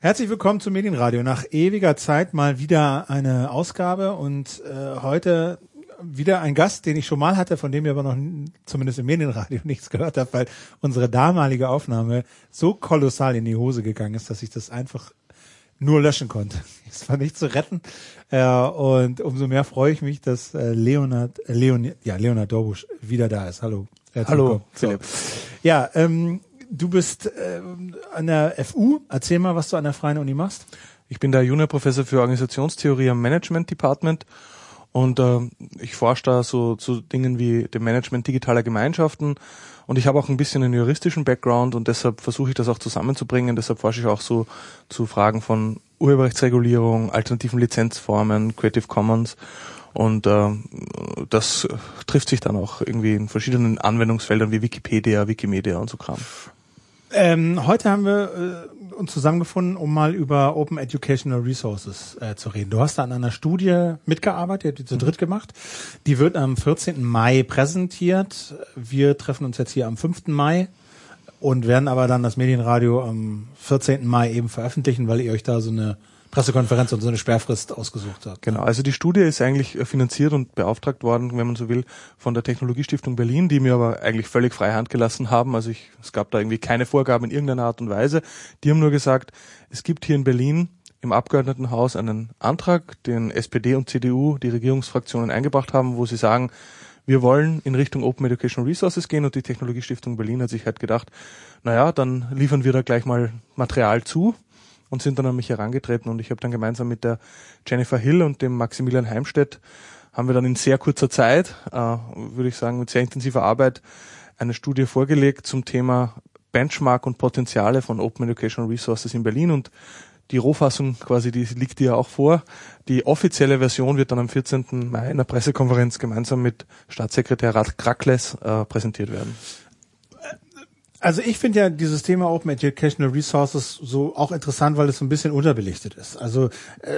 Herzlich willkommen zum Medienradio. Nach ewiger Zeit mal wieder eine Ausgabe und heute wieder ein Gast, den ich schon mal hatte, von dem ich aber noch zumindest im Medienradio nichts gehört habe, weil unsere damalige Aufnahme so kolossal in die Hose gegangen ist, dass ich das einfach nur löschen konnte. Es war nicht zu retten. Und umso mehr freue ich mich, dass Leonhard Dorbusch wieder da ist. Hallo. Hallo, Philipp. So. Ja, du bist an der FU. Erzähl mal, was du an der Freien Uni machst. Ich bin der Juniorprofessor für Organisationstheorie am Management Department und ich forsche da so zu Dingen wie dem Management digitaler Gemeinschaften und ich habe auch ein bisschen einen juristischen Background und deshalb versuche ich das auch zusammenzubringen. Deshalb forsche ich auch so zu Fragen von Urheberrechtsregulierung, alternativen Lizenzformen, Creative Commons und das trifft sich dann auch irgendwie in verschiedenen Anwendungsfeldern wie Wikipedia, Wikimedia und so Kram. Heute haben wir uns zusammengefunden, um mal über Open Educational Resources zu reden. Du hast da an einer Studie mitgearbeitet, die habt ihr zu dritt gemacht. Die wird am 14. Mai präsentiert. Wir treffen uns jetzt hier am 5. Mai und werden aber dann das Medienradio am 14. Mai eben veröffentlichen, weil ihr euch da so eine Pressekonferenz und so eine Sperrfrist ausgesucht habt. Genau, also die Studie ist eigentlich finanziert und beauftragt worden, wenn man so will, von der Technologiestiftung Berlin, die mir aber eigentlich völlig freie Hand gelassen haben. Also es gab da irgendwie keine Vorgaben in irgendeiner Art und Weise. Die haben nur gesagt, es gibt hier in Berlin im Abgeordnetenhaus einen Antrag, den SPD und CDU, die Regierungsfraktionen, eingebracht haben, wo sie sagen, wir wollen in Richtung Open Educational Resources gehen, und die Technologiestiftung Berlin hat sich halt gedacht, naja, dann liefern wir da gleich mal Material zu. Und sind dann an mich herangetreten und ich habe dann gemeinsam mit der Jennifer Hill und dem Maximilian Heimstedt haben wir dann in sehr kurzer Zeit, würde ich sagen mit sehr intensiver Arbeit, eine Studie vorgelegt zum Thema Benchmark und Potenziale von Open Educational Resources in Berlin, und die Rohfassung quasi, die liegt dir ja auch vor. Die offizielle Version wird dann am 14. Mai in der Pressekonferenz gemeinsam mit Staatssekretär Rat Krakles präsentiert werden. Also ich finde ja dieses Thema Open Educational Resources so auch interessant, weil es so ein bisschen unterbelichtet ist. Also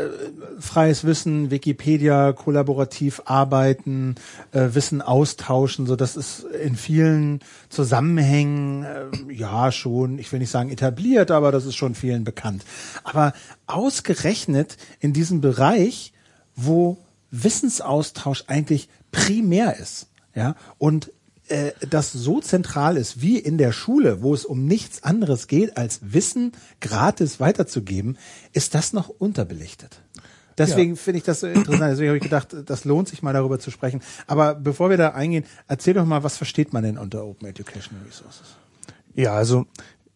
freies Wissen, Wikipedia, kollaborativ arbeiten, Wissen austauschen, so das ist in vielen Zusammenhängen ja schon, ich will nicht sagen etabliert, aber das ist schon vielen bekannt. Aber ausgerechnet in diesem Bereich, wo Wissensaustausch eigentlich primär ist, ja, und das so zentral ist wie in der Schule, wo es um nichts anderes geht, als Wissen gratis weiterzugeben, ist das noch unterbelichtet. Deswegen finde ich das so interessant. Deswegen habe ich gedacht, das lohnt sich mal darüber zu sprechen. Aber bevor wir da eingehen, erzähl doch mal, was versteht man denn unter Open Educational Resources? Ja, also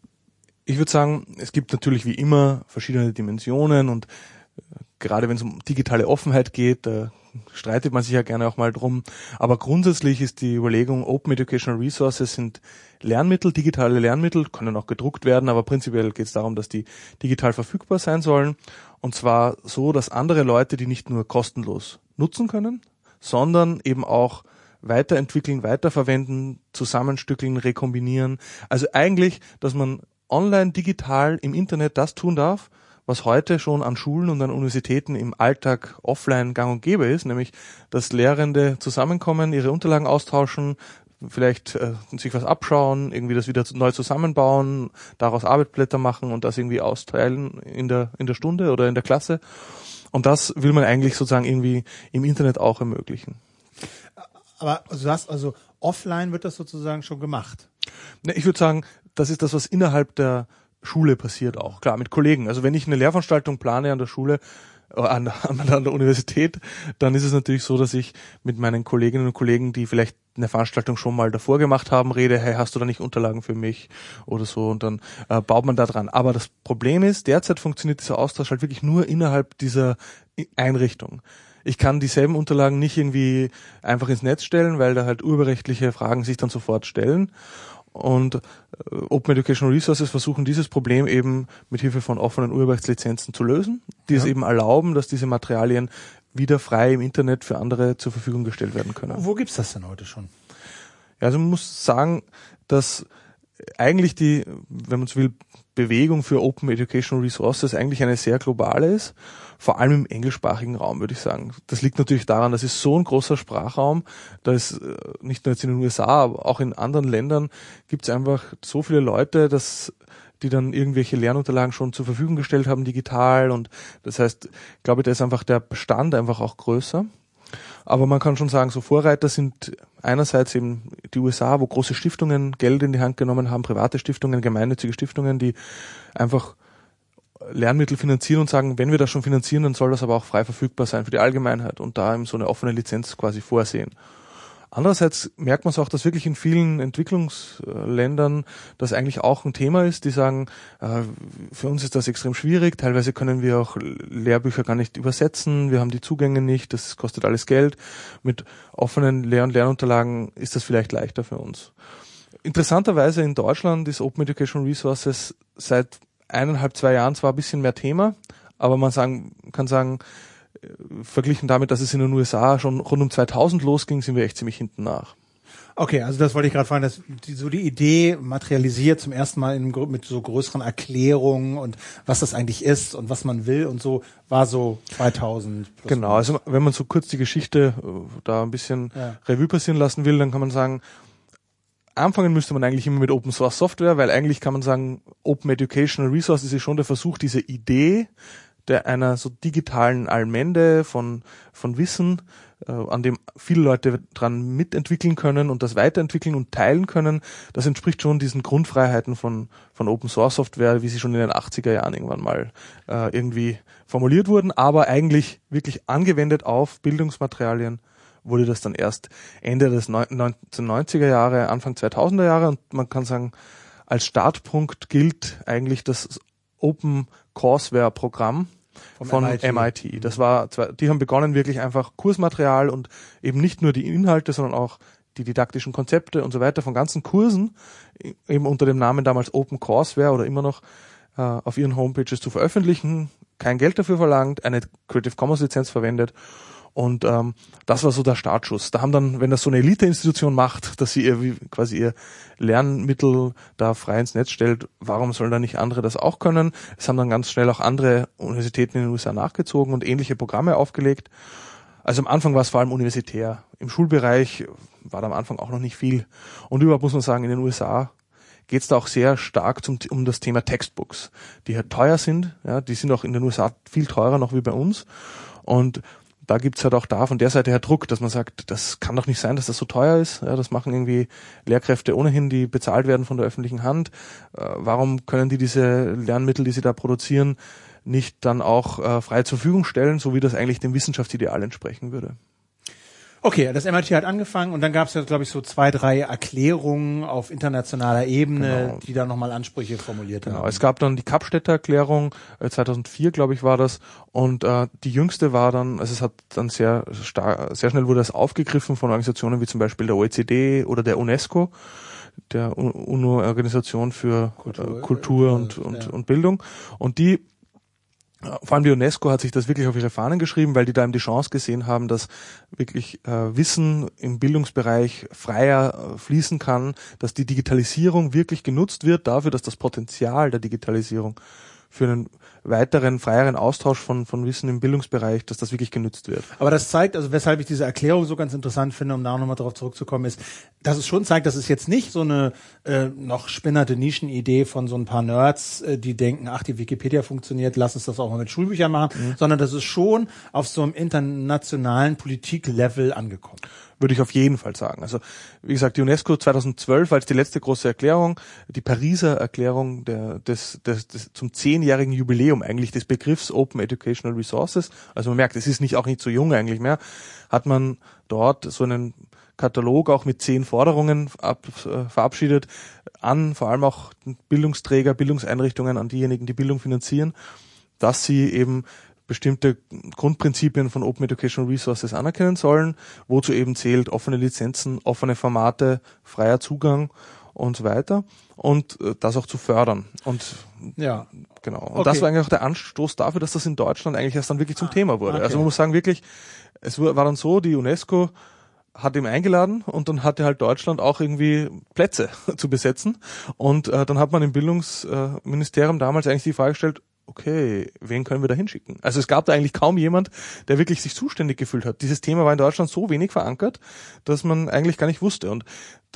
ich würde sagen, es gibt natürlich wie immer verschiedene Dimensionen, und gerade wenn es um digitale Offenheit geht, streitet man sich ja gerne auch mal drum. Aber grundsätzlich ist die Überlegung, Open Educational Resources sind Lernmittel, digitale Lernmittel, können auch gedruckt werden, aber prinzipiell geht es darum, dass die digital verfügbar sein sollen. Und zwar so, dass andere Leute die nicht nur kostenlos nutzen können, sondern eben auch weiterentwickeln, weiterverwenden, zusammenstückeln, rekombinieren. Also eigentlich, dass man online, digital, im Internet das tun darf, was heute schon an Schulen und an Universitäten im Alltag offline gang und gäbe ist, nämlich dass Lehrende zusammenkommen, ihre Unterlagen austauschen, vielleicht sich was abschauen, irgendwie das wieder neu zusammenbauen, daraus Arbeitsblätter machen und das irgendwie austeilen in der Stunde oder in der Klasse. Und das will man eigentlich sozusagen irgendwie im Internet auch ermöglichen. Aber du sagst also, offline wird das sozusagen schon gemacht? Ich würde sagen, das ist das, was innerhalb der Schule passiert auch, klar, mit Kollegen. Also wenn ich eine Lehrveranstaltung plane an der Schule, an der Universität, dann ist es natürlich so, dass ich mit meinen Kolleginnen und Kollegen, die vielleicht eine Veranstaltung schon mal davor gemacht haben, rede, hey, hast du da nicht Unterlagen für mich oder so, und dann baut man da dran. Aber das Problem ist, derzeit funktioniert dieser Austausch halt wirklich nur innerhalb dieser Einrichtung. Ich kann dieselben Unterlagen nicht irgendwie einfach ins Netz stellen, weil da halt urheberrechtliche Fragen sich dann sofort stellen. Und Open Educational Resources versuchen dieses Problem eben mit Hilfe von offenen Urheberrechtslizenzen zu lösen, die es eben erlauben, dass diese Materialien wieder frei im Internet für andere zur Verfügung gestellt werden können. Wo gibt's das denn heute schon? Ja, also man muss sagen, dass eigentlich die, wenn man so will, Bewegung für Open Educational Resources eigentlich eine sehr globale ist, vor allem im englischsprachigen Raum, würde ich sagen. Das liegt natürlich daran, das ist so ein großer Sprachraum, da ist nicht nur jetzt in den USA, aber auch in anderen Ländern gibt es einfach so viele Leute, dass die dann irgendwelche Lernunterlagen schon zur Verfügung gestellt haben, digital. Und das heißt, glaube ich, da ist einfach der Bestand einfach auch größer. Aber man kann schon sagen, so Vorreiter sind einerseits eben die USA, wo große Stiftungen Geld in die Hand genommen haben, private Stiftungen, gemeinnützige Stiftungen, die einfach Lernmittel finanzieren und sagen, wenn wir das schon finanzieren, dann soll das aber auch frei verfügbar sein für die Allgemeinheit und da eben so eine offene Lizenz quasi vorsehen. Andererseits merkt man es auch, dass wirklich in vielen Entwicklungsländern das eigentlich auch ein Thema ist, die sagen, für uns ist das extrem schwierig, teilweise können wir auch Lehrbücher gar nicht übersetzen, wir haben die Zugänge nicht, das kostet alles Geld. Mit offenen Lernunterlagen ist das vielleicht leichter für uns. Interessanterweise in Deutschland ist Open Educational Resources seit 1,5-2 Jahren zwar ein bisschen mehr Thema, aber man kann sagen, verglichen damit, dass es in den USA schon rund um 2000 losging, sind wir echt ziemlich hinten nach. Okay, also das wollte ich gerade fragen, dass die Idee materialisiert zum ersten Mal mit so größeren Erklärungen und was das eigentlich ist und was man will und so, war so 2000. Genau, also wenn man so kurz die Geschichte da ein bisschen Revue passieren lassen will, dann kann man sagen, anfangen müsste man eigentlich immer mit Open Source Software, weil eigentlich kann man sagen, Open Educational Resources ist schon der Versuch, diese Idee einer so digitalen Allmende von Wissen, an dem viele Leute dran mitentwickeln können und das weiterentwickeln und teilen können, das entspricht schon diesen Grundfreiheiten von Open Source Software, wie sie schon in den 80er Jahren irgendwann mal irgendwie formuliert wurden, aber eigentlich wirklich angewendet auf Bildungsmaterialien wurde das dann erst Ende des 1990er Jahre, Anfang 2000er Jahre, und man kann sagen, als Startpunkt gilt eigentlich das Open Courseware Programm von MIT. Das war, die haben begonnen, wirklich einfach Kursmaterial und eben nicht nur die Inhalte, sondern auch die didaktischen Konzepte und so weiter von ganzen Kursen eben unter dem Namen damals Open Courseware oder immer noch auf ihren Homepages zu veröffentlichen, kein Geld dafür verlangt, eine Creative Commons Lizenz verwendet. Und das war so der Startschuss. Da haben dann, wenn das so eine Elite-Institution macht, dass sie ihr Lernmittel da frei ins Netz stellt, warum sollen da nicht andere das auch können? Es haben dann ganz schnell auch andere Universitäten in den USA nachgezogen und ähnliche Programme aufgelegt. Also am Anfang war es vor allem universitär. Im Schulbereich war da am Anfang auch noch nicht viel. Und überhaupt muss man sagen, in den USA geht es da auch sehr stark um das Thema Textbooks, die halt teuer sind. Ja, die sind auch in den USA viel teurer noch wie bei uns. Und da gibt's halt auch da von der Seite her Druck, dass man sagt, das kann doch nicht sein, dass das so teuer ist. Ja, das machen irgendwie Lehrkräfte ohnehin, die bezahlt werden von der öffentlichen Hand. Warum können die diese Lernmittel, die sie da produzieren, nicht dann auch frei zur Verfügung stellen, so wie das eigentlich dem Wissenschaftsideal entsprechen würde? Okay, das MIT hat angefangen und dann gab es ja, glaube ich, so 2-3 Erklärungen auf internationaler Ebene, genau, die da nochmal Ansprüche formuliert haben. Genau, es gab dann die Kapstädter Erklärung, 2004, glaube ich, war das. Und die jüngste war dann, also es hat dann sehr schnell wurde das aufgegriffen von Organisationen wie zum Beispiel der OECD oder der UNESCO, der UNO-Organisation für Kultur und Bildung. Und die vor allem die UNESCO hat sich das wirklich auf ihre Fahnen geschrieben, weil die da eben die Chance gesehen haben, dass wirklich Wissen im Bildungsbereich freier fließen kann, dass die Digitalisierung wirklich genutzt wird dafür, dass das Potenzial der Digitalisierung für einen weiteren, freieren Austausch von Wissen im Bildungsbereich, dass das wirklich genutzt wird. Aber das zeigt, also weshalb ich diese Erklärung so ganz interessant finde, um da nochmal darauf zurückzukommen, ist, dass es schon zeigt, dass es jetzt nicht so eine noch spinnerte Nischenidee von so ein paar Nerds, die denken, ach, die Wikipedia funktioniert, lass uns das auch mal mit Schulbüchern machen, sondern das ist schon auf so einem internationalen Politiklevel angekommen. Würde ich auf jeden Fall sagen. Also wie gesagt, die UNESCO 2012 war jetzt die letzte große Erklärung, die Pariser Erklärung des zum 10-jährigen Jubiläum eigentlich des Begriffs Open Educational Resources. Also man merkt, es ist auch nicht so jung eigentlich mehr. Hat man dort so einen Katalog auch mit 10 Forderungen verabschiedet an vor allem auch Bildungsträger, Bildungseinrichtungen, an diejenigen, die Bildung finanzieren, dass sie eben bestimmte Grundprinzipien von Open Educational Resources anerkennen sollen, wozu eben zählt offene Lizenzen, offene Formate, freier Zugang und so weiter und das auch zu fördern. Und ja, genau. Und das war eigentlich auch der Anstoß dafür, dass das in Deutschland eigentlich erst dann wirklich zum Thema wurde. Okay. Also man muss sagen, wirklich, es war dann so, die UNESCO hat ihn eingeladen und dann hatte halt Deutschland auch irgendwie Plätze zu besetzen und dann hat man im Bildungsministerium damals eigentlich die Frage gestellt, okay, wen können wir da hinschicken? Also es gab da eigentlich kaum jemand, der wirklich sich zuständig gefühlt hat. Dieses Thema war in Deutschland so wenig verankert, dass man eigentlich gar nicht wusste. Und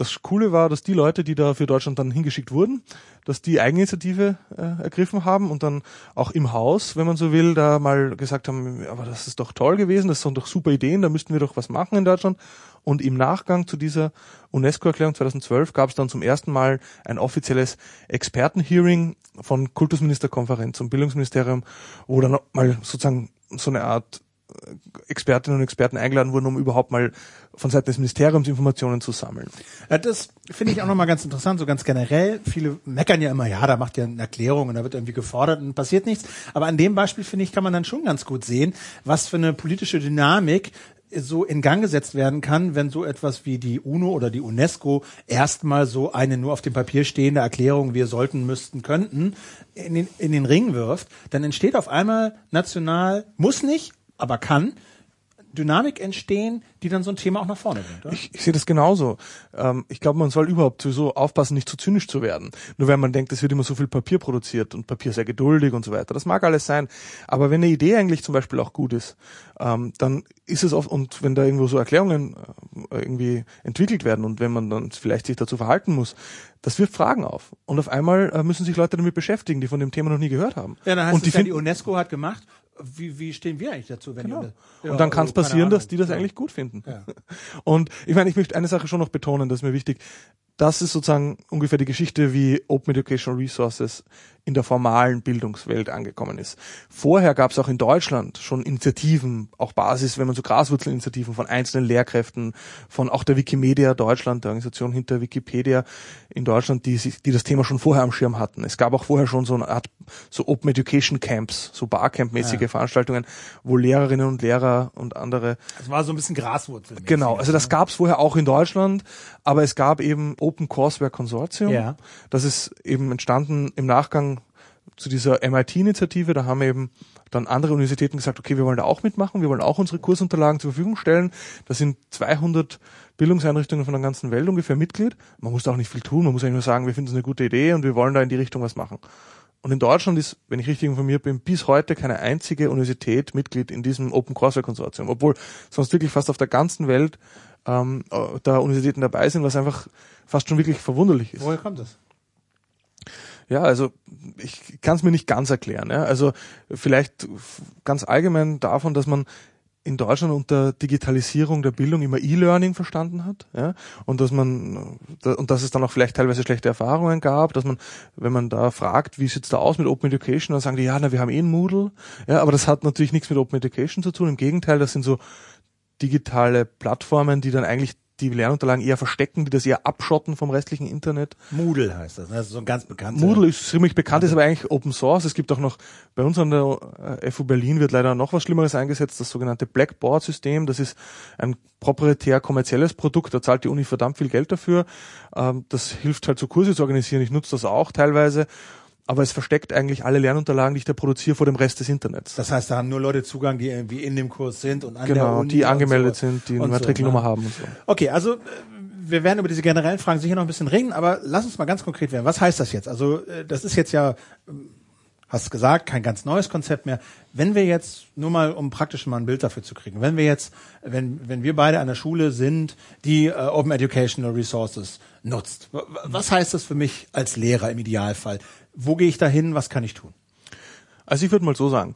das Coole war, dass die Leute, die da für Deutschland dann hingeschickt wurden, dass die Eigeninitiative ergriffen haben und dann auch im Haus, wenn man so will, da mal gesagt haben, aber das ist doch toll gewesen, das sind doch super Ideen, da müssten wir doch was machen in Deutschland. Und im Nachgang zu dieser UNESCO-Erklärung 2012 gab es dann zum ersten Mal ein offizielles Expertenhearing von Kultusministerkonferenz und Bildungsministerium, wo dann mal sozusagen so eine Art Expertinnen und Experten eingeladen wurden, um überhaupt mal von Seiten des Ministeriums Informationen zu sammeln. Ja, das finde ich auch nochmal ganz interessant, so ganz generell. Viele meckern ja immer, ja, da macht ja eine Erklärung und da wird irgendwie gefordert und passiert nichts. Aber an dem Beispiel, finde ich, kann man dann schon ganz gut sehen, was für eine politische Dynamik so in Gang gesetzt werden kann, wenn so etwas wie die UNO oder die UNESCO erstmal so eine nur auf dem Papier stehende Erklärung, wir sollten, müssten, könnten, in den Ring wirft. Dann entsteht auf einmal national, muss nicht, aber kann Dynamik entstehen, die dann so ein Thema auch nach vorne bringt. Oder? Ich sehe das genauso. Ich glaube, man soll überhaupt sowieso aufpassen, nicht zu zynisch zu werden. Nur wenn man denkt, es wird immer so viel Papier produziert und Papier sehr geduldig und so weiter. Das mag alles sein. Aber wenn eine Idee eigentlich zum Beispiel auch gut ist, dann ist es oft, und wenn da irgendwo so Erklärungen irgendwie entwickelt werden und wenn man dann vielleicht sich dazu verhalten muss, das wirft Fragen auf. Und auf einmal müssen sich Leute damit beschäftigen, die von dem Thema noch nie gehört haben. Ja, dann heißt und die UNESCO hat gemacht. Wie stehen wir eigentlich dazu? Wenn genau. Ja, und dann kann es passieren, dass die das ja. eigentlich gut finden. Ja. Und ich meine, ich möchte eine Sache schon noch betonen, das ist mir wichtig. Das ist sozusagen ungefähr die Geschichte, wie Open Educational Resources in der formalen Bildungswelt angekommen ist. Vorher gab es auch in Deutschland schon Initiativen, auch Basis, wenn man so Graswurzelinitiativen von einzelnen Lehrkräften, von auch der Wikimedia Deutschland, der Organisation hinter Wikipedia in Deutschland, die das Thema schon vorher am Schirm hatten. Es gab auch vorher schon so eine Art so Open Education Camps, so Barcamp-mäßige Veranstaltungen, wo Lehrerinnen und Lehrer und andere. Es war so ein bisschen Graswurzel. Genau, also das gab es vorher auch in Deutschland, aber es gab eben Open Courseware Consortium. Ja. Das ist eben entstanden im Nachgang zu dieser MIT-Initiative. Da haben eben dann andere Universitäten gesagt, okay, wir wollen da auch mitmachen, wir wollen auch unsere Kursunterlagen zur Verfügung stellen. Da sind 200 Bildungseinrichtungen von der ganzen Welt ungefähr Mitglied. Man muss da auch nicht viel tun, man muss eigentlich nur sagen, wir finden es eine gute Idee und wir wollen da in die Richtung was machen. Und in Deutschland ist, wenn ich richtig informiert bin, bis heute keine einzige Universität Mitglied in diesem Open Courseware Konsortium, obwohl sonst wirklich fast auf der ganzen Welt da Universitäten dabei sind, was einfach fast schon wirklich verwunderlich ist. Woher kommt das? Ja, also ich kann es mir nicht ganz erklären. Ja. Also vielleicht ganz allgemein davon, dass man in Deutschland unter Digitalisierung der Bildung immer E-Learning verstanden hat, ja, und dass es dann auch vielleicht teilweise schlechte Erfahrungen gab, dass man, wenn man da fragt, wie sieht's da aus mit Open Education, dann sagen die, ja, na, wir haben ein Moodle, ja, aber das hat natürlich nichts mit Open Education zu tun. Im Gegenteil, das sind so digitale Plattformen, die dann eigentlich die Lernunterlagen eher verstecken, die das eher abschotten vom restlichen Internet. Moodle heißt das, ne? Das ist so ein ganz bekannter. Moodle ist ziemlich bekannt, ist aber eigentlich Open Source. Es gibt auch noch, bei uns an der FU Berlin wird leider noch was Schlimmeres eingesetzt, das sogenannte Blackboard-System. Das ist ein proprietär kommerzielles Produkt, da zahlt die Uni verdammt viel Geld dafür. Das hilft halt so Kurse zu organisieren, ich nutze das auch teilweise. Aber es versteckt eigentlich alle Lernunterlagen, die ich da produziere, vor dem Rest des Internets. Das heißt, da haben nur Leute Zugang, die irgendwie in dem Kurs sind und an genau, der Uni die angemeldet so, sind, die eine Matrikelnummer haben und so. Okay, also wir werden über diese generellen Fragen sicher noch ein bisschen reden, aber lass uns mal ganz konkret werden. Was heißt das jetzt? Also das ist jetzt ja, hast gesagt, kein ganz neues Konzept mehr. Wenn wir jetzt, nur mal um praktisch mal ein Bild dafür zu kriegen, wenn wir jetzt, wenn wir beide an der Schule sind, die Open Educational Resources nutzt, was heißt das für mich als Lehrer im Idealfall? Wo gehe ich da hin? Was kann ich tun? Also ich würde mal so sagen,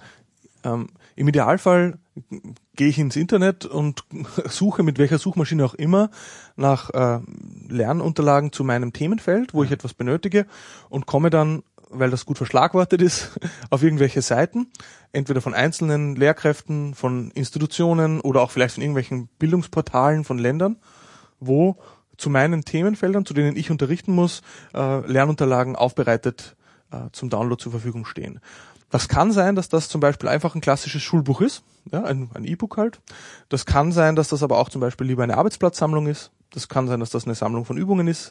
im Idealfall gehe ich ins Internet und suche mit welcher Suchmaschine auch immer nach Lernunterlagen zu meinem Themenfeld, wo ich etwas benötige und komme dann, weil das gut verschlagwortet ist, auf irgendwelche Seiten, entweder von einzelnen Lehrkräften, von Institutionen oder auch vielleicht von irgendwelchen Bildungsportalen von Ländern, wo zu meinen Themenfeldern, zu denen ich unterrichten muss, Lernunterlagen aufbereitet zum Download zur Verfügung stehen. Das kann sein, dass das zum Beispiel einfach ein klassisches Schulbuch ist, ja, ein E-Book halt. Das kann sein, dass das aber auch zum Beispiel lieber eine Arbeitsplatzsammlung ist. Das kann sein, dass das eine Sammlung von Übungen ist.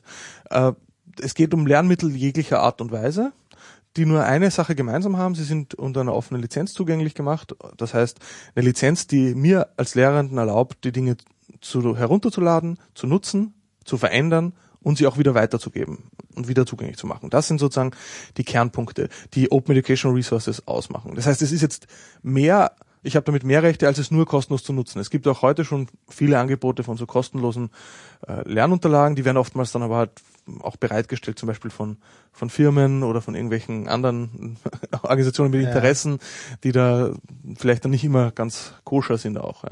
Es geht um Lernmittel jeglicher Art und Weise, die nur eine Sache gemeinsam haben. Sie sind unter einer offenen Lizenz zugänglich gemacht. Das heißt, eine Lizenz, die mir als Lehrenden erlaubt, die Dinge herunterzuladen, zu nutzen, zu verändern und sie auch wieder weiterzugeben und wieder zugänglich zu machen. Das sind sozusagen die Kernpunkte, die Open Educational Resources ausmachen. Das heißt, es ist jetzt mehr ich habe damit mehr Rechte, als es nur kostenlos zu nutzen. Es gibt auch heute schon viele Angebote von so kostenlosen Lernunterlagen, die werden oftmals dann aber halt auch bereitgestellt, zum Beispiel von Firmen oder von irgendwelchen anderen Organisationen mit Interessen, die da vielleicht dann nicht immer ganz koscher sind auch.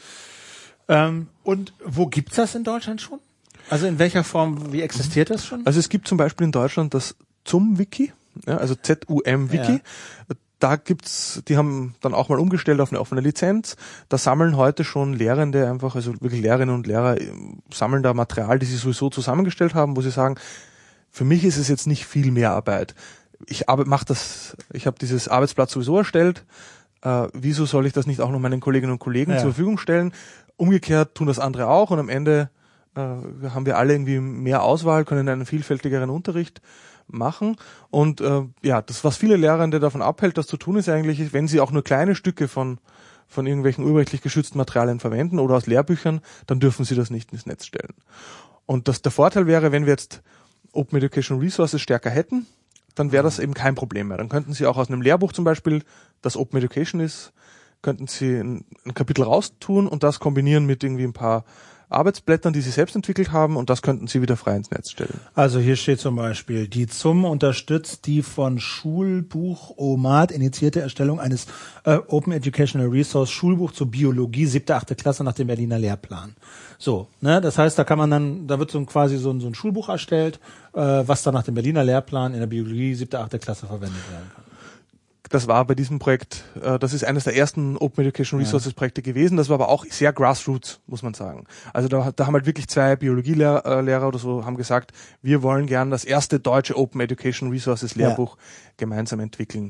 Ja. Und wo gibt's das in Deutschland schon? Also in welcher Form, wie existiert das schon? Also es gibt zum Beispiel in Deutschland das ZUM-Wiki, ja, also ZUM-Wiki. Ja. Da die haben dann auch mal umgestellt auf eine offene Lizenz. Da sammeln heute schon Lehrende einfach, also wirklich Lehrerinnen und Lehrer sammeln da Material, die sie sowieso zusammengestellt haben, wo sie sagen, für mich ist es jetzt nicht viel mehr Arbeit. Ich habe dieses Arbeitsblatt sowieso erstellt. Wieso soll ich das nicht auch noch meinen Kolleginnen und Kollegen zur Verfügung stellen? Umgekehrt tun das andere auch und am Ende haben wir alle irgendwie mehr Auswahl, können einen vielfältigeren Unterricht machen und das, was viele Lehrende davon abhält, das zu tun, ist eigentlich, wenn sie auch nur kleine Stücke von irgendwelchen urheberrechtlich geschützten Materialien verwenden oder aus Lehrbüchern, dann dürfen sie das nicht ins Netz stellen. Und der Vorteil wäre, wenn wir jetzt Open Education Resources stärker hätten, dann wäre das eben kein Problem mehr. Dann könnten sie auch aus einem Lehrbuch zum Beispiel, das Open Education ist, könnten sie ein Kapitel raustun und das kombinieren mit irgendwie ein paar Arbeitsblättern, die sie selbst entwickelt haben, und das könnten sie wieder frei ins Netz stellen. Also hier steht zum Beispiel, die ZUM unterstützt die von Schulbuch OMAD initiierte Erstellung eines Open Educational Resource Schulbuch zur Biologie 7., 8. Klasse nach dem Berliner Lehrplan. So, ne, das heißt, da wird so quasi so ein Schulbuch erstellt, was dann nach dem Berliner Lehrplan in der Biologie 7., 8. Klasse verwendet werden kann. Das war bei diesem Projekt, das ist eines der ersten Open Education Resources Projekte gewesen, das war aber auch sehr grassroots, muss man sagen. Also da haben halt wirklich 2 Biologielehrer oder so haben gesagt, wir wollen gern das erste deutsche Open Education Resources Lehrbuch gemeinsam entwickeln.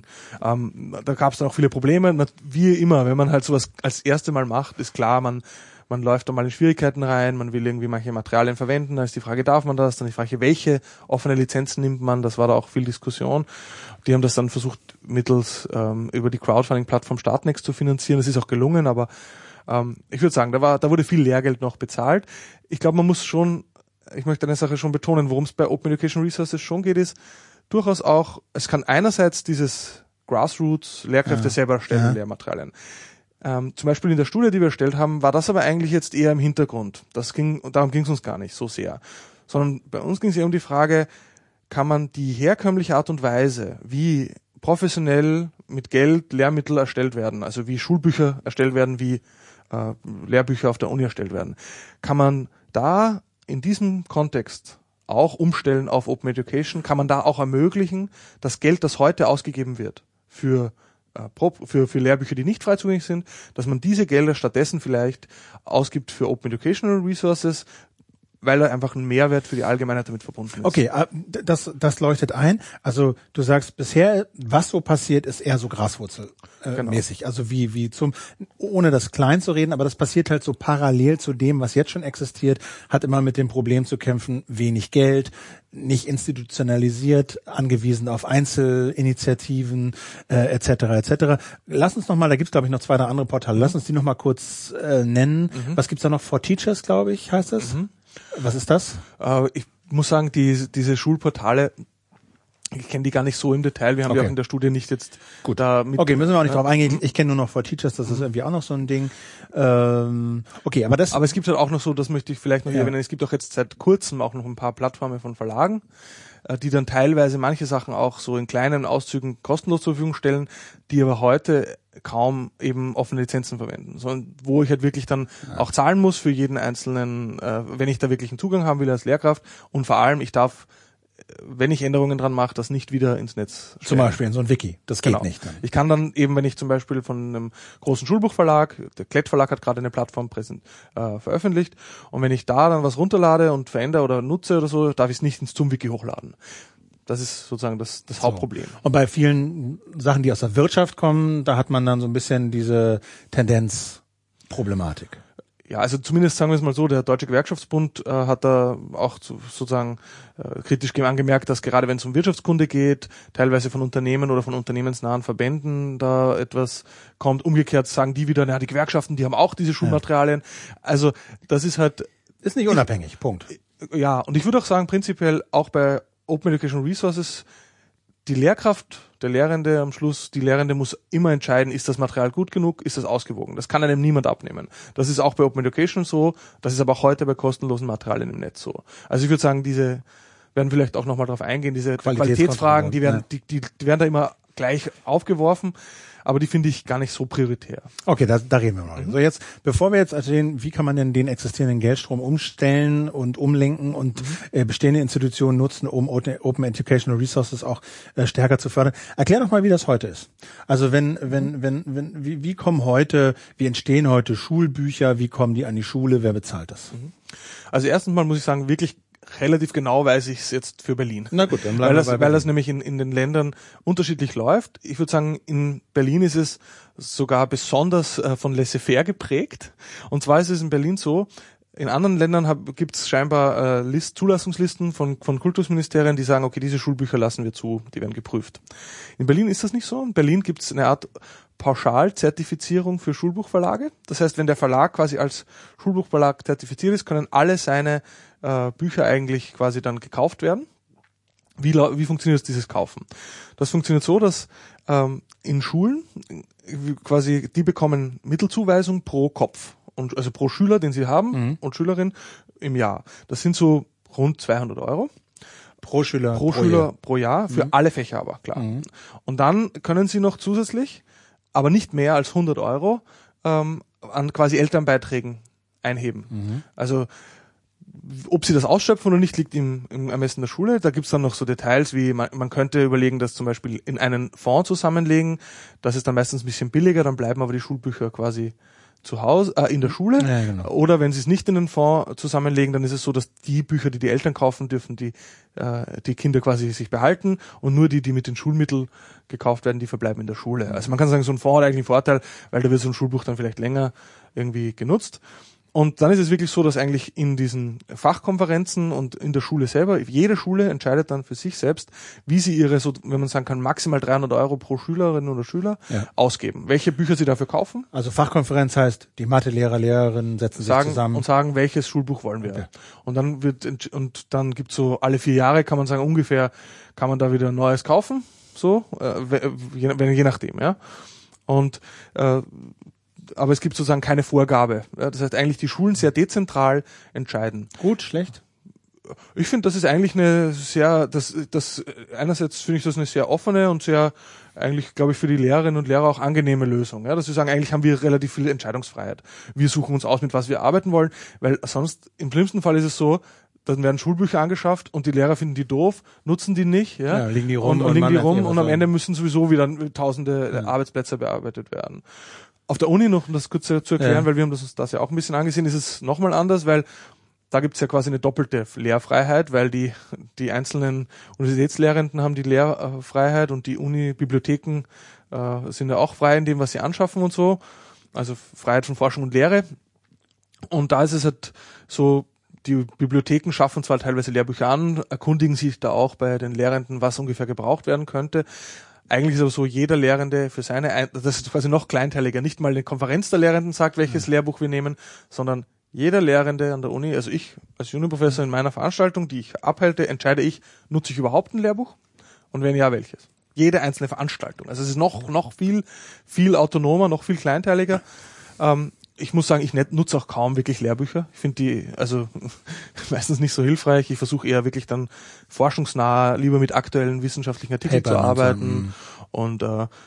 Da gab es dann auch viele Probleme, wie immer, wenn man halt sowas als erste Mal macht, ist klar, man läuft da mal in Schwierigkeiten rein, man will irgendwie manche Materialien verwenden, dann ist die Frage, darf man das? Dann die Frage, welche offene Lizenzen nimmt man? Das war da auch viel Diskussion. Die haben das dann versucht, mittels über die Crowdfunding-Plattform Startnext zu finanzieren. Das ist auch gelungen, aber ich würde sagen, da wurde viel Lehrgeld noch bezahlt. Ich glaube, ich möchte eine Sache schon betonen, worum es bei Open Education Resources schon geht, ist durchaus auch, es kann einerseits dieses Grassroots, Lehrkräfte selber erstellen, Lehrmaterialien. Zum Beispiel in der Studie, die wir erstellt haben, war das aber eigentlich jetzt eher im Hintergrund. Darum ging es uns gar nicht so sehr. Sondern bei uns ging es eher um die Frage, kann man die herkömmliche Art und Weise, wie professionell mit Geld Lehrmittel erstellt werden, also wie Schulbücher erstellt werden, wie Lehrbücher auf der Uni erstellt werden, kann man da in diesem Kontext auch umstellen auf Open Education? Kann man da auch ermöglichen, das Geld, das heute ausgegeben wird für Lehrbücher, die nicht frei zugänglich sind, dass man diese Gelder stattdessen vielleicht ausgibt für Open Educational Resources, weil da einfach ein Mehrwert für die Allgemeinheit damit verbunden ist. Okay, das leuchtet ein. Also du sagst bisher, was so passiert, ist eher so graswurzelmäßig. Genau. Also wie ohne das klein zu reden, aber das passiert halt so parallel zu dem, was jetzt schon existiert, hat immer mit dem Problem zu kämpfen, wenig Geld, nicht institutionalisiert, angewiesen auf Einzelinitiativen etc. etc. Lass uns nochmal, da gibt's glaube ich noch 2, 3 andere Portale, lass uns die nochmal kurz nennen. Was gibt's da noch? For Teachers, glaube ich, heißt das. Was ist das? Ich muss sagen, diese Schulportale, ich kenne die gar nicht so im Detail. Wir haben die auch in der Studie nicht jetzt da mit. Okay, müssen wir auch nicht drauf eingehen. Ich kenne nur noch For Teachers, das ist irgendwie auch noch so ein Ding. Okay, aber es gibt halt auch noch so, das möchte ich vielleicht noch erwähnen, es gibt auch jetzt seit kurzem auch noch ein paar Plattformen von Verlagen, die dann teilweise manche Sachen auch so in kleinen Auszügen kostenlos zur Verfügung stellen, die aber heute kaum eben offene Lizenzen verwenden, sondern wo ich halt wirklich dann auch zahlen muss für jeden einzelnen, wenn ich da wirklich einen Zugang haben will als Lehrkraft, und vor allem ich darf, wenn ich Änderungen dran mache, das nicht wieder ins Netz stellen. Zum Beispiel in so ein Wiki. Das geht nicht. Dann. Ich kann dann eben, wenn ich zum Beispiel von einem großen Schulbuchverlag, der Klett Verlag hat gerade eine Plattform veröffentlicht, und wenn ich da dann was runterlade und verändere oder nutze oder so, darf ich es nicht ins ZUM-Wiki hochladen. Das ist sozusagen das Hauptproblem. Und bei vielen Sachen, die aus der Wirtschaft kommen, da hat man dann so ein bisschen diese Tendenzproblematik. Ja, also zumindest sagen wir es mal so, der Deutsche Gewerkschaftsbund hat da auch sozusagen kritisch angemerkt, dass gerade wenn es um Wirtschaftskunde geht, teilweise von Unternehmen oder von unternehmensnahen Verbänden da etwas kommt. Umgekehrt sagen die wieder, die Gewerkschaften, die haben auch diese Schulmaterialien. Also das ist halt... Ist nicht unabhängig, Punkt. Ja, und ich würde auch sagen, prinzipiell auch bei Open Education Resources, die Lehrkraft, der Lehrende am Schluss, die Lehrende muss immer entscheiden, ist das Material gut genug, ist das ausgewogen. Das kann einem niemand abnehmen. Das ist auch bei Open Education so, das ist aber auch heute bei kostenlosen Materialien im Netz so. Also ich würde sagen, diese werden vielleicht auch nochmal drauf eingehen, diese Qualitätsfragen, die werden da immer gleich aufgeworfen, aber die finde ich gar nicht so prioritär. Okay, da reden wir mal. So jetzt, bevor wir jetzt erzählen, wie kann man denn den existierenden Geldstrom umstellen und umlenken und bestehende Institutionen nutzen, um Open Educational Resources auch stärker zu fördern. Erklär doch mal, wie das heute ist. Also wie entstehen heute Schulbücher, wie kommen die an die Schule, wer bezahlt das? Also erstens mal muss ich sagen, wirklich relativ genau weiß ich es jetzt für Berlin. Na gut, dann bleiben weil das nämlich in den Ländern unterschiedlich läuft. Ich würde sagen, in Berlin ist es sogar besonders von laissez-faire geprägt. Und zwar ist es in Berlin so, in anderen Ländern gibt es scheinbar Zulassungslisten von Kultusministerien, die sagen, okay, diese Schulbücher lassen wir zu, die werden geprüft. In Berlin ist das nicht so. In Berlin gibt es eine Art Pauschalzertifizierung für Schulbuchverlage. Das heißt, wenn der Verlag quasi als Schulbuchverlag zertifiziert ist, können alle seine Bücher eigentlich quasi dann gekauft werden. Wie funktioniert dieses Kaufen? Das funktioniert so, dass in Schulen quasi, die bekommen Mittelzuweisung pro Kopf, und also pro Schüler, den sie haben und Schülerin im Jahr. Das sind so rund 200 €. Pro Schüler pro Jahr für alle Fächer aber, klar. Und dann können sie noch zusätzlich, aber nicht mehr als 100 € an quasi Elternbeiträgen einheben. Also ob sie das ausschöpfen oder nicht, liegt im Ermessen der Schule. Da gibt's dann noch so Details, wie man könnte überlegen, das zum Beispiel in einen Fonds zusammenlegen. Das ist dann meistens ein bisschen billiger, dann bleiben aber die Schulbücher quasi zu Hause, in der Schule. Ja, genau. Oder wenn sie es nicht in den Fonds zusammenlegen, dann ist es so, dass die Bücher, die die Eltern kaufen, dürfen die Kinder quasi sich behalten, und nur die mit den Schulmitteln gekauft werden, die verbleiben in der Schule. Also man kann sagen, so ein Fonds hat eigentlich einen Vorteil, weil da wird so ein Schulbuch dann vielleicht länger irgendwie genutzt. Und dann ist es wirklich so, dass eigentlich in diesen Fachkonferenzen und in der Schule selber, jede Schule entscheidet dann für sich selbst, wie sie ihre, so, wenn man sagen kann, maximal 300 € pro Schülerin oder Schüler ausgeben. Welche Bücher sie dafür kaufen. Also Fachkonferenz heißt, die Mathelehrer, Lehrerinnen setzen sich zusammen. Und sagen, welches Schulbuch wollen wir. Okay. Und dann gibt's so alle 4 Jahre, kann man sagen, ungefähr kann man da wieder ein neues kaufen. So, je nachdem, ja. Und, aber es gibt sozusagen keine Vorgabe. Ja, das heißt eigentlich die Schulen sehr dezentral entscheiden. Gut, schlecht? Ich finde, das ist eigentlich einerseits finde ich das eine sehr offene und sehr, eigentlich, glaube ich, für die Lehrerinnen und Lehrer auch angenehme Lösung. Ja, dass wir sagen, eigentlich haben wir relativ viel Entscheidungsfreiheit. Wir suchen uns aus, mit was wir arbeiten wollen, weil sonst, im schlimmsten Fall ist es so, dann werden Schulbücher angeschafft und die Lehrer finden die doof, nutzen die nicht, ja, liegen die rum und am Ende müssen sowieso wieder tausende Arbeitsplätze bearbeitet werden. Auf der Uni noch, um das kurz zu erklären, weil wir haben das ja auch ein bisschen angesehen, ist es nochmal anders, weil da gibt's ja quasi eine doppelte Lehrfreiheit, weil die einzelnen Universitätslehrenden haben die Lehrfreiheit und die Uni-Bibliotheken sind ja auch frei in dem, was sie anschaffen und so. Also Freiheit von Forschung und Lehre. Und da ist es halt so, die Bibliotheken schaffen zwar teilweise Lehrbücher an, erkundigen sich da auch bei den Lehrenden, was ungefähr gebraucht werden könnte. Eigentlich ist aber so, jeder Lehrende für das ist quasi noch kleinteiliger, nicht mal eine Konferenz der Lehrenden sagt, welches Lehrbuch wir nehmen, sondern jeder Lehrende an der Uni, also ich als Juniorprofessor in meiner Veranstaltung, die ich abhalte, entscheide ich, nutze ich überhaupt ein Lehrbuch? Und wenn ja, welches? Jede einzelne Veranstaltung. Also es ist noch viel autonomer, noch viel kleinteiliger. Ich muss sagen, ich nutze auch kaum wirklich Lehrbücher. Ich finde die also meistens nicht so hilfreich. Ich versuche eher wirklich dann forschungsnah, lieber mit aktuellen wissenschaftlichen Artikeln zu arbeiten. Und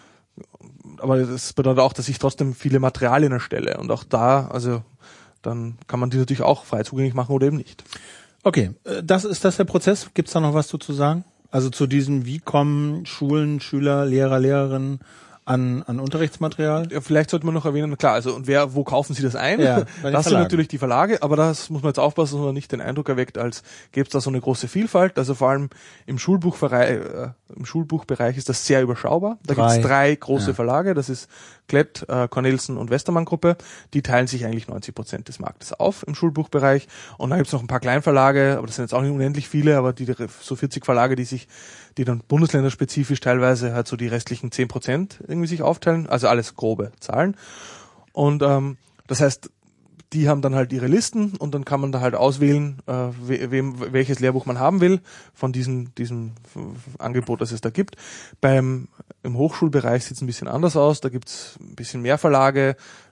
aber das bedeutet auch, dass ich trotzdem viele Materialien erstelle. Und auch da, also dann kann man die natürlich auch frei zugänglich machen oder eben nicht. Okay, ist das der Prozess? Gibt's da noch was zu sagen? Also zu diesem, wie kommen Schulen, Schüler, Lehrer, Lehrerinnen an Unterrichtsmaterial? Ja, vielleicht sollte man noch erwähnen, klar, also und wo kaufen Sie das ein? Ja, das sind natürlich die Verlage, aber das muss man jetzt aufpassen, dass man nicht den Eindruck erweckt, als gäbe es da so eine große Vielfalt. Also vor allem im Schulbuchbereich ist das sehr überschaubar. Da gibt es 3 große Verlage, das ist Klett, Cornelsen und Westermann Gruppe. Die teilen sich eigentlich 90% des Marktes auf im Schulbuchbereich. Und dann gibt es noch ein paar Kleinverlage, aber das sind jetzt auch nicht unendlich viele, aber so 40 Verlage, die dann bundesländerspezifisch teilweise halt so die restlichen 10% irgendwie sich aufteilen, also alles grobe Zahlen. Und das heißt, die haben dann halt ihre Listen und dann kann man da halt auswählen, welches Lehrbuch man haben will von diesem Angebot, das es da gibt. Im Hochschulbereich sieht es ein bisschen anders aus, da gibt's ein bisschen mehr Verlage,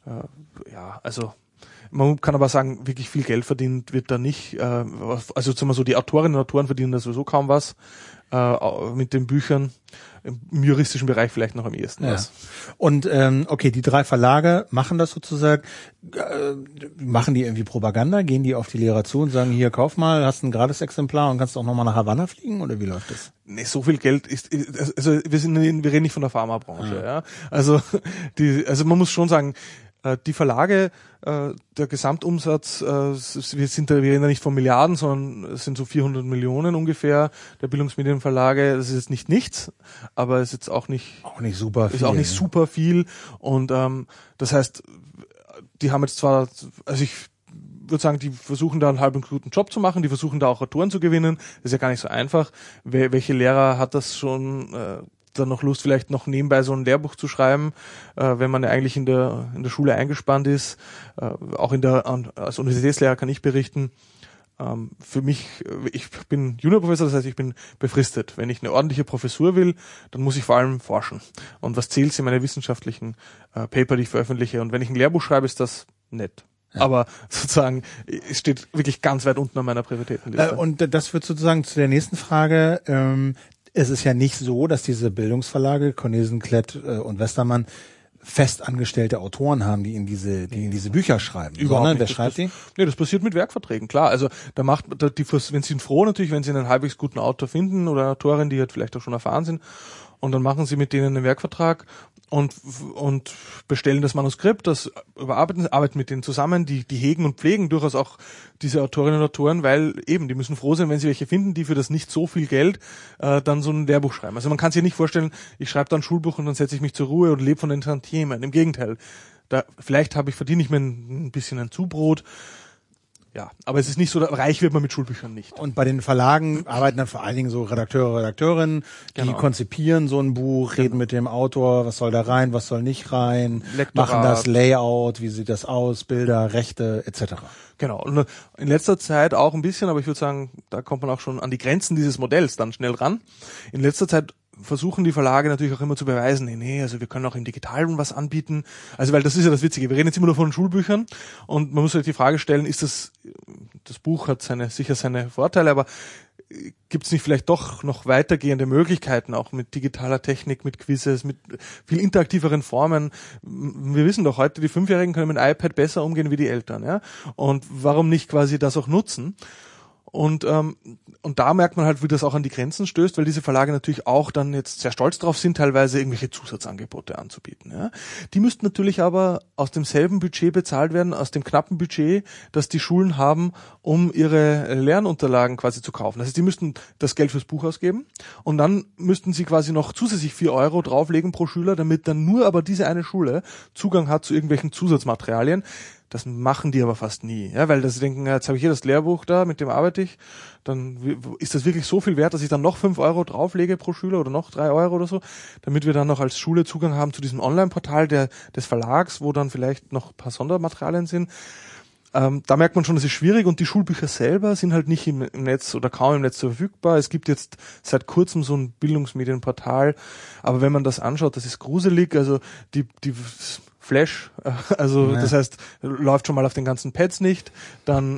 also man kann aber sagen, wirklich viel Geld verdient wird da nicht, also zum Beispiel so die Autorinnen und Autoren verdienen da sowieso kaum was mit den Büchern. Im juristischen Bereich vielleicht noch am ehesten was. Und okay, die 3 Verlage machen das sozusagen. Machen die irgendwie Propaganda? Gehen die auf die Lehrer zu und sagen, hier, kauf mal, hast ein gratis Exemplar und kannst auch nochmal nach Havanna fliegen? Oder wie läuft das? Nee, so viel Geld also wir reden nicht von der Pharmabranche. Ja. Also man muss schon sagen, die Verlage, der Gesamtumsatz, wir reden da nicht von Milliarden, sondern es sind so 400 Millionen ungefähr der Bildungsmedienverlage. Das ist jetzt nicht nichts, aber es ist jetzt auch nicht super viel. Ist auch nicht super viel. Und das heißt, die haben jetzt zwar, also ich würde sagen, die versuchen da einen halben guten Job zu machen, die versuchen da auch Autoren zu gewinnen. Das ist ja gar nicht so einfach. Welche Lehrer hat das schon dann noch Lust, vielleicht noch nebenbei so ein Lehrbuch zu schreiben, wenn man ja eigentlich in der Schule eingespannt ist. Auch als Universitätslehrer kann ich berichten. Für mich, ich bin Juniorprofessor, das heißt, ich bin befristet. Wenn ich eine ordentliche Professur will, dann muss ich vor allem forschen. Und was zählt, sind meine wissenschaftlichen Paper, die ich veröffentliche. Und wenn ich ein Lehrbuch schreibe, ist das nett. Ja. Aber sozusagen, es steht wirklich ganz weit unten an meiner Prioritätenliste. Und das führt sozusagen zu der nächsten Frage. Es ist ja nicht so, dass diese Bildungsverlage, Cornelsen, Klett und Westermann, festangestellte Autoren haben, die in diese Bücher schreiben. Überhaupt nicht. Wer schreibt die? Nee, das passiert mit Werkverträgen, klar. Also wenn sie sind froh natürlich, wenn sie einen halbwegs guten Autor finden oder eine Autorin, die halt vielleicht auch schon erfahren sind. Und dann machen sie mit denen einen Werkvertrag und bestellen das Manuskript, das überarbeiten, arbeiten mit denen zusammen, die hegen und pflegen durchaus auch diese Autorinnen und Autoren, weil eben, die müssen froh sein, wenn sie welche finden, die für das nicht so viel Geld dann so ein Lehrbuch schreiben. Also man kann sich nicht vorstellen, ich schreibe dann ein Schulbuch und dann setze ich mich zur Ruhe und lebe von den Tantiemen. Im Gegenteil, verdiene ich mir ein bisschen ein Zubrot. Ja, aber es ist nicht so, reich wird man mit Schulbüchern nicht. Und bei den Verlagen arbeiten dann vor allen Dingen so Redakteure, Redakteurinnen, die konzipieren so ein Buch, reden mit dem Autor, was soll da rein, was soll nicht rein, Lektorat. Machen das Layout, wie sieht das aus, Bilder, Rechte etc. Genau. Und in letzter Zeit auch ein bisschen, aber ich würde sagen, da kommt man auch schon an die Grenzen dieses Modells dann schnell ran. In letzter Zeit versuchen die Verlage natürlich auch immer zu beweisen, nee, also wir können auch im Digitalen was anbieten. Also weil das ist ja das Witzige, wir reden jetzt immer nur von Schulbüchern und man muss sich die Frage stellen, ist das Buch hat sicher seine Vorteile, aber gibt es nicht vielleicht doch noch weitergehende Möglichkeiten, auch mit digitaler Technik, mit Quizzes, mit viel interaktiveren Formen? Wir wissen doch heute, die 5-Jährigen können mit dem iPad besser umgehen wie die Eltern, ja? Und warum nicht quasi das auch nutzen? Und da merkt man halt, wie das auch an die Grenzen stößt, weil diese Verlage natürlich auch dann jetzt sehr stolz drauf sind, teilweise irgendwelche Zusatzangebote anzubieten. Ja. Die müssten natürlich aber aus demselben Budget bezahlt werden, aus dem knappen Budget, das die Schulen haben, um ihre Lernunterlagen quasi zu kaufen. Das heißt, die müssten das Geld fürs Buch ausgeben und dann müssten sie quasi noch zusätzlich 4 € drauflegen pro Schüler, damit dann nur aber diese eine Schule Zugang hat zu irgendwelchen Zusatzmaterialien. Das machen die aber fast nie, ja, weil sie denken, jetzt habe ich hier das Lehrbuch da, mit dem arbeite ich, dann ist das wirklich so viel wert, dass ich dann noch 5 € drauflege pro Schüler oder noch 3 € oder so, damit wir dann noch als Schule Zugang haben zu diesem Online-Portal des Verlags, wo dann vielleicht noch ein paar Sondermaterialien sind. Da merkt man schon, das ist schwierig und die Schulbücher selber sind halt nicht im Netz oder kaum im Netz verfügbar. Es gibt jetzt seit kurzem so ein Bildungsmedienportal, aber wenn man das anschaut, das ist gruselig, also die Flash, also das heißt, läuft schon mal auf den ganzen Pads nicht, dann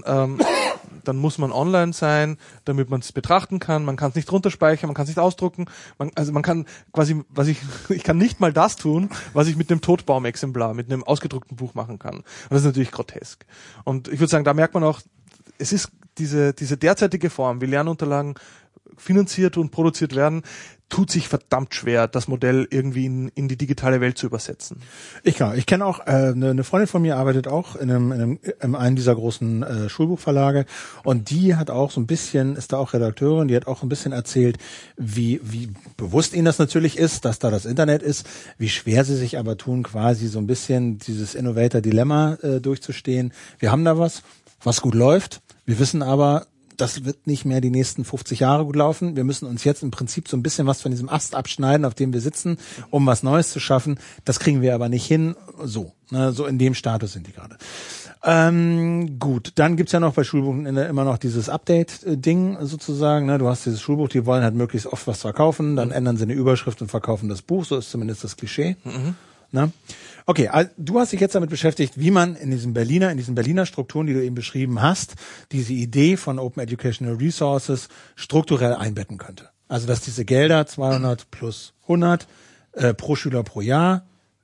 muss man online sein, damit man es betrachten kann, man kann es nicht runterspeichern, man kann es nicht ausdrucken, man kann quasi, ich kann nicht mal das tun, was ich mit einem Totbaum-Exemplar, mit einem ausgedruckten Buch machen kann. Und das ist natürlich grotesk. Und ich würde sagen, da merkt man auch, es ist diese derzeitige Form, wie Lernunterlagen finanziert und produziert werden, tut sich verdammt schwer, das Modell irgendwie in die digitale Welt zu übersetzen. Ich kenne auch, eine Freundin von mir arbeitet auch in einem dieser großen Schulbuchverlage und die hat auch so ein bisschen, ist da auch Redakteurin, die hat auch ein bisschen erzählt, wie bewusst ihnen das natürlich ist, dass da das Internet ist, wie schwer sie sich aber tun, quasi so ein bisschen dieses Innovator-Dilemma durchzustehen. Wir haben da was gut läuft, wir wissen aber, das wird nicht mehr die nächsten 50 Jahre gut laufen. Wir müssen uns jetzt im Prinzip so ein bisschen was von diesem Ast abschneiden, auf dem wir sitzen, um was Neues zu schaffen. Das kriegen wir aber nicht hin. So in dem Status sind die gerade. Gut, dann gibt's ja noch bei Schulbuchen immer noch dieses Update-Ding sozusagen. Ne? Du hast dieses Schulbuch, die wollen halt möglichst oft was verkaufen, dann ändern sie eine Überschrift und verkaufen das Buch, so ist zumindest das Klischee. Ne? Okay, also du hast dich jetzt damit beschäftigt, wie man in diesen Berliner Strukturen, die du eben beschrieben hast, diese Idee von Open Educational Resources strukturell einbetten könnte. Also dass diese Gelder 200 plus 100 pro Schüler pro Jahr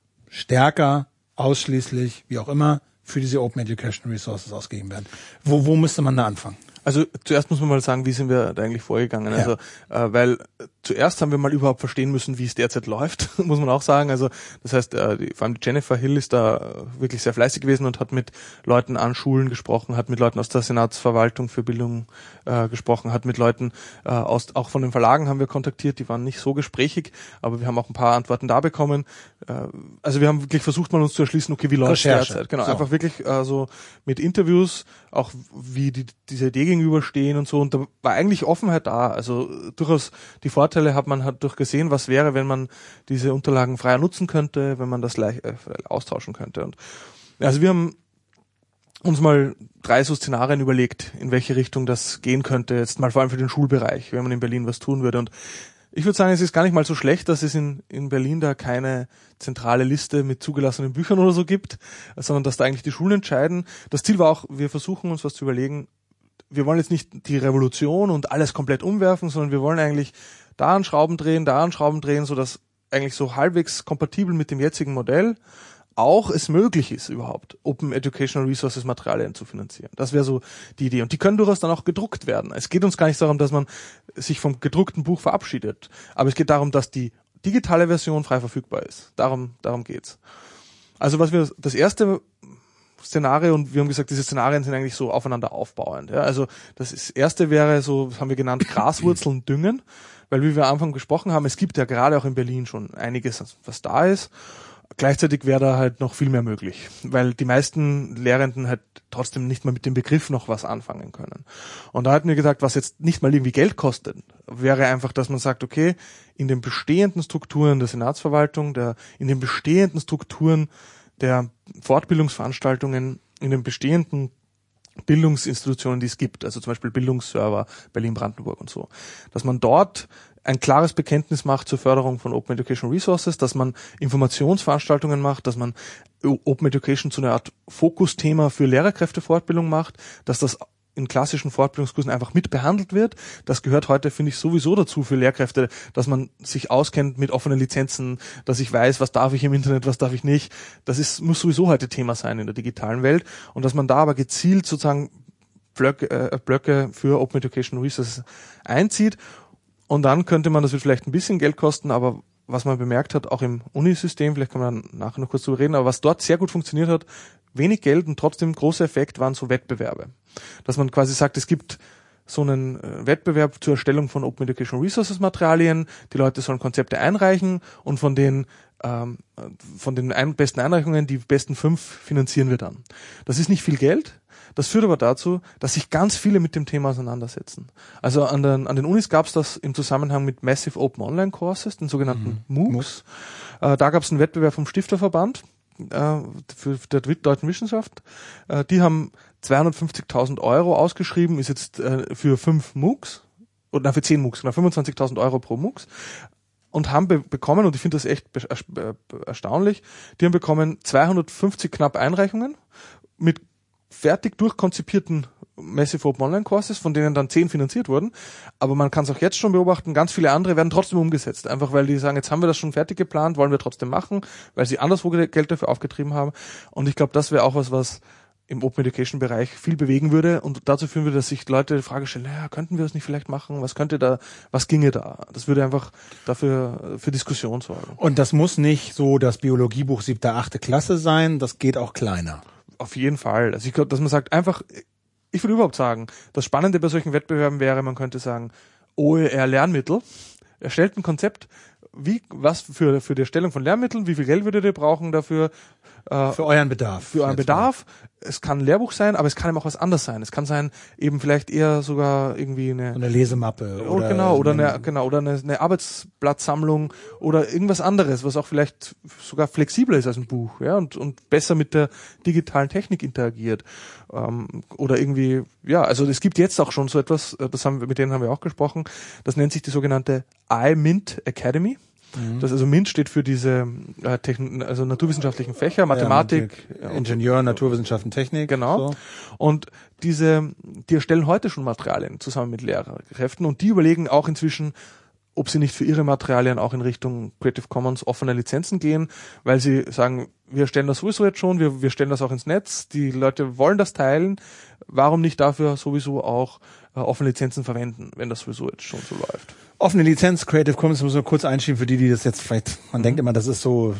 stärker, ausschließlich, wie auch immer, für diese Open Educational Resources ausgegeben werden. Wo müsste man da anfangen? Also zuerst muss man mal sagen, wie sind wir da eigentlich vorgegangen? Ja. Also weil zuerst haben wir mal überhaupt verstehen müssen, wie es derzeit läuft, muss man auch sagen. Also das heißt, vor allem Jennifer Hill ist da wirklich sehr fleißig gewesen und hat mit Leuten an Schulen gesprochen, hat mit Leuten aus der Senatsverwaltung für Bildung gesprochen, hat mit Leuten auch von den Verlagen haben wir kontaktiert, die waren nicht so gesprächig, aber wir haben auch ein paar Antworten da bekommen. Also wir haben wirklich versucht, mal uns zu erschließen, okay, wie läuft es derzeit? Genau, so. Einfach wirklich so mit Interviews, auch wie diese Idee gegenüberstehen und so. Und da war eigentlich Offenheit da. Also durchaus die Vorteile hat man durch gesehen, was wäre, wenn man diese Unterlagen freier nutzen könnte, wenn man das austauschen könnte. Und also wir haben uns mal 3 so Szenarien überlegt, in welche Richtung das gehen könnte, jetzt mal vor allem für den Schulbereich, wenn man in Berlin was tun würde. Und ich würde sagen, es ist gar nicht mal so schlecht, dass es in Berlin da keine zentrale Liste mit zugelassenen Büchern oder so gibt, sondern dass da eigentlich die Schulen entscheiden. Das Ziel war auch, wir versuchen uns was zu überlegen. Wir wollen jetzt nicht die Revolution und alles komplett umwerfen, sondern wir wollen eigentlich da an Schrauben drehen, sodass eigentlich so halbwegs kompatibel mit dem jetzigen Modell auch es möglich ist, überhaupt Open Educational Resources Materialien zu finanzieren. Das wäre so die Idee. Und die können durchaus dann auch gedruckt werden. Es geht uns gar nicht darum, dass man sich vom gedruckten Buch verabschiedet. Aber es geht darum, dass die digitale Version frei verfügbar ist. Darum geht's. Also das erste Szenario, und wir haben gesagt, diese Szenarien sind eigentlich so aufeinander aufbauend. Ja, also das erste wäre so, das haben wir genannt, Graswurzeln düngen. Weil wie wir am Anfang gesprochen haben, es gibt ja gerade auch in Berlin schon einiges, was da ist. Gleichzeitig wäre da halt noch viel mehr möglich, weil die meisten Lehrenden halt trotzdem nicht mal mit dem Begriff noch was anfangen können. Und da hatten wir gesagt, was jetzt nicht mal irgendwie Geld kostet, wäre einfach, dass man sagt, okay, in den bestehenden Strukturen der Senatsverwaltung, in den bestehenden Strukturen der Fortbildungsveranstaltungen, in den bestehenden Bildungsinstitutionen, die es gibt, also zum Beispiel Bildungsserver, Berlin-Brandenburg und so, dass man dort ein klares Bekenntnis macht zur Förderung von Open Education Resources, dass man Informationsveranstaltungen macht, dass man Open Education zu einer Art Fokusthema für Lehrerkräftefortbildung macht, dass das in klassischen Fortbildungskursen einfach mit behandelt wird. Das gehört heute, finde ich, sowieso dazu für Lehrkräfte, dass man sich auskennt mit offenen Lizenzen, dass ich weiß, was darf ich im Internet, was darf ich nicht. Muss sowieso heute Thema sein in der digitalen Welt. Und dass man da aber gezielt sozusagen Blöcke für Open Education Resources einzieht. Und dann könnte man, das wird vielleicht ein bisschen Geld kosten, aber was man bemerkt hat, auch im Unisystem, vielleicht kann man nachher noch kurz drüber reden, aber was dort sehr gut funktioniert hat, wenig Geld und trotzdem großer Effekt waren so Wettbewerbe. Dass man quasi sagt, es gibt so einen Wettbewerb zur Erstellung von Open Education Resources Materialien, die Leute sollen Konzepte einreichen und von den besten Einreichungen, die besten 5 finanzieren wir dann. Das ist nicht viel Geld. Das führt aber dazu, dass sich ganz viele mit dem Thema auseinandersetzen. Also an den Unis gab es das im Zusammenhang mit Massive Open Online Courses, den sogenannten MOOCs. Da gab es einen Wettbewerb vom Stifterverband für der Deutschen Wissenschaft. Die haben 250.000 Euro ausgeschrieben, ist jetzt für 5 MOOCs, oder für 10 MOOCs, 25.000 Euro pro MOOCs. Und haben bekommen, und ich finde das echt erstaunlich, die haben bekommen 250 knapp Einreichungen mit fertig durchkonzipierten Massive Open Online Courses, von denen dann 10 finanziert wurden. Aber man kann es auch jetzt schon beobachten, ganz viele andere werden trotzdem umgesetzt. Einfach weil die sagen, jetzt haben wir das schon fertig geplant, wollen wir trotzdem machen, weil sie anderswo Geld dafür aufgetrieben haben. Und ich glaube, das wäre auch was im Open Education Bereich viel bewegen würde und dazu führen würde, dass sich Leute die Frage stellen, naja, könnten wir das nicht vielleicht machen? Was ginge da? Das würde einfach dafür für Diskussion sorgen. Und das muss nicht so das Biologiebuch 7., 8. Klasse sein, das geht auch kleiner. Auf jeden Fall. Also ich glaube, dass man sagt, einfach, ich würde überhaupt sagen, das Spannende bei solchen Wettbewerben wäre, man könnte sagen, OER-Lernmittel, erstellt ein Konzept, was für die Erstellung von Lernmitteln, wie viel Geld würdet ihr brauchen dafür, Für euren Bedarf. Für euren Bedarf. Es kann ein Lehrbuch sein, aber es kann eben auch was anderes sein. Es kann sein, eben vielleicht eher sogar irgendwie eine Lesemappe oder eine Arbeitsblattsammlung oder irgendwas anderes, was auch vielleicht sogar flexibler ist als ein Buch, ja, und besser mit der digitalen Technik interagiert. Oder irgendwie, ja, also es gibt jetzt auch schon so etwas, mit denen haben wir auch gesprochen, das nennt sich die sogenannte iMint Academy. Das also MINT steht für diese also naturwissenschaftlichen Fächer, Mathematik, Ingenieur, Naturwissenschaften, Technik. Genau. So. Und die erstellen heute schon Materialien zusammen mit Lehrkräften und die überlegen auch inzwischen, ob sie nicht für ihre Materialien auch in Richtung Creative Commons offene Lizenzen gehen, weil sie sagen, wir stellen das sowieso jetzt schon, wir stellen das auch ins Netz, die Leute wollen das teilen, warum nicht dafür sowieso auch offene Lizenzen verwenden, wenn das sowieso jetzt schon so läuft. Offene Lizenz, Creative Commons, muss man kurz einschieben für die das jetzt vielleicht, man denkt immer, das ist so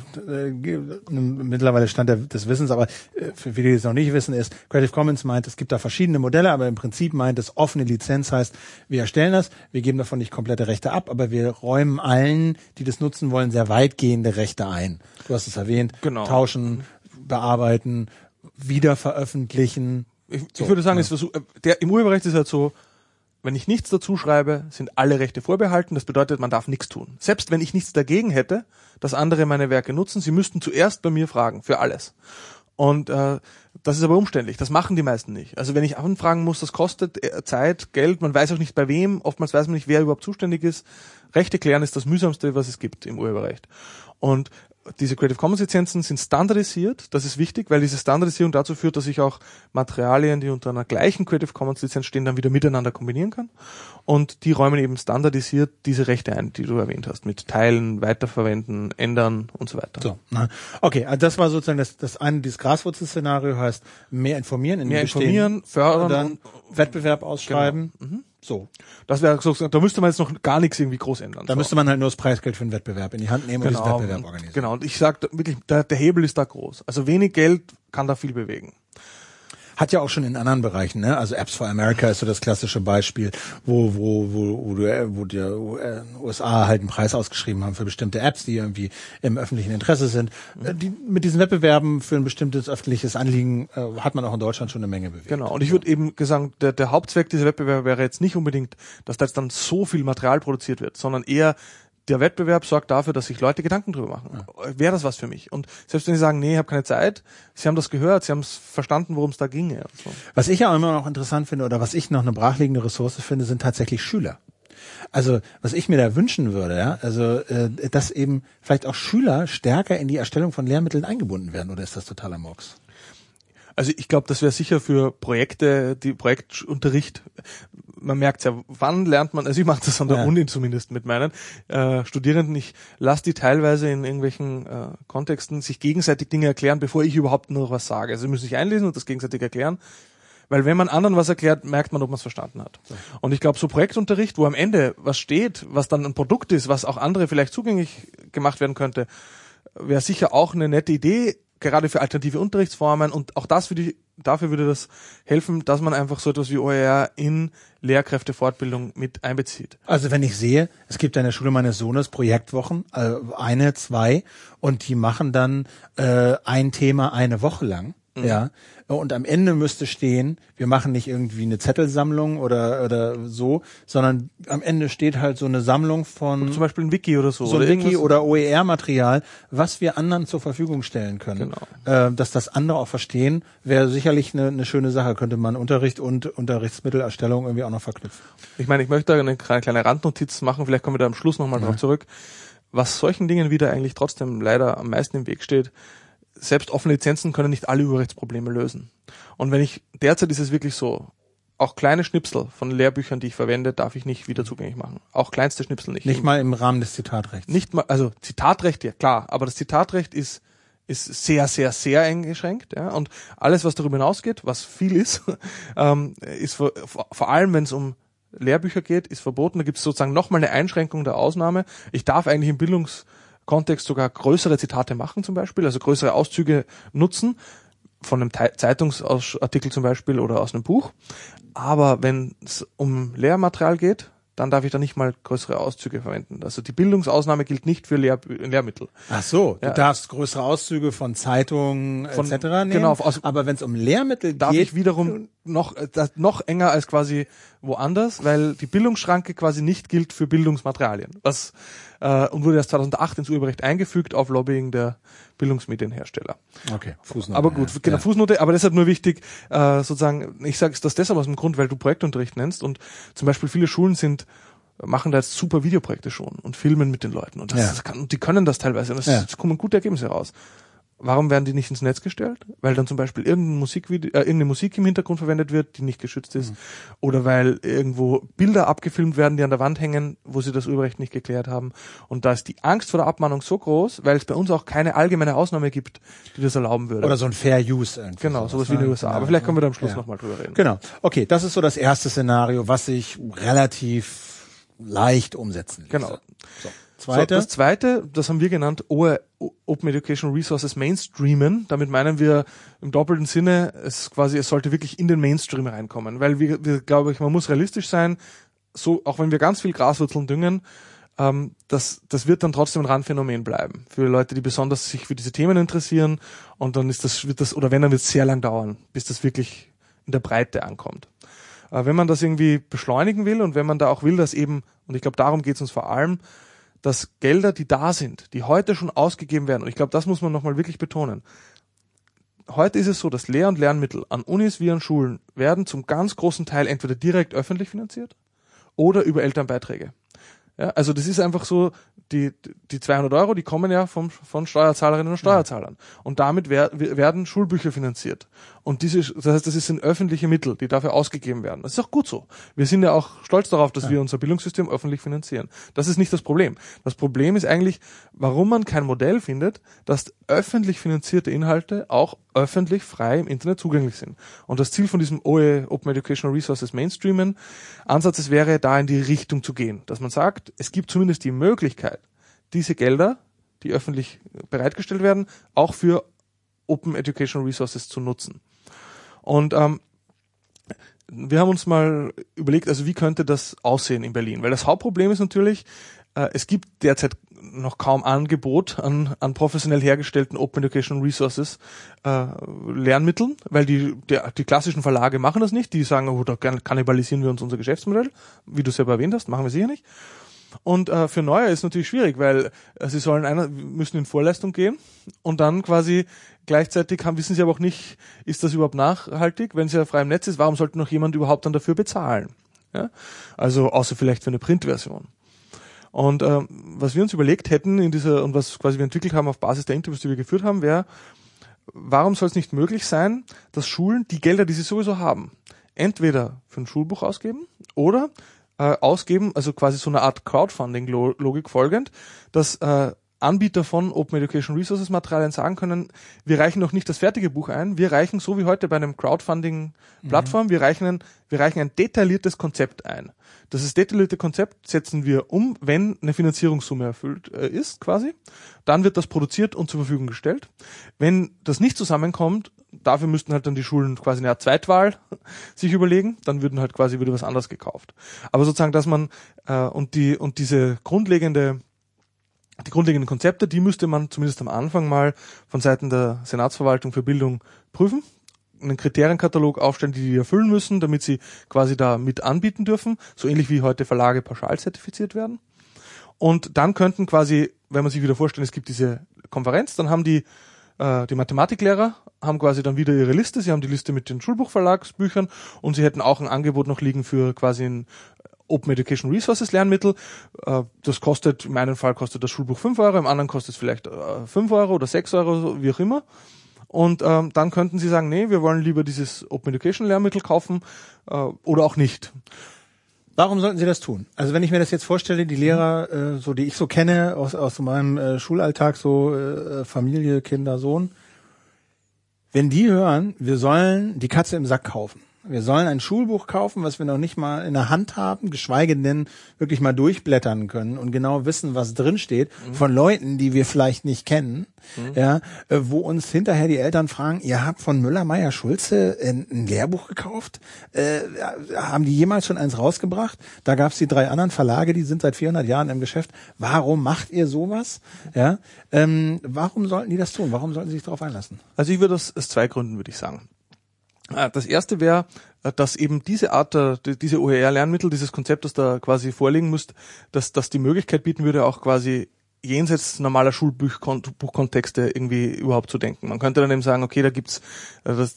mittlerweile Stand des Wissens, aber für die es noch nicht wissen ist, Creative Commons meint, es gibt da verschiedene Modelle, aber im Prinzip meint es, offene Lizenz heißt, wir erstellen das, wir geben davon nicht komplette Rechte ab, aber wir räumen allen, die das nutzen wollen, sehr weitgehende Rechte ein. Du hast es erwähnt, genau. Tauschen, bearbeiten, wieder veröffentlichen. Ich würde sagen, im Urheberrecht ist halt so, wenn ich nichts dazu schreibe, sind alle Rechte vorbehalten. Das bedeutet, man darf nichts tun. Selbst wenn ich nichts dagegen hätte, dass andere meine Werke nutzen, sie müssten zuerst bei mir fragen, für alles. Und das ist aber umständlich. Das machen die meisten nicht. Also wenn ich anfragen muss, das kostet Zeit, Geld. Man weiß auch nicht bei wem. Oftmals weiß man nicht, wer überhaupt zuständig ist. Rechte klären ist das mühsamste, was es gibt im Urheberrecht. Und diese Creative Commons Lizenzen sind standardisiert. Das ist wichtig, weil diese Standardisierung dazu führt, dass ich auch Materialien, die unter einer gleichen Creative Commons Lizenz stehen, dann wieder miteinander kombinieren kann. Und die räumen eben standardisiert diese Rechte ein, die du erwähnt hast, mit Teilen, Weiterverwenden, Ändern und so weiter. So, okay, das war sozusagen das eine, dieses Graswurzel-Szenario heißt mehr informieren, mehr informieren, fördern, dann Wettbewerb ausschreiben. Genau. Mhm. So. Das wäre sozusagen, da müsste man jetzt noch gar nichts irgendwie groß ändern. Da müsste man halt nur das Preisgeld für den Wettbewerb in die Hand nehmen und diesen Wettbewerb organisieren. Genau, und ich sage wirklich, der Hebel ist da groß. Also wenig Geld kann da viel bewegen. Hat ja auch schon in anderen Bereichen, ne? Also Apps for America ist so das klassische Beispiel, wo die USA halt einen Preis ausgeschrieben haben für bestimmte Apps, die irgendwie im öffentlichen Interesse sind. Die mit diesen Wettbewerben für ein bestimmtes öffentliches Anliegen hat man auch in Deutschland schon eine Menge bewegt. Genau. Und ich würde eben sagen, der Hauptzweck dieser Wettbewerbe wäre jetzt nicht unbedingt, dass da jetzt dann so viel Material produziert wird, sondern eher der Wettbewerb sorgt dafür, dass sich Leute Gedanken drüber machen. Ja. Wäre das was für mich? Und selbst wenn sie sagen, nee, ich habe keine Zeit, sie haben das gehört, sie haben es verstanden, worum es da ginge. Und so. Was ich ja immer noch interessant finde oder was ich noch eine brachliegende Ressource finde, sind tatsächlich Schüler. Also was ich mir da wünschen würde, ja, also dass eben vielleicht auch Schüler stärker in die Erstellung von Lehrmitteln eingebunden werden, oder ist das totaler Murks? Also ich glaube, das wäre sicher für Projektunterricht. Man merkt ja, wann lernt man, also ich mache das an der Uni zumindest mit meinen Studierenden, ich lasse die teilweise in irgendwelchen Kontexten sich gegenseitig Dinge erklären, bevor ich überhaupt nur was sage. Also sie müssen sich einlesen und das gegenseitig erklären, weil wenn man anderen was erklärt, merkt man, ob man es verstanden hat. So. Und ich glaube, so Projektunterricht, wo am Ende was steht, was dann ein Produkt ist, was auch andere vielleicht zugänglich gemacht werden könnte, wäre sicher auch eine nette Idee, gerade für alternative Unterrichtsformen, und auch dafür würde das helfen, dass man einfach so etwas wie OER in Lehrkräftefortbildung mit einbezieht. Also wenn ich sehe, es gibt in der Schule meines Sohnes Projektwochen, 1, 2, und die machen dann ein Thema eine Woche lang. Ja, und am Ende müsste stehen, wir machen nicht irgendwie eine Zettelsammlung oder so, sondern am Ende steht halt so eine Sammlung von zum Beispiel ein Wiki oder so. So ein Wiki oder OER-Material, was wir anderen zur Verfügung stellen können. Genau. Dass das andere auch verstehen, wäre sicherlich eine schöne Sache, könnte man Unterricht und Unterrichtsmittelerstellung irgendwie auch noch verknüpfen. Ich meine, ich möchte da eine kleine Randnotiz machen, vielleicht kommen wir da am Schluss nochmal drauf zurück. Was solchen Dingen wieder eigentlich trotzdem leider am meisten im Weg steht, selbst offene Lizenzen können nicht alle Urheberrechtsprobleme lösen. Und derzeit ist es wirklich so, auch kleine Schnipsel von Lehrbüchern, die ich verwende, darf ich nicht wieder zugänglich machen. Auch kleinste Schnipsel nicht. Nicht mal im Rahmen des Zitatrechts. Nicht mal, also Zitatrecht, ja klar, aber das Zitatrecht ist sehr, sehr, sehr eng geschränkt, ja. Und alles, was darüber hinausgeht, was viel ist vor allem, wenn es um Lehrbücher geht, ist verboten. Da gibt es sozusagen nochmal eine Einschränkung der Ausnahme. Ich darf eigentlich im Bildungskontext sogar größere Zitate machen zum Beispiel, also größere Auszüge nutzen, von einem Zeitungsartikel zum Beispiel oder aus einem Buch. Aber wenn es um Lehrmaterial geht, dann darf ich da nicht mal größere Auszüge verwenden. Also die Bildungsausnahme gilt nicht für Lehrmittel. Ach so, du darfst größere Auszüge von Zeitungen etc. nehmen, genau, aber wenn es um Lehrmittel darf geht, ich wiederum noch enger als quasi woanders, weil die Bildungsschranke quasi nicht gilt für Bildungsmaterialien. Und wurde erst 2008 ins Urheberrecht eingefügt auf Lobbying der Bildungsmedienhersteller. Okay, Fußnote. Aber gut, genau, Fußnote, aber deshalb nur wichtig, sozusagen, ich sage das deshalb aus dem Grund, weil du Projektunterricht nennst und zum Beispiel viele Schulen machen da jetzt super Videoprojekte schon und filmen mit den Leuten und die können das teilweise und es kommen gute Ergebnisse raus. Warum werden die nicht ins Netz gestellt? Weil dann zum Beispiel irgendeine Musik im Hintergrund verwendet wird, die nicht geschützt ist. Oder weil irgendwo Bilder abgefilmt werden, die an der Wand hängen, wo sie das Urheberrecht nicht geklärt haben. Und da ist die Angst vor der Abmahnung so groß, weil es bei uns auch keine allgemeine Ausnahme gibt, die das erlauben würde. Oder so ein Fair Use. Irgendwie. Genau, sowas wie in den USA. Aber vielleicht können wir da am Schluss nochmal drüber reden. Genau. Okay, das ist so das erste Szenario, was sich relativ leicht umsetzen lässt. Genau. So. Das zweite, das haben wir genannt, Open Educational Resources Mainstreamen. Damit meinen wir im doppelten Sinne, es sollte wirklich in den Mainstream reinkommen. Weil wir glaube ich, man muss realistisch sein, so, auch wenn wir ganz viel Graswurzeln düngen, das wird dann trotzdem ein Randphänomen bleiben. Für Leute, die besonders sich für diese Themen interessieren. Und dann wird es sehr lang dauern, bis das wirklich in der Breite ankommt. Wenn man das irgendwie beschleunigen will und wenn man da auch will, dass eben, und ich glaube, darum geht es uns vor allem, dass Gelder, die da sind, die heute schon ausgegeben werden, und ich glaube, das muss man nochmal wirklich betonen. Heute ist es so, dass Lehr- und Lernmittel an Unis wie an Schulen werden zum ganz großen Teil entweder direkt öffentlich finanziert oder über Elternbeiträge. Ja, also das ist einfach so, die 200 €, die kommen ja von Steuerzahlerinnen und Steuerzahlern. Und damit werden Schulbücher finanziert. Und das heißt, das sind öffentliche Mittel, die dafür ausgegeben werden. Das ist auch gut so. Wir sind ja auch stolz darauf, dass wir unser Bildungssystem öffentlich finanzieren. Das ist nicht das Problem. Das Problem ist eigentlich, warum man kein Modell findet, dass öffentlich finanzierte Inhalte auch öffentlich frei im Internet zugänglich sind. Und das Ziel von diesem Open Educational Resources Mainstreamen Ansatzes wäre, da in die Richtung zu gehen. Dass man sagt, es gibt zumindest die Möglichkeit, diese Gelder, die öffentlich bereitgestellt werden, auch für Open Educational Resources zu nutzen. Und wir haben uns mal überlegt, also wie könnte das aussehen in Berlin? Weil das Hauptproblem ist natürlich, es gibt derzeit noch kaum Angebot an professionell hergestellten Open Educational Resources Lernmitteln, weil die klassischen Verlage machen das nicht. Die sagen, oh, da kannibalisieren wir uns unser Geschäftsmodell. Wie du selber erwähnt hast, machen wir sicher nicht. Und für Neue ist natürlich schwierig, weil sie müssen in Vorleistung gehen und dann quasi gleichzeitig wissen sie aber auch nicht, ist das überhaupt nachhaltig? Wenn es ja frei im Netz ist, warum sollte noch jemand überhaupt dann dafür bezahlen? Ja? Also außer vielleicht für eine Printversion. Und was wir uns überlegt hätten und was quasi wir entwickelt haben auf Basis der Interviews, die wir geführt haben, wäre, warum soll es nicht möglich sein, dass Schulen die Gelder, die sie sowieso haben, entweder für ein Schulbuch ausgeben oder ausgeben, also quasi so eine Art Crowdfunding-Logik folgend, dass Anbieter von Open Education Resources Materialien sagen können, wir reichen noch nicht das fertige Buch ein, wir reichen so wie heute bei einem Crowdfunding-Plattform, wir reichen ein detailliertes Konzept ein. Das detaillierte Konzept setzen wir um, wenn eine Finanzierungssumme erfüllt ist quasi. Dann wird das produziert und zur Verfügung gestellt. Wenn das nicht zusammenkommt, dafür müssten halt dann die Schulen quasi eine Art Zweitwahl sich überlegen, dann würde was anderes gekauft. Aber sozusagen, dass man diese grundlegenden Konzepte, die müsste man zumindest am Anfang mal von Seiten der Senatsverwaltung für Bildung prüfen, einen Kriterienkatalog aufstellen, die erfüllen müssen, damit sie quasi da mit anbieten dürfen, so ähnlich wie heute Verlage pauschal zertifiziert werden. Und dann könnten quasi, wenn man sich wieder vorstellt, es gibt diese Konferenz, dann haben die Mathematiklehrer haben quasi dann wieder ihre Liste, sie haben die Liste mit den Schulbuchverlagsbüchern und sie hätten auch ein Angebot noch liegen für quasi ein Open Education Resources Lernmittel. Das kostet, im einen Fall kostet das Schulbuch 5 €, im anderen kostet es vielleicht 5 € oder 6 €, wie auch immer. Und dann könnten sie sagen, nee, wir wollen lieber dieses Open Education Lehrmittel kaufen oder auch nicht. Warum sollten sie das tun? Also wenn ich mir das jetzt vorstelle, die Lehrer, die ich so kenne aus meinem Schulalltag, Familie, Kinder, Sohn, wenn die hören, wir sollen die Katze im Sack kaufen, Wir sollen ein Schulbuch kaufen, was wir noch nicht mal in der Hand haben, geschweige denn wirklich mal durchblättern können und genau wissen, was drin steht, von Leuten, die wir vielleicht nicht kennen, ja, wo uns hinterher die Eltern fragen, ihr habt von Müller, Meyer, Schulze ein Lehrbuch gekauft? Haben die jemals schon eins rausgebracht? Da gab es die 3 anderen Verlage, die sind seit 400 Jahren im Geschäft. Warum macht ihr sowas? Ja, warum sollten die das tun? Warum sollten sie sich darauf einlassen? Also ich würde das aus 2 Gründen, würde ich sagen. Das erste wäre, dass eben diese Art, diese OER-Lernmittel, dieses Konzept, das da quasi vorliegen müsste, dass das die Möglichkeit bieten würde, auch quasi jenseits normaler Schulbuchkontexte irgendwie überhaupt zu denken. Man könnte dann eben sagen, okay, da gibt's das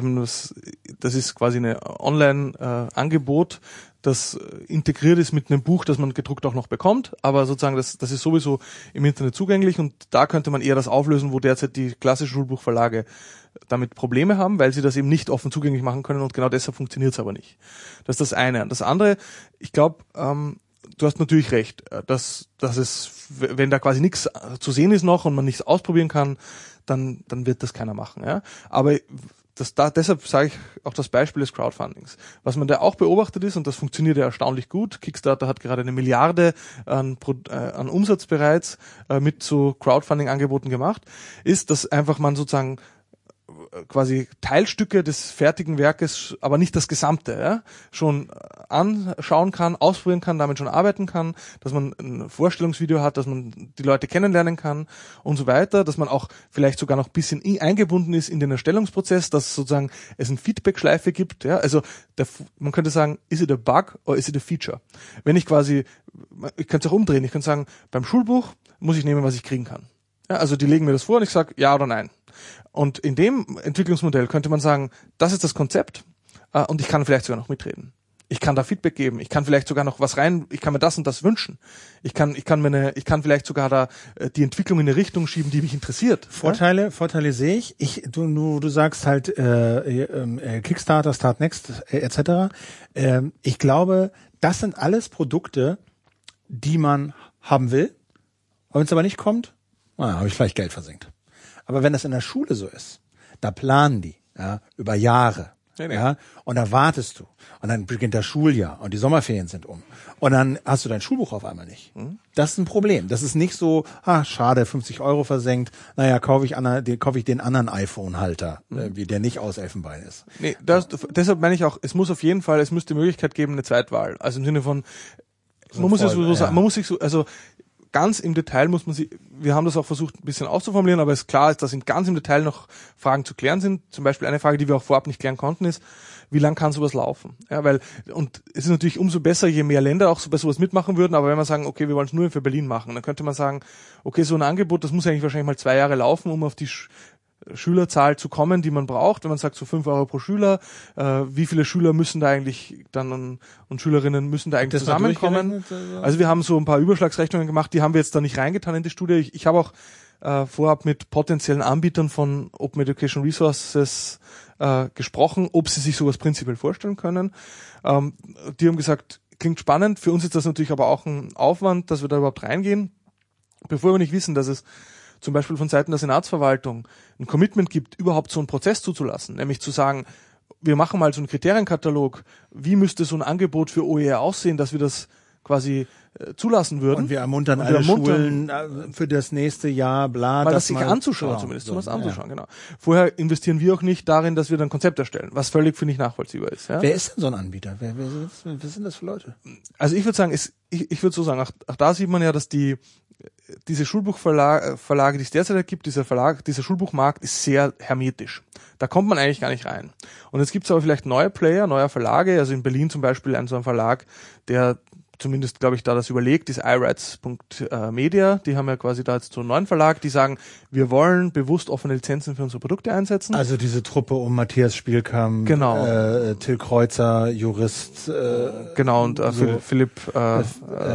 ist quasi eine Online-Angebot, das integriert ist mit einem Buch, das man gedruckt auch noch bekommt, aber sozusagen das ist sowieso im Internet zugänglich und da könnte man eher das auflösen, wo derzeit die klassischen Schulbuchverlage damit Probleme haben, weil sie das eben nicht offen zugänglich machen können und genau deshalb funktioniert es aber nicht. Das ist das eine. Und das andere, ich glaube, du hast natürlich recht, dass es, wenn da quasi nichts zu sehen ist noch und man nichts ausprobieren kann, dann wird das keiner machen. Ja? Aber deshalb sage ich auch das Beispiel des Crowdfundings. Was man da auch beobachtet ist, und das funktioniert ja erstaunlich gut, Kickstarter hat gerade 1 Milliarde an Umsatz bereits mit so Crowdfunding-Angeboten gemacht, ist, dass einfach man sozusagen quasi Teilstücke des fertigen Werkes, aber nicht das Gesamte, ja, schon anschauen kann, ausprobieren kann, damit schon arbeiten kann, dass man ein Vorstellungsvideo hat, dass man die Leute kennenlernen kann und so weiter, dass man auch vielleicht sogar noch ein bisschen eingebunden ist in den Erstellungsprozess, dass sozusagen es eine Feedback-Schleife gibt, ja, also man könnte sagen, is it a bug or is it a feature? Wenn ich könnte es auch umdrehen, ich könnte sagen, beim Schulbuch muss ich nehmen, was ich kriegen kann. Ja, also die legen mir das vor und ich sage ja oder nein. Und in dem Entwicklungsmodell könnte man sagen, das ist das Konzept und ich kann vielleicht sogar noch mitreden. Ich kann da Feedback geben, ich kann vielleicht sogar noch was ich kann mir das und das wünschen. Ich kann vielleicht sogar da die Entwicklung in eine Richtung schieben, die mich interessiert. Vorteile sehe ich. Du sagst halt Kickstarter, Startnext etc. Ich glaube, das sind alles Produkte, die man haben will. Wenn es aber nicht kommt, habe ich vielleicht Geld versenkt. Aber wenn das in der Schule so ist, da planen die über Jahre. Nee. Ja, und da wartest du. Und dann beginnt das Schuljahr und die Sommerferien sind um. Und dann hast du dein Schulbuch auf einmal nicht. Das ist ein Problem. Das ist nicht so, schade, 50 € versenkt. Naja, kaufe ich den anderen iPhone-Halter, wie der nicht aus Elfenbein ist. Nee, deshalb meine ich auch, es müsste die Möglichkeit geben, eine Zweitwahl. Also im Sinne von, ganz im Detail wir haben das auch versucht, ein bisschen auszuformulieren, aber es ist klar, dass ganz im Detail noch Fragen zu klären sind. Zum Beispiel eine Frage, die wir auch vorab nicht klären konnten, ist, wie lang kann sowas laufen? Ja, und es ist natürlich umso besser, je mehr Länder auch bei sowas mitmachen würden, aber wenn wir sagen, okay, wir wollen es nur für Berlin machen, dann könnte man sagen, okay, so ein Angebot, das muss eigentlich wahrscheinlich mal 2 Jahre laufen, um auf die Schülerzahl zu kommen, die man braucht. Wenn man sagt, so 5 € pro Schüler, wie viele Schüler müssen da eigentlich und Schülerinnen müssen da eigentlich zusammenkommen? Also wir haben so ein paar Überschlagsrechnungen gemacht, die haben wir jetzt da nicht reingetan in die Studie. Ich habe auch vorab mit potenziellen Anbietern von Open Education Resources gesprochen, ob sie sich sowas prinzipiell vorstellen können. Die haben gesagt, klingt spannend. Für uns ist das natürlich aber auch ein Aufwand, dass wir da überhaupt reingehen. Bevor wir nicht wissen, dass es zum Beispiel von Seiten der Senatsverwaltung ein Commitment gibt, überhaupt so einen Prozess zuzulassen, nämlich zu sagen, wir machen mal so einen Kriterienkatalog, wie müsste so ein Angebot für OER aussehen, dass wir das quasi zulassen würden. Und wir ermuntern alle Schulen für das nächste Jahr, mal das sich anzuschauen, zumindest was anzuschauen, genau. Vorher investieren wir auch nicht darin, dass wir dann ein Konzept erstellen, was völlig, finde ich, nachvollziehbar ist. Ja? Wer ist denn so ein Anbieter? Wer sind das für Leute? Also ich würde sagen, ich würde so sagen, auch da sieht man ja, dass diese Schulbuchverlage, die es derzeit gibt, dieser Schulbuchmarkt ist sehr hermetisch. Da kommt man eigentlich gar nicht rein. Und jetzt gibt es aber vielleicht neue Verlage, also in Berlin zum Beispiel so ein Verlag, der zumindest, glaube ich, da das überlegt, ist iRights.media, die haben ja quasi da jetzt so einen neuen Verlag, die sagen, wir wollen bewusst offene Lizenzen für unsere Produkte einsetzen. Also diese Truppe um Matthias Spielkamp, genau. Till Kreuzer, Jurist. Genau, und Philipp.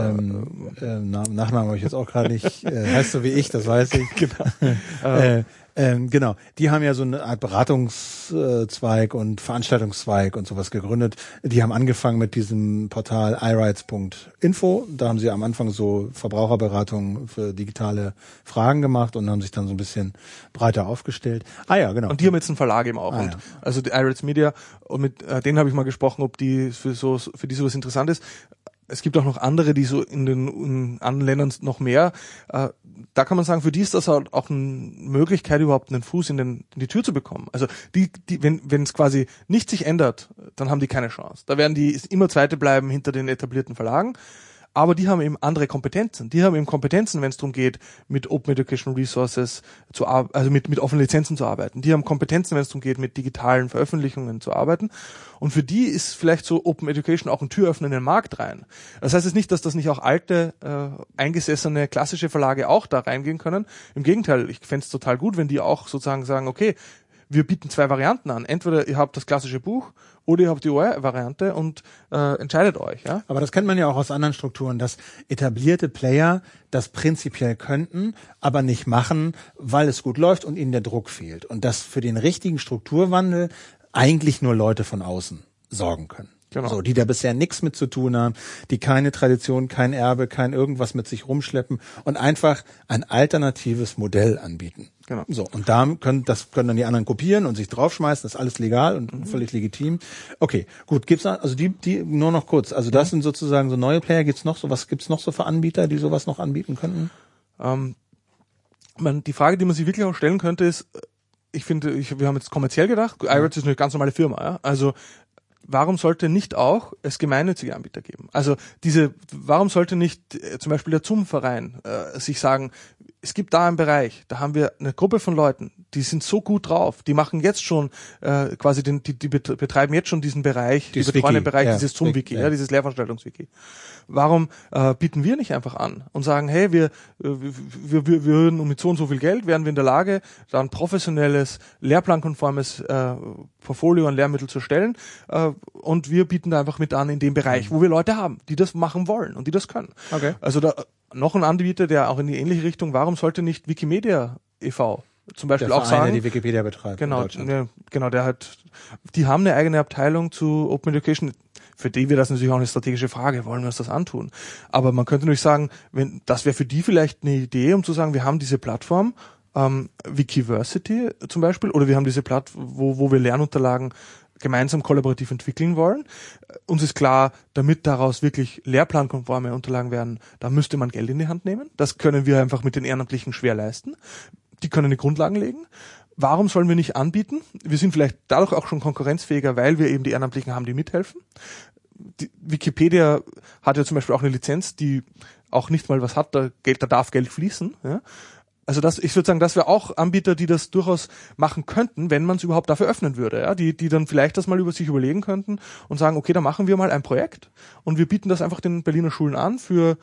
Nachnamen habe ich jetzt auch gerade nicht. Heißt so wie ich, das weiß ich. Genau. Genau, die haben ja so eine Art Beratungszweig und Veranstaltungszweig und sowas gegründet. Die haben angefangen mit diesem Portal iRights.info. Da haben sie am Anfang so Verbraucherberatungen für digitale Fragen gemacht und haben sich dann so ein bisschen breiter aufgestellt. Ah ja, genau. Und die haben jetzt einen Verlag eben auch. Und also die iRights Media, und mit denen habe ich mal gesprochen, ob die für die sowas interessant ist. Es gibt auch noch andere, die so in anderen Ländern noch mehr. Da kann man sagen, für die ist das halt auch eine Möglichkeit, überhaupt einen Fuß in die Tür zu bekommen. Also wenn es quasi nicht sich ändert, dann haben die keine Chance. Da werden die immer Zweite bleiben hinter den etablierten Verlagen. Aber die haben eben andere Kompetenzen. Die haben eben Kompetenzen, wenn es darum geht, mit Open Educational Resources also mit offenen Lizenzen zu arbeiten. Die haben Kompetenzen, wenn es darum geht, mit digitalen Veröffentlichungen zu arbeiten. Und für die ist vielleicht so Open Education auch ein Türöffner in den Markt rein. Das heißt jetzt nicht, dass das nicht auch alte, eingesessene, klassische Verlage auch da reingehen können. Im Gegenteil, ich fände es total gut, wenn die auch sozusagen sagen, okay, wir bieten 2 Varianten an. Entweder ihr habt das klassische Buch oder ihr habt die OER-Variante und entscheidet euch. Ja? Aber das kennt man ja auch aus anderen Strukturen, dass etablierte Player das prinzipiell könnten, aber nicht machen, weil es gut läuft und ihnen der Druck fehlt. Und dass für den richtigen Strukturwandel eigentlich nur Leute von außen sorgen können. Genau. So, die da bisher nichts mit zu tun haben, die keine Tradition, kein Erbe, kein irgendwas mit sich rumschleppen und einfach ein alternatives Modell anbieten. Genau. So, und können dann die anderen kopieren und sich draufschmeißen, das ist alles legal und völlig legitim. Okay, gut, gibt's da, also die nur noch kurz, also das sind sozusagen so neue Player, gibt's noch so für Anbieter, die sowas noch anbieten könnten? Die Frage, die man sich wirklich auch stellen könnte, ist, ich finde, wir haben jetzt kommerziell gedacht, iRights ist eine ganz normale Firma, ja? Also warum sollte nicht auch es gemeinnützige Anbieter geben? Also warum sollte nicht zum Beispiel der ZUM-Verein sich sagen, es gibt da einen Bereich, da haben wir eine Gruppe von Leuten, die sind so gut drauf, die machen jetzt schon quasi die betreiben jetzt schon diesen Bereich, die betreuen den Bereich, dieses ZUM-Wiki, dieses Lehrveranstaltungs-Wiki. Warum bieten wir nicht einfach an und sagen, hey, wir würden mit so und so viel Geld, wären wir in der Lage, da ein professionelles, lehrplankonformes Portfolio an Lehrmittel zu stellen und wir bieten da einfach mit an in dem Bereich, wo wir Leute haben, die das machen wollen und die das können. Okay. Also da noch ein Anbieter, der auch in die ähnliche Richtung, warum sollte nicht Wikimedia e.V. zum Beispiel der auch Verein, sagen, der die Wikipedia betreibt. Genau, die haben eine eigene Abteilung zu Open Education. Für die wäre das natürlich auch eine strategische Frage, wollen wir uns das antun? Aber man könnte natürlich sagen, das wäre für die vielleicht eine Idee, um zu sagen, wir haben diese Plattform, Wikiversity zum Beispiel, oder wir haben diese Plattform, wo wir Lernunterlagen gemeinsam kollaborativ entwickeln wollen. Uns ist klar, damit daraus wirklich lehrplankonforme Unterlagen werden, da müsste man Geld in die Hand nehmen. Das können wir einfach mit den Ehrenamtlichen schwer leisten. Die können die Grundlagen legen. Warum sollen wir nicht anbieten? Wir sind vielleicht dadurch auch schon konkurrenzfähiger, weil wir eben die Ehrenamtlichen haben, die mithelfen. Die Wikipedia hat ja zum Beispiel auch eine Lizenz, die auch nicht mal was hat, da darf Geld fließen. Ja? Also ich würde sagen, das wäre auch Anbieter, die das durchaus machen könnten, wenn man es überhaupt dafür öffnen würde, ja, die dann vielleicht das mal über sich überlegen könnten und sagen, okay, da machen wir mal ein Projekt und wir bieten das einfach den Berliner Schulen an für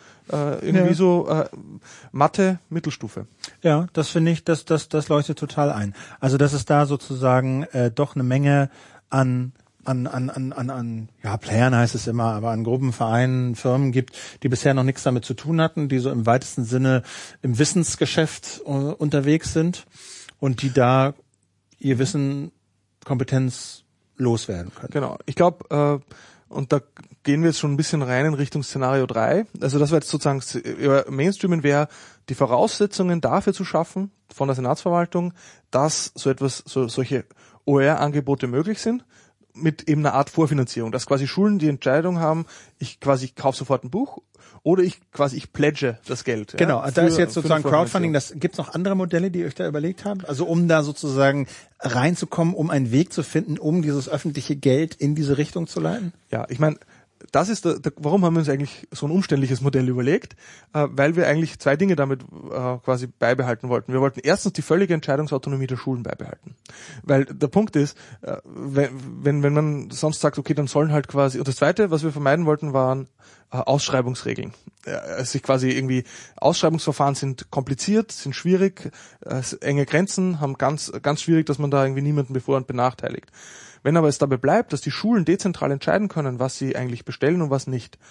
Mathe Mittelstufe. Ja, das finde ich, das leuchtet total ein. Also dass es da sozusagen doch eine Menge an Playern heißt es immer, aber an Gruppen, Vereinen, Firmen gibt, die bisher noch nichts damit zu tun hatten, die so im weitesten Sinne im Wissensgeschäft unterwegs sind und die da ihr Wissen, Kompetenz loswerden können. Genau. Ich glaube, und da gehen wir jetzt schon ein bisschen rein in Richtung Szenario 3. Also das wäre jetzt sozusagen, Mainstreamen wäre, die Voraussetzungen dafür zu schaffen von der Senatsverwaltung, dass solche OER-Angebote möglich sind, mit eben einer Art Vorfinanzierung, dass quasi Schulen die Entscheidung haben, ich kaufe sofort ein Buch oder ich pledge das Geld. Genau, da ist jetzt sozusagen Crowdfunding, gibt's noch andere Modelle, die ihr euch da überlegt habt? Also um da sozusagen reinzukommen, um einen Weg zu finden, um dieses öffentliche Geld in diese Richtung zu leiten? Ja, ich meine, das ist warum haben wir uns eigentlich so ein umständliches Modell überlegt? Weil wir eigentlich 2 Dinge damit quasi beibehalten wollten. Wir wollten erstens die völlige Entscheidungsautonomie der Schulen beibehalten. Weil der Punkt ist, wenn man sonst sagt, okay, dann sollen halt quasi, und das Zweite, was wir vermeiden wollten, waren Ausschreibungsregeln. Also quasi irgendwie Ausschreibungsverfahren sind kompliziert, sind schwierig, enge Grenzen, haben ganz, ganz schwierig, dass man da irgendwie niemanden bevor und benachteiligt. Wenn aber es dabei bleibt, dass die Schulen dezentral entscheiden können, was sie eigentlich bestellen und was nicht,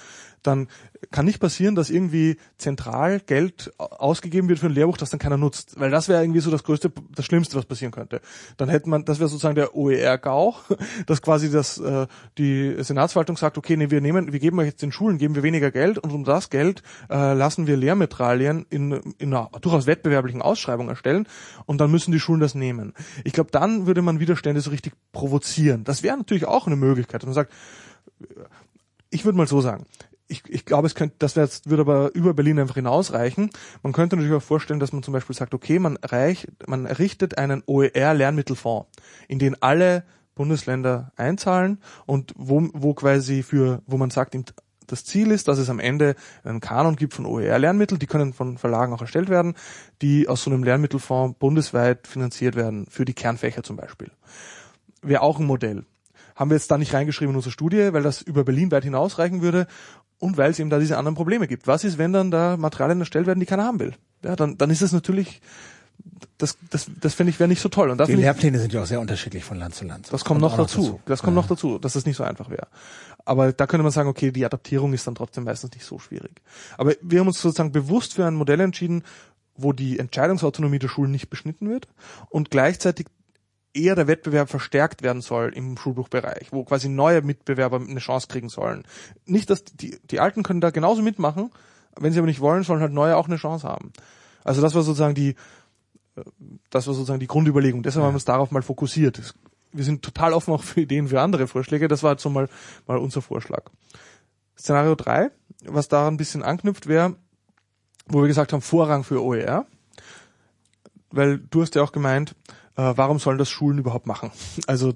dann kann nicht passieren, dass irgendwie zentral Geld ausgegeben wird für ein Lehrbuch, das dann keiner nutzt. Weil das wäre irgendwie so das Schlimmste, was passieren könnte. Dann hätte man, das wäre sozusagen der OER-GAU, dass quasi die Senatsverwaltung sagt, okay, nee, wir geben euch jetzt den Schulen, geben wir weniger Geld und um das Geld lassen wir Lehrmaterialien in einer durchaus wettbewerblichen Ausschreibung erstellen und dann müssen die Schulen das nehmen. Ich glaube, dann würde man Widerstände so richtig provozieren. Das wäre natürlich auch eine Möglichkeit, dass man sagt, ich würde mal so sagen, ich glaube, würde aber über Berlin einfach hinausreichen. Man könnte natürlich auch vorstellen, dass man zum Beispiel sagt, okay, man errichtet einen OER-Lernmittelfonds, in den alle Bundesländer einzahlen und wo man sagt, das Ziel ist, dass es am Ende einen Kanon gibt von OER-Lernmitteln, die können von Verlagen auch erstellt werden, die aus so einem Lernmittelfonds bundesweit finanziert werden, für die Kernfächer zum Beispiel. Wäre auch ein Modell. Haben wir jetzt da nicht reingeschrieben in unsere Studie, weil das über Berlin weit hinausreichen würde und weil es eben da diese anderen Probleme gibt. Was ist, wenn dann da Materialien erstellt werden, die keiner haben will? Ja, dann ist es natürlich, das finde ich wäre nicht so toll. Und die Lehrpläne sind ja auch sehr unterschiedlich von Land zu Land. Das kommt noch dazu. Das kommt noch dazu, dass es nicht so einfach wäre. Aber da könnte man sagen, okay, die Adaptierung ist dann trotzdem meistens nicht so schwierig. Aber wir haben uns sozusagen bewusst für ein Modell entschieden, wo die Entscheidungsautonomie der Schulen nicht beschnitten wird und gleichzeitig eher der Wettbewerb verstärkt werden soll im Schulbuchbereich, wo quasi neue Mitbewerber eine Chance kriegen sollen. Nicht, dass die Alten können da genauso mitmachen, wenn sie aber nicht wollen, sollen halt neue auch eine Chance haben. Also das war sozusagen die Grundüberlegung. Deshalb haben wir uns darauf mal fokussiert. Wir sind total offen auch für Ideen, für andere Vorschläge. Das war jetzt so mal unser Vorschlag. Szenario 3, was daran ein bisschen anknüpft, wäre, wo wir gesagt haben, Vorrang für OER. Weil du hast ja auch gemeint, warum sollen das Schulen überhaupt machen? Also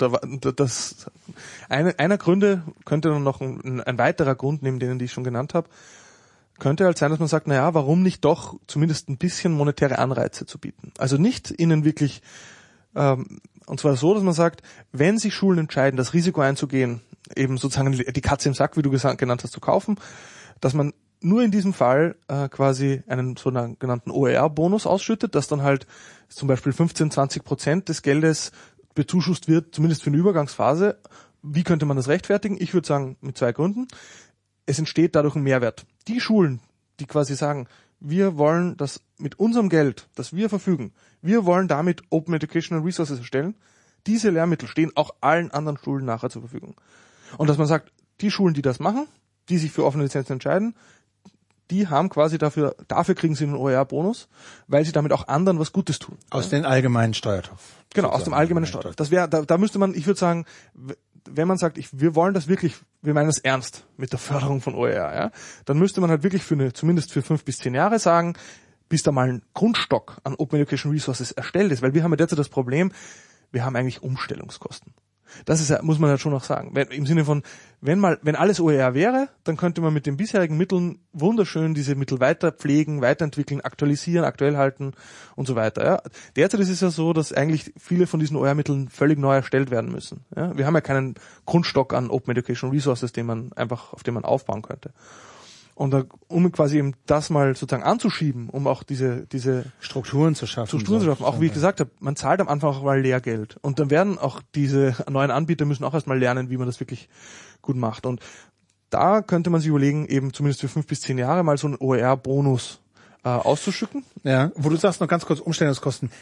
einer Gründe könnte dann noch ein weiterer Grund, neben denen, die ich schon genannt habe, könnte halt sein, dass man sagt, naja, warum nicht doch zumindest ein bisschen monetäre Anreize zu bieten? Also nicht ihnen wirklich, und zwar so, dass man sagt, wenn sich Schulen entscheiden, das Risiko einzugehen, eben sozusagen die Katze im Sack, wie du genannt hast, zu kaufen, dass man nur in diesem Fall quasi einen sogenannten OER-Bonus ausschüttet, dass dann halt zum Beispiel 15-20% des Geldes bezuschusst wird, zumindest für eine Übergangsphase. Wie könnte man das rechtfertigen? Ich würde sagen, mit 2 Gründen. Es entsteht dadurch ein Mehrwert. Die Schulen, die quasi sagen, wir wollen das mit unserem Geld, das wir verfügen, wir wollen damit Open Educational Resources erstellen, diese Lehrmittel stehen auch allen anderen Schulen nachher zur Verfügung. Und dass man sagt, die Schulen, die das machen, die sich für offene Lizenzen entscheiden, die haben quasi dafür kriegen sie einen OER-Bonus, weil sie damit auch anderen was Gutes tun. Aus den allgemeinen Steuertopf. Genau, aus dem allgemeinen Steuertopf. Das wäre, da müsste man, ich würde sagen, wenn man sagt, wir wollen das wirklich, wir meinen es ernst mit der Förderung von OER, ja, dann müsste man halt wirklich zumindest für 5 bis 10 Jahre sagen, bis da mal ein Grundstock an Open Education Resources erstellt ist, weil wir haben ja derzeit das Problem, wir haben eigentlich Umstellungskosten. Das ist ja, muss man ja schon noch sagen. Im Sinne von, wenn alles OER wäre, dann könnte man mit den bisherigen Mitteln wunderschön diese Mittel weiter pflegen, weiterentwickeln, aktualisieren, aktuell halten und so weiter. Ja. Derzeit ist es ja so, dass eigentlich viele von diesen OER-Mitteln völlig neu erstellt werden müssen. Ja. Wir haben ja keinen Grundstock an Open Education Resources, auf den man aufbauen könnte. Und um quasi eben das mal sozusagen anzuschieben, um auch diese Strukturen zu schaffen. Auch wie ich gesagt habe, man zahlt am Anfang auch mal Lehrgeld. Und dann werden auch diese neuen Anbieter müssen auch erstmal lernen, wie man das wirklich gut macht. Und da könnte man sich überlegen, eben zumindest für 5 bis 10 Jahre mal so einen OER-Bonus auszuschicken. Ja, wo du sagst, noch ganz kurz Umstellungskosten.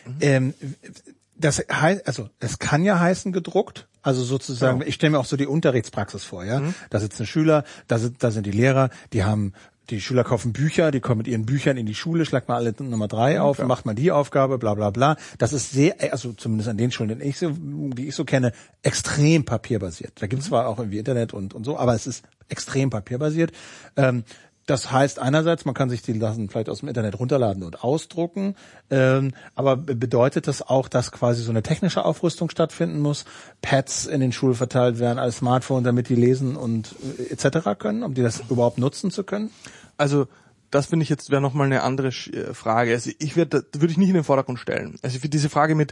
Das heißt, also es kann ja heißen gedruckt, also sozusagen, Ich stelle mir auch so die Unterrichtspraxis vor, ja. Da sitzen Schüler, da sind die Lehrer, die Schüler kaufen Bücher, die kommen mit ihren Büchern in die Schule, schlagt mal alle Nummer 3 auf, macht mal die Aufgabe, bla bla bla. Das ist sehr, also zumindest an den Schulen, die ich so kenne, extrem papierbasiert. Da gibt's zwar auch irgendwie Internet und so, aber es ist extrem papierbasiert. Das heißt einerseits, man kann sich die Sachen vielleicht aus dem Internet runterladen und ausdrucken, aber bedeutet das auch, dass quasi so eine technische Aufrüstung stattfinden muss, Pads in den Schulen verteilt werden als Smartphone, damit die lesen und etc. können, um die das überhaupt nutzen zu können? Also das finde ich jetzt wäre nochmal eine andere Frage. Also würde ich nicht in den Vordergrund stellen. Also für diese Frage mit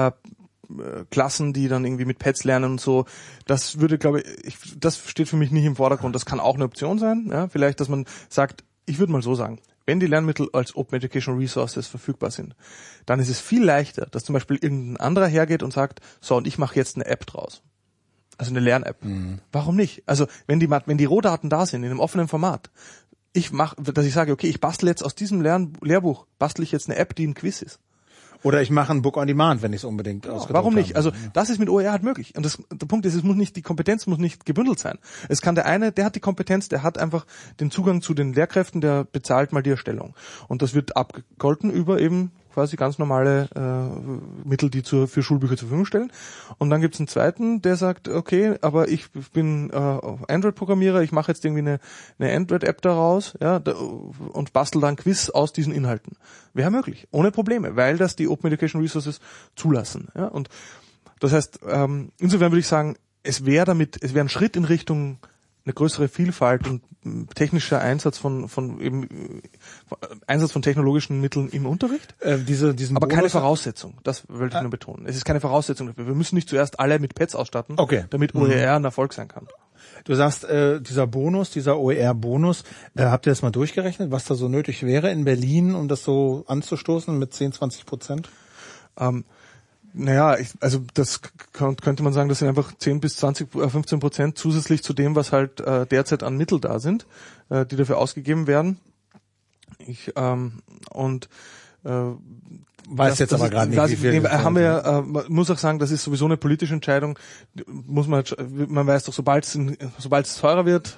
Klassen, die dann irgendwie mit Pads lernen und so, das würde, glaube ich, das steht für mich nicht im Vordergrund. Das kann auch eine Option sein. Ja? Vielleicht, dass man sagt, ich würde mal so sagen, wenn die Lernmittel als Open Educational Resources verfügbar sind, dann ist es viel leichter, dass zum Beispiel irgendein anderer hergeht und sagt, so, und ich mache jetzt eine App draus. Also eine Lern-App. Warum nicht? Also wenn die Rohdaten da sind, in einem offenen Format, dass ich sage, okay, ich bastel jetzt aus diesem Lehrbuch, bastel ich jetzt eine App, die ein Quiz ist. Oder ich mache ein Book on Demand, wenn ich es unbedingt ausgedruckt Warum nicht? habe. Also das ist mit OER halt möglich. Und der Punkt ist, die Kompetenz muss nicht gebündelt sein. Es kann der hat die Kompetenz, der hat einfach den Zugang zu den Lehrkräften, der bezahlt mal die Erstellung. Und das wird abgegolten über eben quasi ganz normale Mittel, die für Schulbücher zur Verfügung stellen. Und dann gibt's einen zweiten, der sagt, okay, aber ich bin Android-Programmierer, ich mache jetzt irgendwie eine Android-App daraus, ja, und bastel dann Quiz aus diesen Inhalten. Wäre möglich, ohne Probleme, weil das die Open Education Resources zulassen. Ja. Und das heißt, insofern würde ich sagen, es wäre ein Schritt in Richtung eine größere Vielfalt und technischer Einsatz von technologischen Mitteln im Unterricht. Aber keine Voraussetzung. Das wollte ich nur betonen. Es ist keine Voraussetzung dafür. Wir müssen nicht zuerst alle mit Pads ausstatten, damit OER ein Erfolg sein kann. Du sagst, dieser OER-Bonus, habt ihr das mal durchgerechnet, was da so nötig wäre in Berlin, um das so anzustoßen mit 10-20%? Naja, das könnte man sagen, das sind einfach 10 bis 15% zusätzlich zu dem, was halt derzeit an Mittel da sind, die dafür ausgegeben werden. Weiß jetzt aber gerade nicht, wie viel. Man muss auch sagen, das ist sowieso eine politische Entscheidung. Man weiß doch, sobald es teurer wird,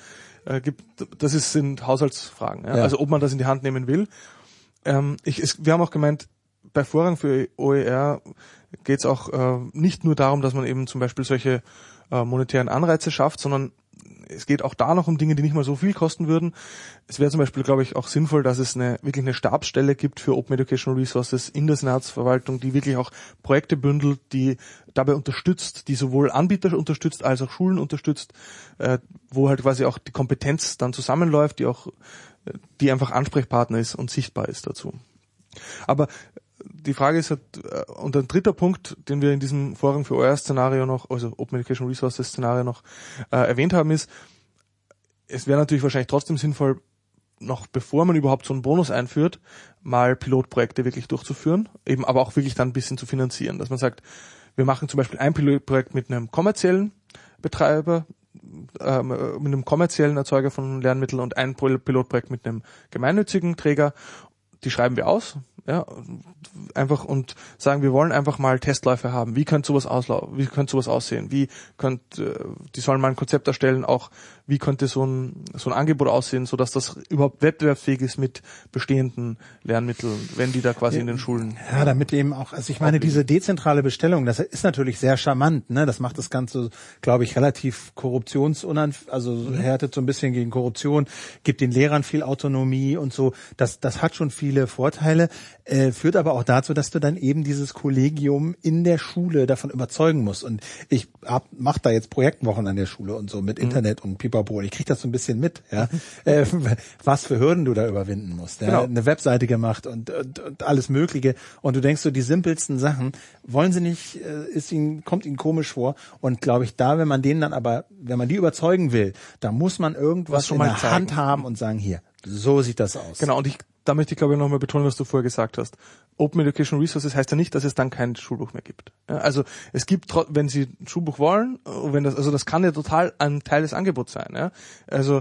sind Haushaltsfragen. Ja? Ja. Also ob man das in die Hand nehmen will. Wir haben auch gemeint, bei Vorrang für OER geht es auch nicht nur darum, dass man eben zum Beispiel solche monetären Anreize schafft, sondern es geht auch da noch um Dinge, die nicht mal so viel kosten würden. Es wäre zum Beispiel, glaube ich, auch sinnvoll, dass es wirklich eine Stabsstelle gibt für Open Educational Resources in der Senatsverwaltung, die wirklich auch Projekte bündelt, die dabei unterstützt, die sowohl Anbieter unterstützt als auch Schulen unterstützt, wo halt quasi auch die Kompetenz dann zusammenläuft, die einfach Ansprechpartner ist und sichtbar ist dazu. Aber die Frage ist halt, und ein dritter Punkt, den wir in diesem Vorrang für OER-Szenario noch, also Open Educational Resources-Szenario noch erwähnt haben, ist, es wäre natürlich wahrscheinlich trotzdem sinnvoll, noch bevor man überhaupt so einen Bonus einführt, mal Pilotprojekte wirklich durchzuführen, eben aber auch wirklich dann ein bisschen zu finanzieren. Dass man sagt, wir machen zum Beispiel ein Pilotprojekt mit einem kommerziellen Betreiber, mit einem kommerziellen Erzeuger von Lernmitteln und ein Pilotprojekt mit einem gemeinnützigen Träger. Die schreiben wir aus, ja, einfach und sagen, wir wollen einfach mal Testläufe haben. Wie könnte sowas aussehen? Die sollen mal ein Konzept erstellen, auch wie könnte so ein Angebot aussehen, so dass das überhaupt wettbewerbsfähig ist mit bestehenden Lernmitteln, wenn die da quasi in den Schulen. Ja, damit eben auch, also ich meine, diese dezentrale Bestellung, das ist natürlich sehr charmant, ne? Das macht das Ganze, glaube ich, relativ härtet so ein bisschen gegen Korruption, gibt den Lehrern viel Autonomie und so. Das hat schon viele Vorteile, führt aber auch dazu, dass du dann eben dieses Kollegium in der Schule davon überzeugen musst. Und ich mach da jetzt Projektwochen an der Schule und so mit Internet und Pipapo. Und ich krieg das so ein bisschen mit, ja, was für Hürden du da überwinden musst. Ja? Genau. Eine Webseite gemacht und alles Mögliche. Und du denkst so, die simpelsten Sachen wollen sie nicht, kommt ihnen komisch vor. Und glaube ich, wenn man die überzeugen will, da muss man irgendwas in der Hand haben und sagen, hier, so sieht das aus. Genau, und da möchte ich, glaube ich, nochmal betonen, was du vorher gesagt hast. Open Educational Resources heißt ja nicht, dass es dann kein Schulbuch mehr gibt. Ja, also es gibt, wenn Sie ein Schulbuch wollen, das kann ja total ein Teil des Angebots sein. Ja? Also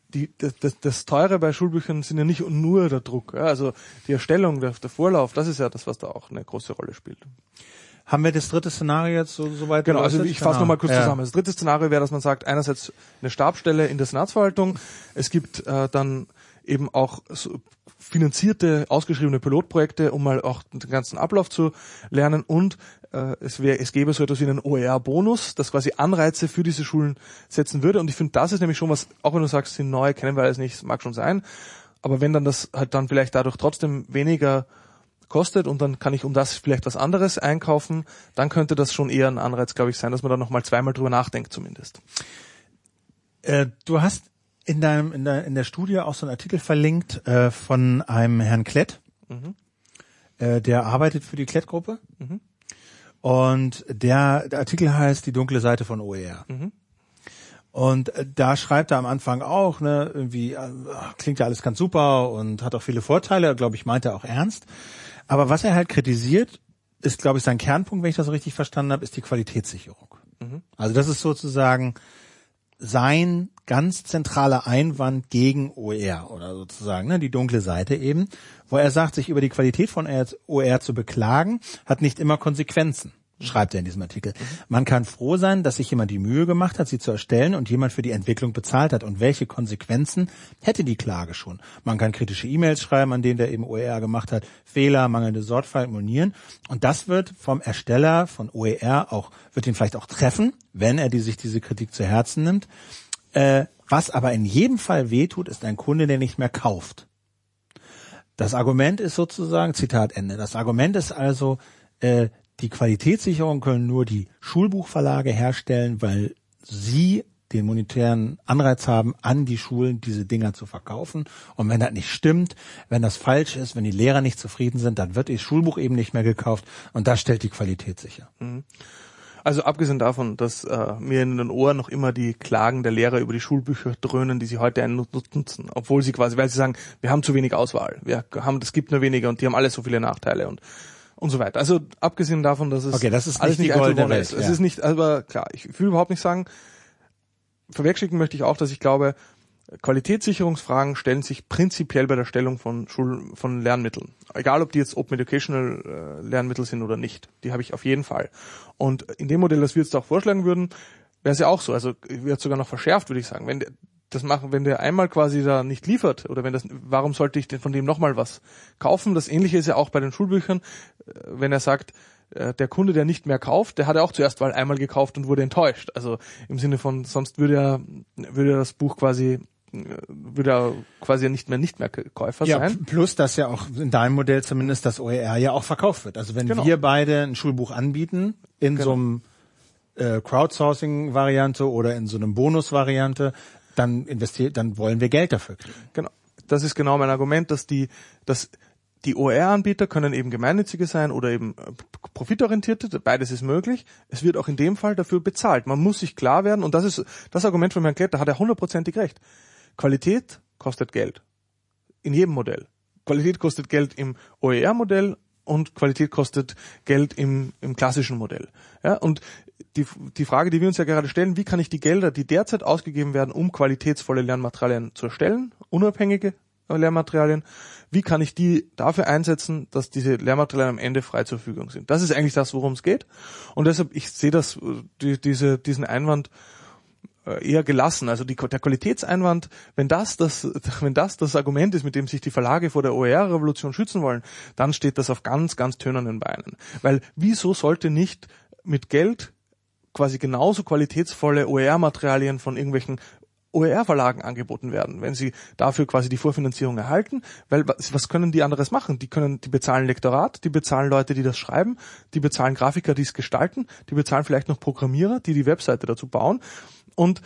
das Teure bei Schulbüchern sind ja nicht nur der Druck. Ja? Also die Erstellung, der Vorlauf, das ist ja das, was da auch eine große Rolle spielt. Haben wir das dritte Szenario jetzt so weit? Genau, also ich fasse nochmal kurz zusammen. Das dritte Szenario wäre, dass man sagt, einerseits eine Stabsstelle in der Senatsverwaltung, es gibt dann eben auch so finanzierte, ausgeschriebene Pilotprojekte, um mal auch den ganzen Ablauf zu lernen, und es gäbe so etwas wie einen OER-Bonus, das quasi Anreize für diese Schulen setzen würde. Und ich finde, das ist nämlich schon was, auch wenn du sagst, sind neu, kennen wir alles nicht, mag schon sein, aber wenn dann das halt dann vielleicht dadurch trotzdem weniger kostet und dann kann ich um das vielleicht was anderes einkaufen, dann könnte das schon eher ein Anreiz, glaube ich, sein, dass man da nochmal zweimal drüber nachdenkt zumindest. Du hast in der Studie auch so einen Artikel verlinkt von einem Herrn Klett, der arbeitet für die Klett-Gruppe, und der Artikel heißt Die dunkle Seite von OER. Und da schreibt er am Anfang auch, ne, irgendwie klingt ja alles ganz super und hat auch viele Vorteile, glaube ich, meint er auch ernst. Aber was er halt kritisiert, ist, glaube ich, sein Kernpunkt, wenn ich das so richtig verstanden habe, ist die Qualitätssicherung. Also das ist sozusagen sein ganz zentraler Einwand gegen OER oder sozusagen, ne, die dunkle Seite eben, wo er sagt, sich über die Qualität von OER zu beklagen, hat nicht immer Konsequenzen, schreibt er in diesem Artikel. Man kann froh sein, dass sich jemand die Mühe gemacht hat, sie zu erstellen und jemand für die Entwicklung bezahlt hat. Und welche Konsequenzen hätte die Klage schon? Man kann kritische E-Mails schreiben, an denen der eben OER gemacht hat, Fehler, mangelnde Sortfalt monieren. Und das wird vom Ersteller von OER auch, wird ihn vielleicht auch treffen, wenn er sich diese Kritik zu Herzen nimmt. Was aber in jedem Fall wehtut, ist ein Kunde, der nicht mehr kauft. Das Argument ist sozusagen, Zitat Ende, das Argument ist also, die Qualitätssicherung können nur die Schulbuchverlage herstellen, weil sie den monetären Anreiz haben, an die Schulen diese Dinger zu verkaufen. Und wenn das nicht stimmt, wenn das falsch ist, wenn die Lehrer nicht zufrieden sind, dann wird das Schulbuch eben nicht mehr gekauft und das stellt die Qualität sicher. Also abgesehen davon, dass mir in den Ohren noch immer die Klagen der Lehrer über die Schulbücher dröhnen, die sie heute nutzen, obwohl sie quasi, weil sie sagen, wir haben zu wenig Auswahl, es gibt nur wenige und die haben alle so viele Nachteile und so weiter. Also abgesehen davon, dass es okay, das ist alles nicht die goldene Welt. ist. Es ist nicht, aber klar, ich will überhaupt nicht sagen, vorwegschicken möchte ich auch, dass ich glaube, Qualitätssicherungsfragen stellen sich prinzipiell bei der Stellung von Lernmitteln. Egal, ob die jetzt Open Educational Lernmittel sind oder nicht. Die habe ich auf jeden Fall. Und in dem Modell, das wir jetzt auch vorschlagen würden, wäre es ja auch so. Also wird sogar noch verschärft, würde ich sagen. Wenn der einmal quasi da nicht liefert, oder warum sollte ich denn von dem nochmal was kaufen? Das Ähnliche ist ja auch bei den Schulbüchern, wenn er sagt, der Kunde, der nicht mehr kauft, der hat ja auch zuerst mal einmal gekauft und wurde enttäuscht. Also im Sinne von, sonst würde das Buch quasi nicht mehr Käufer sein. Ja, plus, dass ja auch in deinem Modell zumindest das OER ja auch verkauft wird. Also wenn wir beide ein Schulbuch anbieten, in so einem Crowdsourcing-Variante oder in so einem Bonus-Variante, dann wollen wir Geld dafür kriegen. Genau. Das ist genau mein Argument, dass die OER-Anbieter können eben gemeinnützige sein oder eben profitorientierte, beides ist möglich. Es wird auch in dem Fall dafür bezahlt. Man muss sich klar werden, und das ist das Argument von Herrn Klett, da hat er 100%ig recht. Qualität kostet Geld. In jedem Modell. Qualität kostet Geld im OER-Modell und Qualität kostet Geld im klassischen Modell. Ja, und die Frage, die wir uns ja gerade stellen, wie kann ich die Gelder, die derzeit ausgegeben werden, um qualitätsvolle Lernmaterialien zu erstellen, unabhängige Lehrmaterialien, wie kann ich die dafür einsetzen, dass diese Lehrmaterialien am Ende frei zur Verfügung sind? Das ist eigentlich das, worum es geht. Und deshalb, ich sehe diesen Einwand eher gelassen. Also der Qualitätseinwand, wenn das Argument ist, mit dem sich die Verlage vor der OER-Revolution schützen wollen, dann steht das auf ganz, ganz tönernen Beinen. Weil wieso sollte nicht mit Geld quasi genauso qualitätsvolle OER-Materialien von irgendwelchen OER-Verlagen angeboten werden, wenn sie dafür quasi die Vorfinanzierung erhalten, weil was können die anderes machen? Die bezahlen Lektorat, die bezahlen Leute, die das schreiben, die bezahlen Grafiker, die es gestalten, die bezahlen vielleicht noch Programmierer, die Webseite dazu bauen, und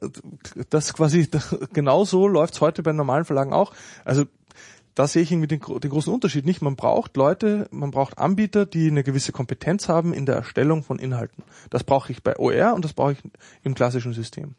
das quasi genauso läuft's heute bei normalen Verlagen auch. Also da sehe ich irgendwie den großen Unterschied nicht. Man braucht Anbieter, die eine gewisse Kompetenz haben in der Erstellung von Inhalten. Das brauche ich bei OER und das brauche ich im klassischen System.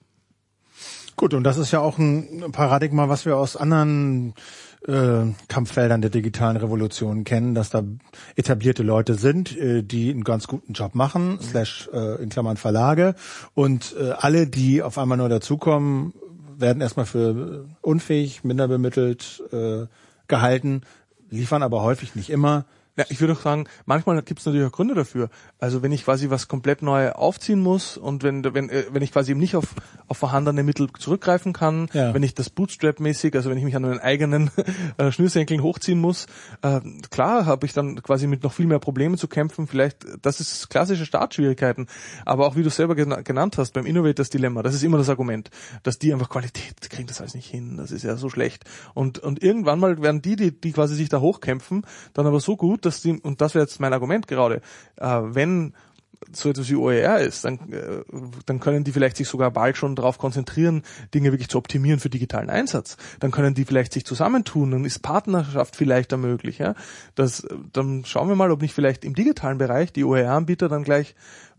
Gut, und das ist ja auch ein Paradigma, was wir aus anderen Kampffeldern der digitalen Revolution kennen, dass da etablierte Leute sind, die einen ganz guten Job machen, / in Klammern Verlage, und alle, die auf einmal neu dazukommen, werden erstmal für unfähig, minder bemittelt gehalten, liefern aber häufig nicht immer. Ja, ich würde auch sagen, manchmal gibt es natürlich auch Gründe dafür. Also wenn ich quasi was komplett neu aufziehen muss und wenn ich quasi eben nicht auf vorhandene Mittel zurückgreifen kann, wenn ich das Bootstrap-mäßig, also wenn ich mich an meinen eigenen Schnürsenkeln hochziehen muss, klar habe ich dann quasi mit noch viel mehr Problemen zu kämpfen. Vielleicht, das ist klassische Startschwierigkeiten. Aber auch wie du selber genannt hast, beim Innovators Dilemma, das ist immer das Argument, dass die einfach Qualität kriegen das alles nicht hin, das ist ja so schlecht. Und irgendwann mal werden die quasi sich da hochkämpfen, dann aber so gut, dass die, und das wäre jetzt mein Argument gerade, wenn so etwas wie OER ist, dann können die vielleicht sich sogar bald schon darauf konzentrieren, Dinge wirklich zu optimieren für digitalen Einsatz. Dann können die vielleicht sich zusammentun, dann ist Partnerschaft vielleicht da möglich. Ja? Dann schauen wir mal, ob nicht vielleicht im digitalen Bereich die OER-Anbieter dann gleich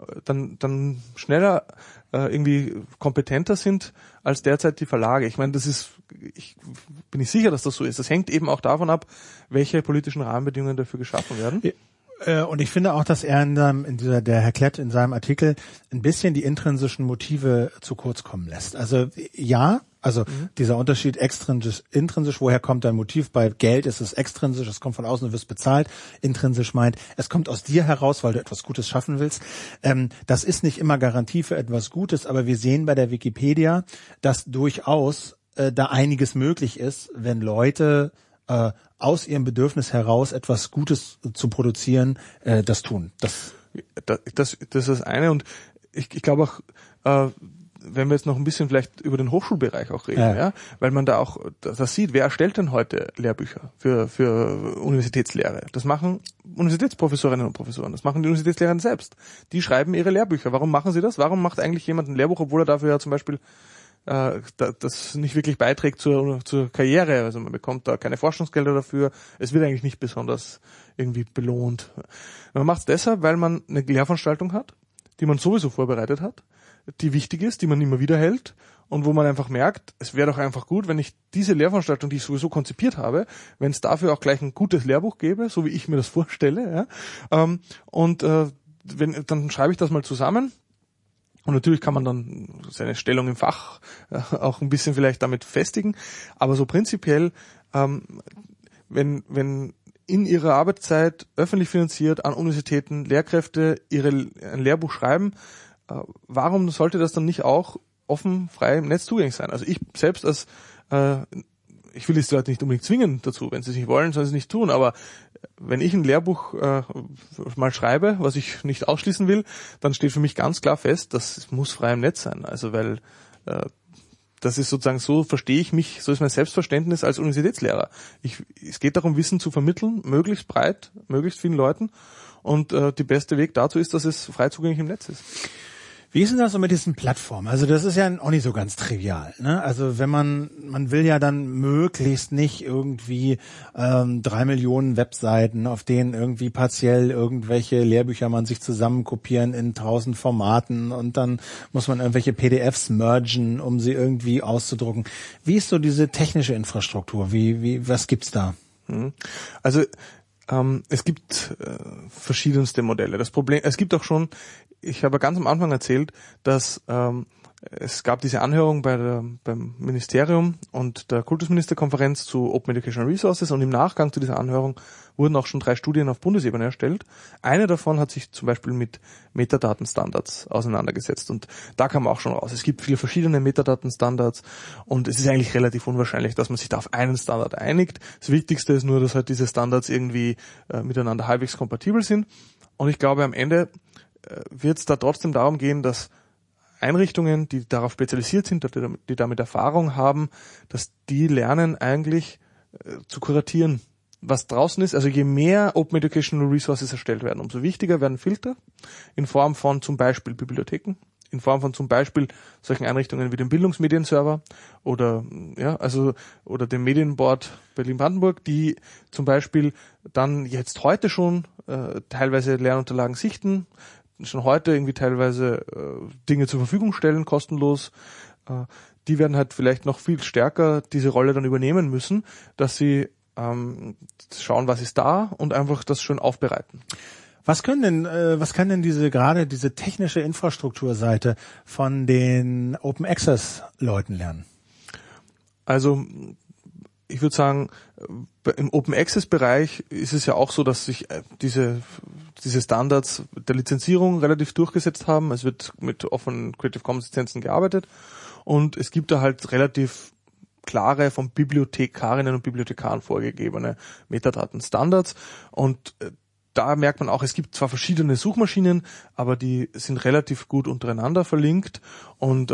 dann schneller irgendwie kompetenter sind als derzeit die Verlage. Ich meine, ich bin nicht sicher, dass das so ist. Das hängt eben auch davon ab, welche politischen Rahmenbedingungen dafür geschaffen werden. Und ich finde auch, dass er der Herr Klett in seinem Artikel ein bisschen die intrinsischen Motive zu kurz kommen lässt. Also dieser Unterschied extrinsisch, intrinsisch, woher kommt dein Motiv? Bei Geld ist es extrinsisch, es kommt von außen, du wirst bezahlt. Intrinsisch meint, es kommt aus dir heraus, weil du etwas Gutes schaffen willst. Das ist nicht immer Garantie für etwas Gutes, aber wir sehen bei der Wikipedia, dass durchaus da einiges möglich ist, wenn Leute aus ihrem Bedürfnis heraus etwas Gutes zu produzieren, das tun. Das ist das eine, und ich glaube auch, wenn wir jetzt noch ein bisschen vielleicht über den Hochschulbereich auch reden, ja, weil man da auch das sieht, wer erstellt denn heute Lehrbücher für Universitätslehre? Das machen Universitätsprofessorinnen und Professoren, das machen die Universitätslehrer selbst. Die schreiben ihre Lehrbücher. Warum machen sie das? Warum macht eigentlich jemand ein Lehrbuch, obwohl er dafür ja zum Beispiel das nicht wirklich beiträgt zur Karriere? Also man bekommt da keine Forschungsgelder dafür. Es wird eigentlich nicht besonders irgendwie belohnt. Man macht es deshalb, weil man eine Lehrveranstaltung hat, die man sowieso vorbereitet hat, die wichtig ist, die man immer wieder hält und wo man einfach merkt, es wäre doch einfach gut, wenn ich diese Lehrveranstaltung, die ich sowieso konzipiert habe, wenn es dafür auch gleich ein gutes Lehrbuch gäbe, so wie ich mir das vorstelle, ja, dann schreibe ich das mal zusammen. Und natürlich kann man dann seine Stellung im Fach auch ein bisschen vielleicht damit festigen. Aber so prinzipiell, wenn in ihrer Arbeitszeit öffentlich finanziert an Universitäten Lehrkräfte ein Lehrbuch schreiben, warum sollte das dann nicht auch offen, frei im Netz zugänglich sein? Also ich selbst ich will die Leute nicht unbedingt zwingen dazu. Wenn sie es nicht wollen, sollen sie es nicht tun. Aber wenn ich ein Lehrbuch mal schreibe, was ich nicht ausschließen will, dann steht für mich ganz klar fest, das muss frei im Netz sein. Also weil das ist sozusagen, so verstehe ich mich, so ist mein Selbstverständnis als Universitätslehrer. Es geht darum, Wissen zu vermitteln, möglichst breit, möglichst vielen Leuten. Und der beste Weg dazu ist, dass es frei zugänglich im Netz ist. Wie ist denn das so mit diesen Plattformen? Also das ist ja auch nicht so ganz trivial, ne? Also wenn man will ja dann möglichst nicht irgendwie 3 Millionen Webseiten, auf denen irgendwie partiell irgendwelche Lehrbücher man sich zusammen kopieren in 1000 Formaten und dann muss man irgendwelche PDFs mergen, um sie irgendwie auszudrucken. Wie ist so diese technische Infrastruktur? Was gibt's da? Also es gibt verschiedenste Modelle. Das Problem, es gibt auch schon, ich habe ganz am Anfang erzählt, dass es gab diese Anhörung beim Ministerium und der Kultusministerkonferenz zu Open Educational Resources, und im Nachgang zu dieser Anhörung wurden auch schon 3 Studien auf Bundesebene erstellt. Eine davon hat sich zum Beispiel mit Metadatenstandards auseinandergesetzt, und da kam auch schon raus, es gibt viele verschiedene Metadatenstandards und es ist eigentlich relativ unwahrscheinlich, dass man sich da auf einen Standard einigt. Das Wichtigste ist nur, dass halt diese Standards irgendwie miteinander halbwegs kompatibel sind, und ich glaube, am Ende wird es da trotzdem darum gehen, dass Einrichtungen, die darauf spezialisiert sind, die damit Erfahrung haben, dass die lernen eigentlich zu kuratieren, was draußen ist. Also je mehr Open Educational Resources erstellt werden, umso wichtiger werden Filter in Form von zum Beispiel Bibliotheken, in Form von zum Beispiel solchen Einrichtungen wie dem Bildungsmedienserver oder dem Medienboard Berlin-Brandenburg, die zum Beispiel dann jetzt heute schon teilweise Lernunterlagen sichten, schon heute irgendwie teilweise Dinge zur Verfügung stellen, kostenlos. Die werden halt vielleicht noch viel stärker diese Rolle dann übernehmen müssen, dass sie schauen, was ist da, und einfach das schön aufbereiten. Was kann denn diese technische Infrastrukturseite von den Open Access Leuten lernen? Also ich würde sagen, im Open Access Bereich ist es ja auch so, dass sich diese Standards der Lizenzierung relativ durchgesetzt haben. Es wird mit offenen Creative Commons Lizenzen gearbeitet, und es gibt da halt relativ klare von Bibliothekarinnen und Bibliothekaren vorgegebene Metadatenstandards, und da merkt man auch, es gibt zwar verschiedene Suchmaschinen, aber die sind relativ gut untereinander verlinkt, und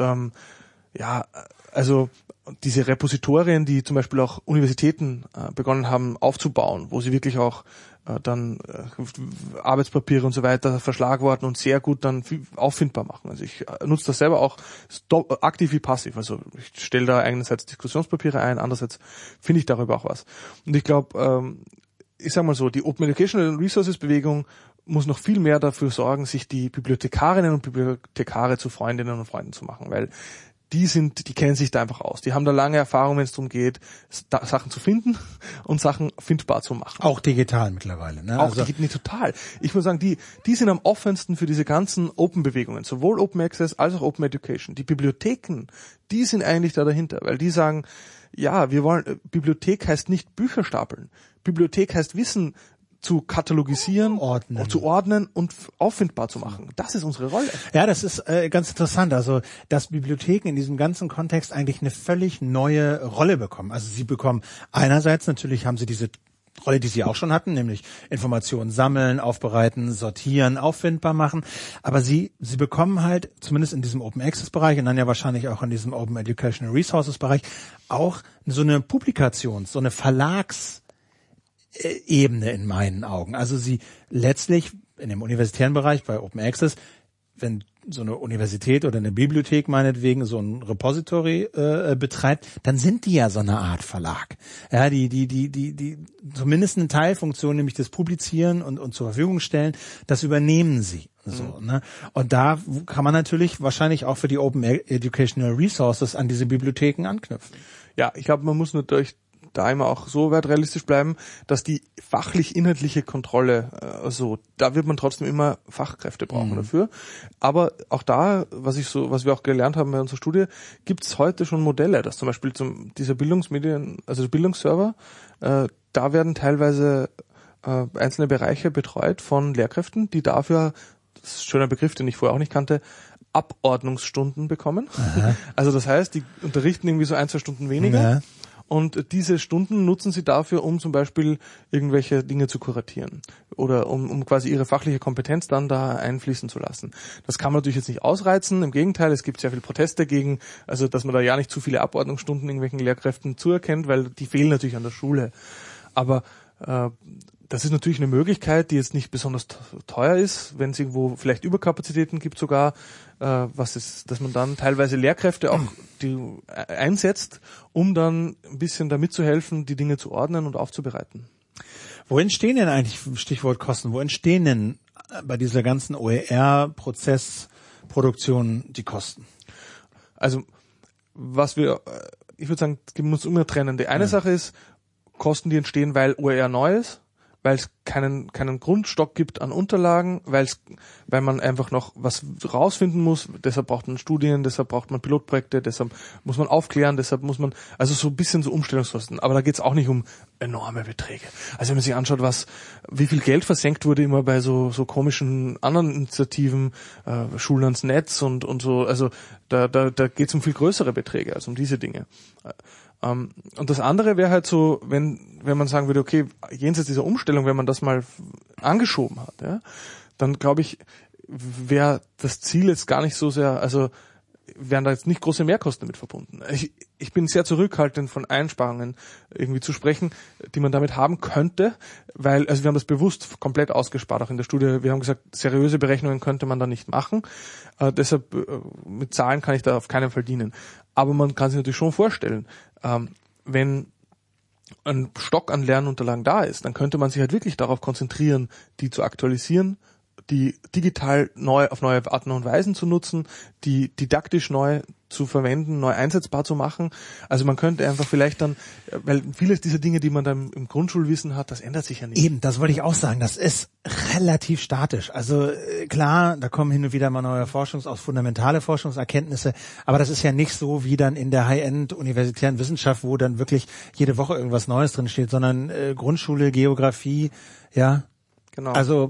also diese Repositorien, die zum Beispiel auch Universitäten begonnen haben aufzubauen, wo sie wirklich auch dann Arbeitspapiere und so weiter verschlagworten und sehr gut dann auffindbar machen. Also ich nutze das selber auch aktiv wie passiv. Also ich stelle da einerseits Diskussionspapiere ein, andererseits finde ich darüber auch was. Und ich glaube, ich sage mal so, die Open Educational Resources Bewegung muss noch viel mehr dafür sorgen, sich die Bibliothekarinnen und Bibliothekare zu Freundinnen und Freunden zu machen, weil die kennen sich da einfach aus. Die haben da lange Erfahrung, wenn es darum geht, Sachen zu finden und Sachen findbar zu machen. Auch digital mittlerweile, ne? Auch total. Ich muss sagen, die sind am offensten für diese ganzen Open-Bewegungen, sowohl Open Access als auch Open Education. Die Bibliotheken, die sind eigentlich da dahinter, weil die sagen, ja, Bibliothek heißt nicht Bücher stapeln. Bibliothek heißt Wissen zu katalogisieren, zu ordnen und auffindbar zu machen. Das ist unsere Rolle. Ja, das ist ganz interessant. Also, dass Bibliotheken in diesem ganzen Kontext eigentlich eine völlig neue Rolle bekommen. Also sie bekommen einerseits natürlich, haben sie diese Rolle, die sie auch schon hatten, nämlich Informationen sammeln, aufbereiten, sortieren, auffindbar machen. Aber sie bekommen halt, zumindest in diesem Open Access Bereich und dann ja wahrscheinlich auch in diesem Open Educational Resources Bereich, auch so eine so eine Verlagsebene in meinen Augen. Also sie letztlich in dem universitären Bereich bei Open Access, wenn so eine Universität oder eine Bibliothek meinetwegen so ein Repository betreibt, dann sind die ja so eine Art Verlag. Ja, die zumindest eine Teilfunktion, nämlich das Publizieren und zur Verfügung stellen, das übernehmen sie. So, ne? Und da kann man natürlich wahrscheinlich auch für die Open Educational Resources an diese Bibliotheken anknüpfen. Ja, ich glaube, man muss natürlich da immer auch so weit realistisch bleiben, dass die fachlich-inhaltliche Kontrolle, da wird man trotzdem immer Fachkräfte brauchen dafür. Aber auch da, was wir auch gelernt haben bei unserer Studie, gibt es heute schon Modelle, dass zum Beispiel dieser Bildungsmedien, also Bildungsserver, da werden teilweise einzelne Bereiche betreut von Lehrkräften, die dafür, das ist ein schöner Begriff, den ich vorher auch nicht kannte, Abordnungsstunden bekommen. Aha. Also das heißt, die unterrichten irgendwie so 1-2 Stunden weniger. Ja. Und diese Stunden nutzen sie dafür, um zum Beispiel irgendwelche Dinge zu kuratieren oder um quasi ihre fachliche Kompetenz dann da einfließen zu lassen. Das kann man natürlich jetzt nicht ausreizen. Im Gegenteil, es gibt sehr viel Protest dagegen, also dass man da ja nicht zu viele Abordnungsstunden irgendwelchen Lehrkräften zuerkennt, weil die fehlen natürlich an der Schule. Aber das ist natürlich eine Möglichkeit, die jetzt nicht besonders teuer ist, wenn es irgendwo vielleicht Überkapazitäten gibt sogar, dass man dann teilweise Lehrkräfte auch einsetzt, um dann ein bisschen da mitzuhelfen, die Dinge zu ordnen und aufzubereiten. Wo entstehen denn eigentlich, Stichwort Kosten, wo entstehen denn bei dieser ganzen OER-Prozessproduktion die Kosten? Also, ich würde sagen, wir müssen immer trennen. Die eine Sache ist Kosten, die entstehen, weil OER neu ist, weil es keinen Grundstock gibt an Unterlagen, weil man einfach noch was rausfinden muss, deshalb braucht man Studien, deshalb braucht man Pilotprojekte, deshalb muss man aufklären, deshalb muss man, also so ein bisschen so Umstellungskosten, aber da geht's auch nicht um enorme Beträge. Also wenn man sich anschaut, wie viel Geld versenkt wurde immer bei so komischen anderen Initiativen, Schulen ans Netz und so, also da geht's um viel größere Beträge, also um diese Dinge. Und das andere wäre halt so, wenn man sagen würde, okay, jenseits dieser Umstellung, wenn man das mal angeschoben hat, ja, dann glaube ich, wäre das Ziel jetzt gar nicht so sehr, also wären da jetzt nicht große Mehrkosten damit verbunden. Ich bin sehr zurückhaltend von Einsparungen irgendwie zu sprechen, die man damit haben könnte, weil, also wir haben das bewusst komplett ausgespart, auch in der Studie. Wir haben gesagt, seriöse Berechnungen könnte man da nicht machen. Deshalb, mit Zahlen kann ich da auf keinen Fall dienen. Aber man kann sich natürlich schon vorstellen, wenn ein Stock an Lernunterlagen da ist, dann könnte man sich halt wirklich darauf konzentrieren, die zu aktualisieren, die digital auf neue Arten und Weisen zu nutzen, die didaktisch neu zu verwenden, neu einsetzbar zu machen. Also man könnte einfach vielleicht dann, weil vieles dieser Dinge, die man dann im Grundschulwissen hat, das ändert sich ja nicht. Eben, das wollte ich auch sagen. Das ist relativ statisch. Also klar, da kommen hin und wieder mal neue fundamentale Forschungserkenntnisse, aber das ist ja nicht so wie dann in der High-End universitären Wissenschaft, wo dann wirklich jede Woche irgendwas Neues drin steht, sondern Grundschule, Geografie, ja. Genau. Also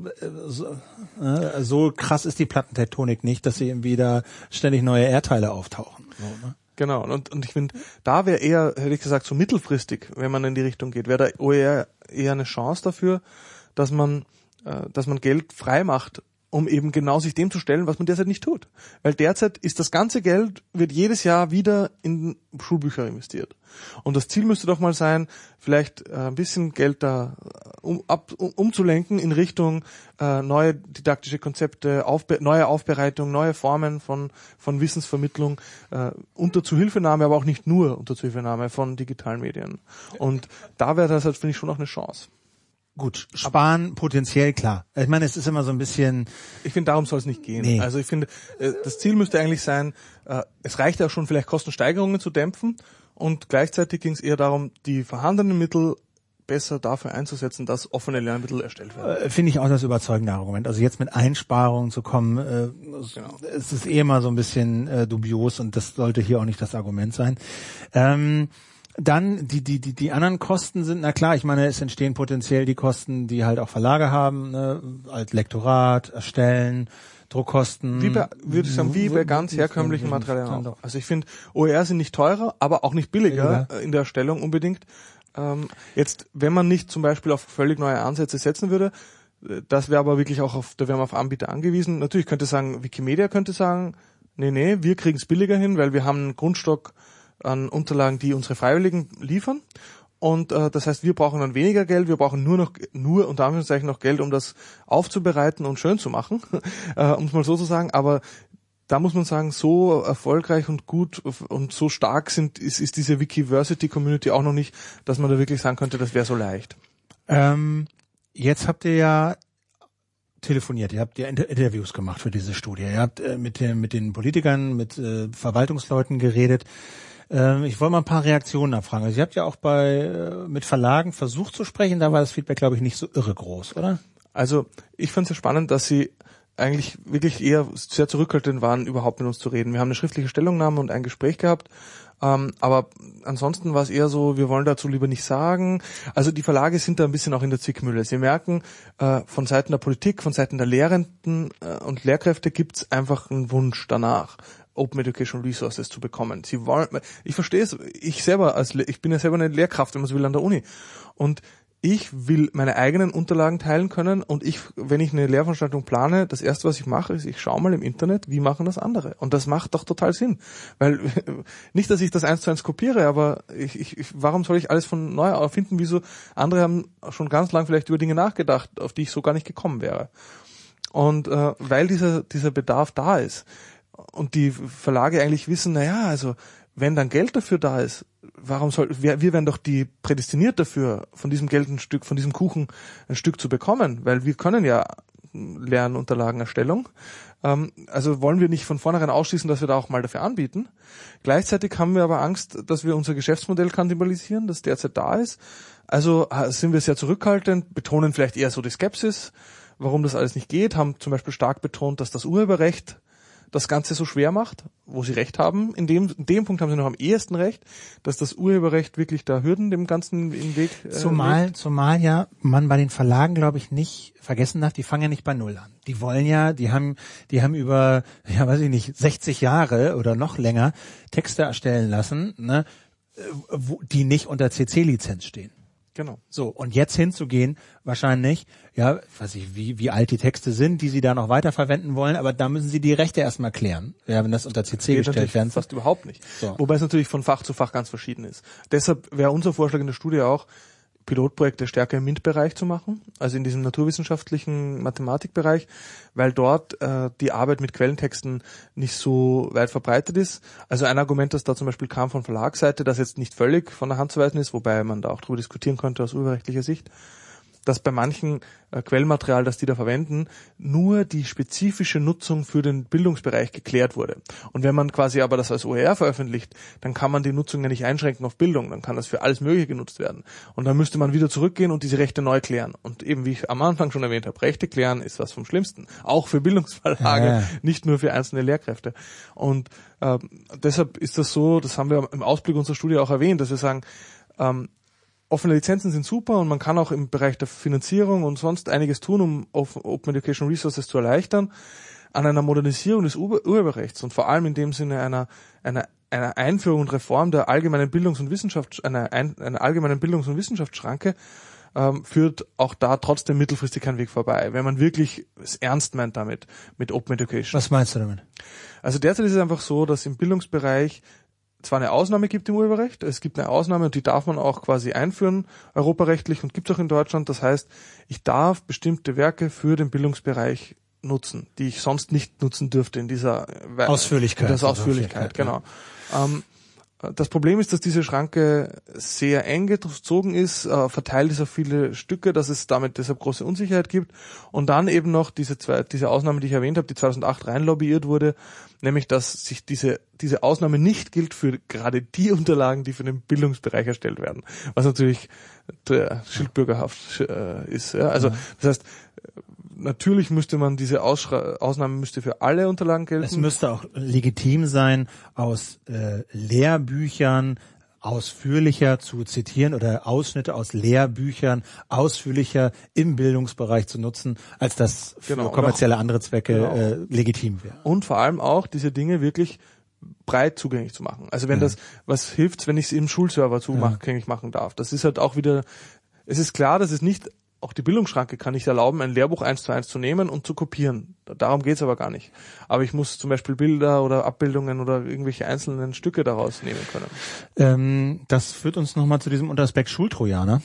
so krass ist die Plattentektonik nicht, dass sie irgendwie da ständig neue Erdteile auftauchen. So, ne? Genau, und ich finde, da wäre eher, hätte ich gesagt, so mittelfristig, wenn man in die Richtung geht, wäre da eher eine Chance dafür, dass man Geld frei macht, um eben genau sich dem zu stellen, was man derzeit nicht tut. Weil derzeit ist das ganze Geld, wird jedes Jahr wieder in Schulbücher investiert. Und das Ziel müsste doch mal sein, vielleicht ein bisschen Geld da umzulenken in Richtung neue didaktische Konzepte, neue Aufbereitung, neue Formen von Wissensvermittlung, unter Zuhilfenahme, aber auch nicht nur unter Zuhilfenahme von digitalen Medien. Und da wäre das halt, finde ich, schon noch eine Chance. gut, sparen potenziell klar. Ich meine, es ist immer so ein bisschen... Ich finde, darum soll es nicht gehen. Nee. Also ich finde, das Ziel müsste eigentlich sein, es reicht ja schon vielleicht Kostensteigerungen zu dämpfen und gleichzeitig ging es eher darum, die vorhandenen Mittel besser dafür einzusetzen, dass offene Lehrmittel erstellt werden. Finde ich auch das überzeugende Argument. Also jetzt mit Einsparungen zu kommen, es ist eh immer so ein bisschen dubios und das sollte hier auch nicht das Argument sein. Dann die anderen Kosten sind, na klar, ich meine, es entstehen potenziell die Kosten, die halt auch Verlage haben, ne, als Lektorat, Erstellen, Druckkosten. Würde ich sagen, wie bei ganz herkömmlichen Materialien auch. Also ich finde, OER sind nicht teurer, aber auch nicht billiger in der Erstellung unbedingt. Jetzt, wenn man nicht zum Beispiel auf völlig neue Ansätze setzen würde, das wäre aber wirklich auch da wären wir auf Anbieter angewiesen. Natürlich könnte sagen, Wikimedia könnte sagen, nee, wir kriegen es billiger hin, weil wir haben einen Grundstock an Unterlagen, die unsere Freiwilligen liefern. Und das heißt, wir brauchen dann weniger Geld, wir brauchen nur unter Anführungszeichen noch Geld, um das aufzubereiten und schön zu machen, um es mal so zu sagen. Aber da muss man sagen, so erfolgreich und gut und so stark ist diese Wikiversity-Community auch noch nicht, dass man da wirklich sagen könnte, das wäre so leicht. Jetzt habt ihr ja telefoniert, ihr habt ja Interviews gemacht für diese Studie. Ihr habt mit den Politikern, mit Verwaltungsleuten geredet. Ich wollte mal ein paar Reaktionen abfragen. Also ihr habt ja auch mit Verlagen versucht zu sprechen, da war das Feedback, glaube ich, nicht so irre groß, oder? Also ich fand es ja spannend, dass sie eigentlich wirklich eher sehr zurückhaltend waren, überhaupt mit uns zu reden. Wir haben eine schriftliche Stellungnahme und ein Gespräch gehabt, aber ansonsten war es eher so, wir wollen dazu lieber nicht sagen. Also die Verlage sind da ein bisschen auch in der Zwickmühle. Sie merken, von Seiten der Politik, von Seiten der Lehrenden und Lehrkräfte gibt es einfach einen Wunsch danach, Open Educational Resources zu bekommen. Sie wollen, ich verstehe es, ich bin ja selber eine Lehrkraft, wenn man so will, an der Uni. Und ich will meine eigenen Unterlagen teilen können und wenn ich eine Lehrveranstaltung plane, das erste, was ich mache, ist, ich schaue mal im Internet, wie machen das andere. Und das macht doch total Sinn. Weil, nicht, dass ich das 1:1 kopiere, aber warum soll ich alles von neu erfinden? Wieso? Andere haben schon ganz lang vielleicht über Dinge nachgedacht, auf die ich so gar nicht gekommen wäre. Und weil dieser Bedarf da ist und die Verlage eigentlich wissen, naja, also wenn dann Geld dafür da ist, wir wären doch die prädestiniert dafür, von diesem Geld von diesem Kuchen ein Stück zu bekommen, weil wir können ja Lernunterlagenerstellung. Also wollen wir nicht von vornherein ausschließen, dass wir da auch mal dafür anbieten. Gleichzeitig haben wir aber Angst, dass wir unser Geschäftsmodell kannibalisieren, das derzeit da ist. Also sind wir sehr zurückhaltend, betonen vielleicht eher so die Skepsis, warum das alles nicht geht, haben zum Beispiel stark betont, dass das Urheberrecht das Ganze so schwer macht, wo sie recht haben. In dem Punkt haben sie noch am ehesten recht, dass das Urheberrecht wirklich da Hürden dem Ganzen im Weg Zumal ja man bei den Verlagen, glaube ich, nicht vergessen darf, die fangen ja nicht bei Null an. Die wollen ja, die haben über, ja weiß ich nicht, 60 Jahre oder noch länger Texte erstellen lassen, ne, die nicht unter CC-Lizenz stehen. Genau. So, und jetzt hinzugehen, wahrscheinlich, ja, weiß ich, wie alt die Texte sind, die sie da noch weiterverwenden wollen, aber da müssen sie die Rechte erstmal klären, ja, wenn das unter CC gestellt werden. Fast überhaupt nicht. So. Wobei es natürlich von Fach zu Fach ganz verschieden ist. Deshalb wäre unser Vorschlag in der Studie auch, Pilotprojekte stärker im MINT-Bereich zu machen, also in diesem naturwissenschaftlichen Mathematikbereich, weil dort die Arbeit mit Quellentexten nicht so weit verbreitet ist. Also ein Argument, das da zum Beispiel kam von Verlagsseite, das jetzt nicht völlig von der Hand zu weisen ist, wobei man da auch drüber diskutieren könnte aus urheberrechtlicher Sicht, dass bei manchen Quellmaterial, das die da verwenden, nur die spezifische Nutzung für den Bildungsbereich geklärt wurde. Und wenn man quasi aber das als OER veröffentlicht, dann kann man die Nutzung ja nicht einschränken auf Bildung, dann kann das für alles Mögliche genutzt werden. Und dann müsste man wieder zurückgehen und diese Rechte neu klären. Und eben, wie ich am Anfang schon erwähnt habe, Rechte klären ist was vom Schlimmsten. Auch für Bildungsverlage, nicht nur für einzelne Lehrkräfte. Und deshalb ist das so, das haben wir im Ausblick unserer Studie auch erwähnt, dass wir sagen, offene Lizenzen sind super und man kann auch im Bereich der Finanzierung und sonst einiges tun, um Open Educational Resources zu erleichtern. An einer Modernisierung des Urheberrechts und vor allem in dem Sinne einer Einführung und Reform der allgemeinen Bildungs- und einer allgemeinen Bildungs- und Wissenschaftsschranke führt auch da trotzdem mittelfristig kein Weg vorbei, wenn man wirklich es ernst meint damit, mit Open Education. Was meinst du damit? Also derzeit ist es einfach so, dass im Bildungsbereich zwar eine Ausnahme gibt im Urheberrecht, es gibt eine Ausnahme und die darf man auch quasi einführen, europarechtlich, und gibt es auch in Deutschland. Das heißt, ich darf bestimmte Werke für den Bildungsbereich nutzen, die ich sonst nicht nutzen dürfte in dieser Ausführlichkeit. Genau. Das Problem ist, dass diese Schranke sehr eng gezogen ist, verteilt ist auf viele Stücke, dass es damit deshalb große Unsicherheit gibt. Und dann eben noch diese Ausnahme, die ich erwähnt habe, die 2008 rein lobbyiert wurde, nämlich, dass sich diese Ausnahme nicht gilt für gerade die Unterlagen, die für den Bildungsbereich erstellt werden. Was natürlich schildbürgerhaft ist. Ja? Also das heißt, natürlich müsste man diese Ausnahme müsste für alle Unterlagen gelten. Es müsste auch legitim sein, aus Lehrbüchern ausführlicher zu zitieren oder Ausschnitte aus Lehrbüchern ausführlicher im Bildungsbereich zu nutzen, als das für kommerzielle andere Zwecke legitim wäre. Und vor allem auch diese Dinge wirklich breit zugänglich zu machen. Also wenn was hilft, wenn ich es im Schulserver zugänglich machen darf. Das ist halt auch wieder, es ist klar, dass es nicht, auch die Bildungsschranke kann nicht erlauben, ein Lehrbuch 1:1 zu nehmen und zu kopieren. Darum geht's aber gar nicht. Aber ich muss zum Beispiel Bilder oder Abbildungen oder irgendwelche einzelnen Stücke daraus nehmen können. Das führt uns nochmal zu diesem Unteraspekt Schultrojaner,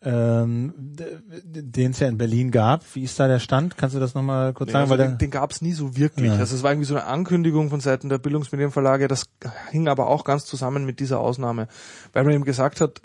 den es ja in Berlin gab. Wie ist da der Stand? Kannst du das nochmal kurz sagen? Also den gab's nie so wirklich. Ja. Also es war irgendwie so eine Ankündigung von Seiten der Bildungsmedienverlage. Das hing aber auch ganz zusammen mit dieser Ausnahme. Weil man eben gesagt hat,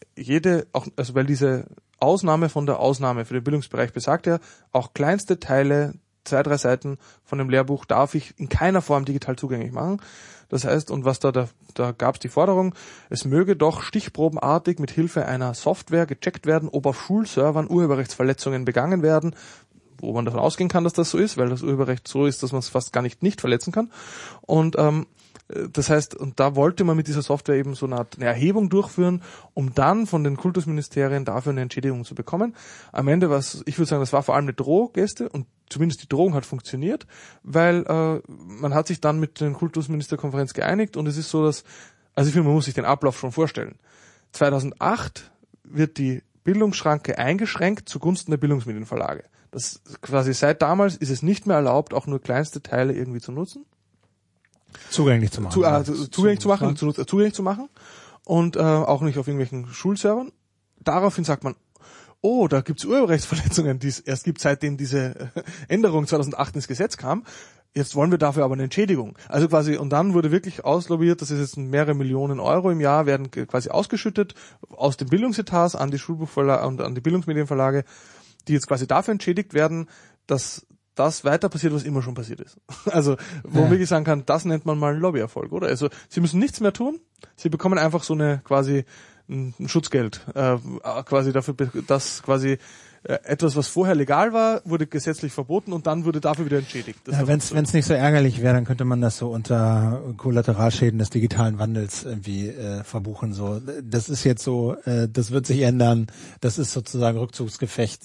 weil diese Ausnahme von der Ausnahme für den Bildungsbereich besagt ja, auch kleinste Teile, 2-3 Seiten von dem Lehrbuch darf ich in keiner Form digital zugänglich machen. Das heißt, und was da gab es die Forderung, es möge doch stichprobenartig mit Hilfe einer Software gecheckt werden, ob auf Schulservern Urheberrechtsverletzungen begangen werden, wo man davon ausgehen kann, dass das so ist, weil das Urheberrecht so ist, dass man es fast gar nicht verletzen kann. Und das heißt, und da wollte man mit dieser Software eben so eine Art Erhebung durchführen, um dann von den Kultusministerien dafür eine Entschädigung zu bekommen. Am Ende ich würde sagen, das war vor allem eine Drohgeste und zumindest die Drohung hat funktioniert, weil man hat sich dann mit den Kultusministerkonferenz geeinigt und es ist so, dass, also ich finde, man muss sich den Ablauf schon vorstellen. 2008 wird die Bildungsschranke eingeschränkt zugunsten der Bildungsmedienverlage. Das quasi seit damals ist es nicht mehr erlaubt, auch nur kleinste Teile irgendwie zu nutzen. Zugänglich zu machen. Zugänglich zu machen und auch nicht auf irgendwelchen Schulservern. Daraufhin sagt man, oh, da gibt's Urheberrechtsverletzungen, die es erst gibt, seitdem diese Änderung 2008 ins Gesetz kam. Jetzt wollen wir dafür aber eine Entschädigung. Also quasi, und dann wurde wirklich auslobbyiert, das ist jetzt mehrere Millionen Euro im Jahr, werden quasi ausgeschüttet aus den Bildungsetats an die Schulbuchverlage und an die Bildungsmedienverlage, die jetzt quasi dafür entschädigt werden, dass das weiter passiert, was immer schon passiert ist. Also, wo man wirklich sagen kann, das nennt man mal einen Lobbyerfolg, oder? Also, sie müssen nichts mehr tun, sie bekommen einfach so eine quasi ein Schutzgeld, quasi dafür, dass quasi etwas, was vorher legal war, wurde gesetzlich verboten und dann wurde dafür wieder entschädigt. Ja, wenn es nicht so ärgerlich wäre, dann könnte man das so unter Kollateralschäden des digitalen Wandels irgendwie verbuchen. So, das ist jetzt so, das wird sich ändern. Das ist sozusagen Rückzugsgefecht.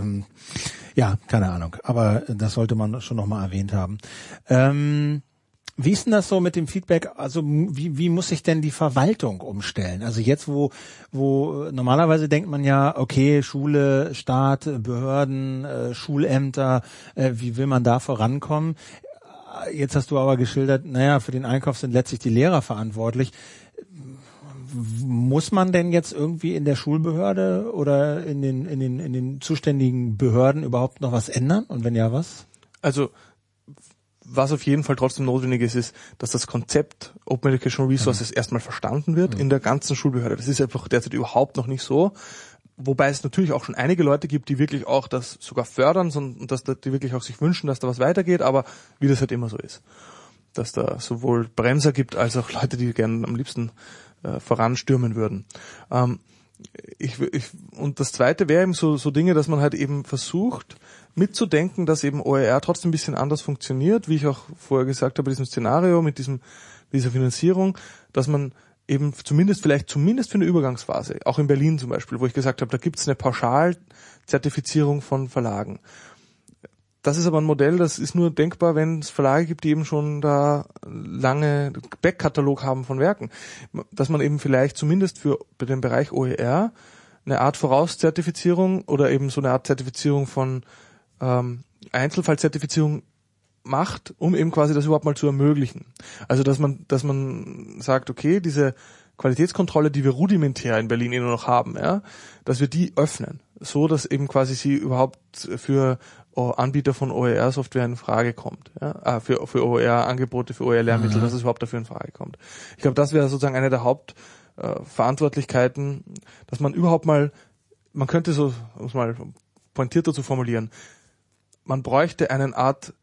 Ja, keine Ahnung. Aber das sollte man schon noch mal erwähnt haben. Wie ist denn das so mit dem Feedback? Also wie muss sich denn die Verwaltung umstellen? Also jetzt, wo normalerweise denkt man ja, okay, Schule, Staat, Behörden, Schulämter, wie will man da vorankommen? Jetzt hast du aber geschildert, naja, für den Einkauf sind letztlich die Lehrer verantwortlich. Muss man denn jetzt irgendwie in der Schulbehörde oder in den zuständigen Behörden überhaupt noch was ändern? Und wenn ja, was? Also was auf jeden Fall trotzdem notwendig ist, dass das Konzept Open Educational Resources erstmal verstanden wird in der ganzen Schulbehörde. Das ist einfach derzeit überhaupt noch nicht so. Wobei es natürlich auch schon einige Leute gibt, die wirklich auch das sogar fördern und dass die wirklich auch sich wünschen, dass da was weitergeht, aber wie das halt immer so ist. Dass da sowohl Bremser gibt, als auch Leute, die gerne am liebsten voranstürmen würden. Und das Zweite wäre eben so Dinge, dass man halt eben versucht, mitzudenken, dass eben OER trotzdem ein bisschen anders funktioniert, wie ich auch vorher gesagt habe, bei diesem Szenario, mit dieser Finanzierung, dass man eben zumindest für eine Übergangsphase, auch in Berlin zum Beispiel, wo ich gesagt habe, da gibt es eine Pauschalzertifizierung von Verlagen. Das ist aber ein Modell, das ist nur denkbar, wenn es Verlage gibt, die eben schon da lange Backkatalog haben von Werken. Dass man eben vielleicht zumindest für den Bereich OER eine Art Vorauszertifizierung oder eben so eine Art Zertifizierung von Einzelfallzertifizierung macht, um eben quasi das überhaupt mal zu ermöglichen. Also dass man sagt, okay, diese Qualitätskontrolle, die wir rudimentär in Berlin nur noch haben, ja, dass wir die öffnen, so dass eben quasi sie überhaupt für Anbieter von OER-Software in Frage kommt, ja, für OER-Angebote, für OER-Lehrmittel, dass es überhaupt dafür in Frage kommt. Ich glaube, das wäre sozusagen eine der Hauptverantwortlichkeiten, dass man überhaupt mal, man könnte so, um es mal pointierter zu formulieren, man bräuchte eine Art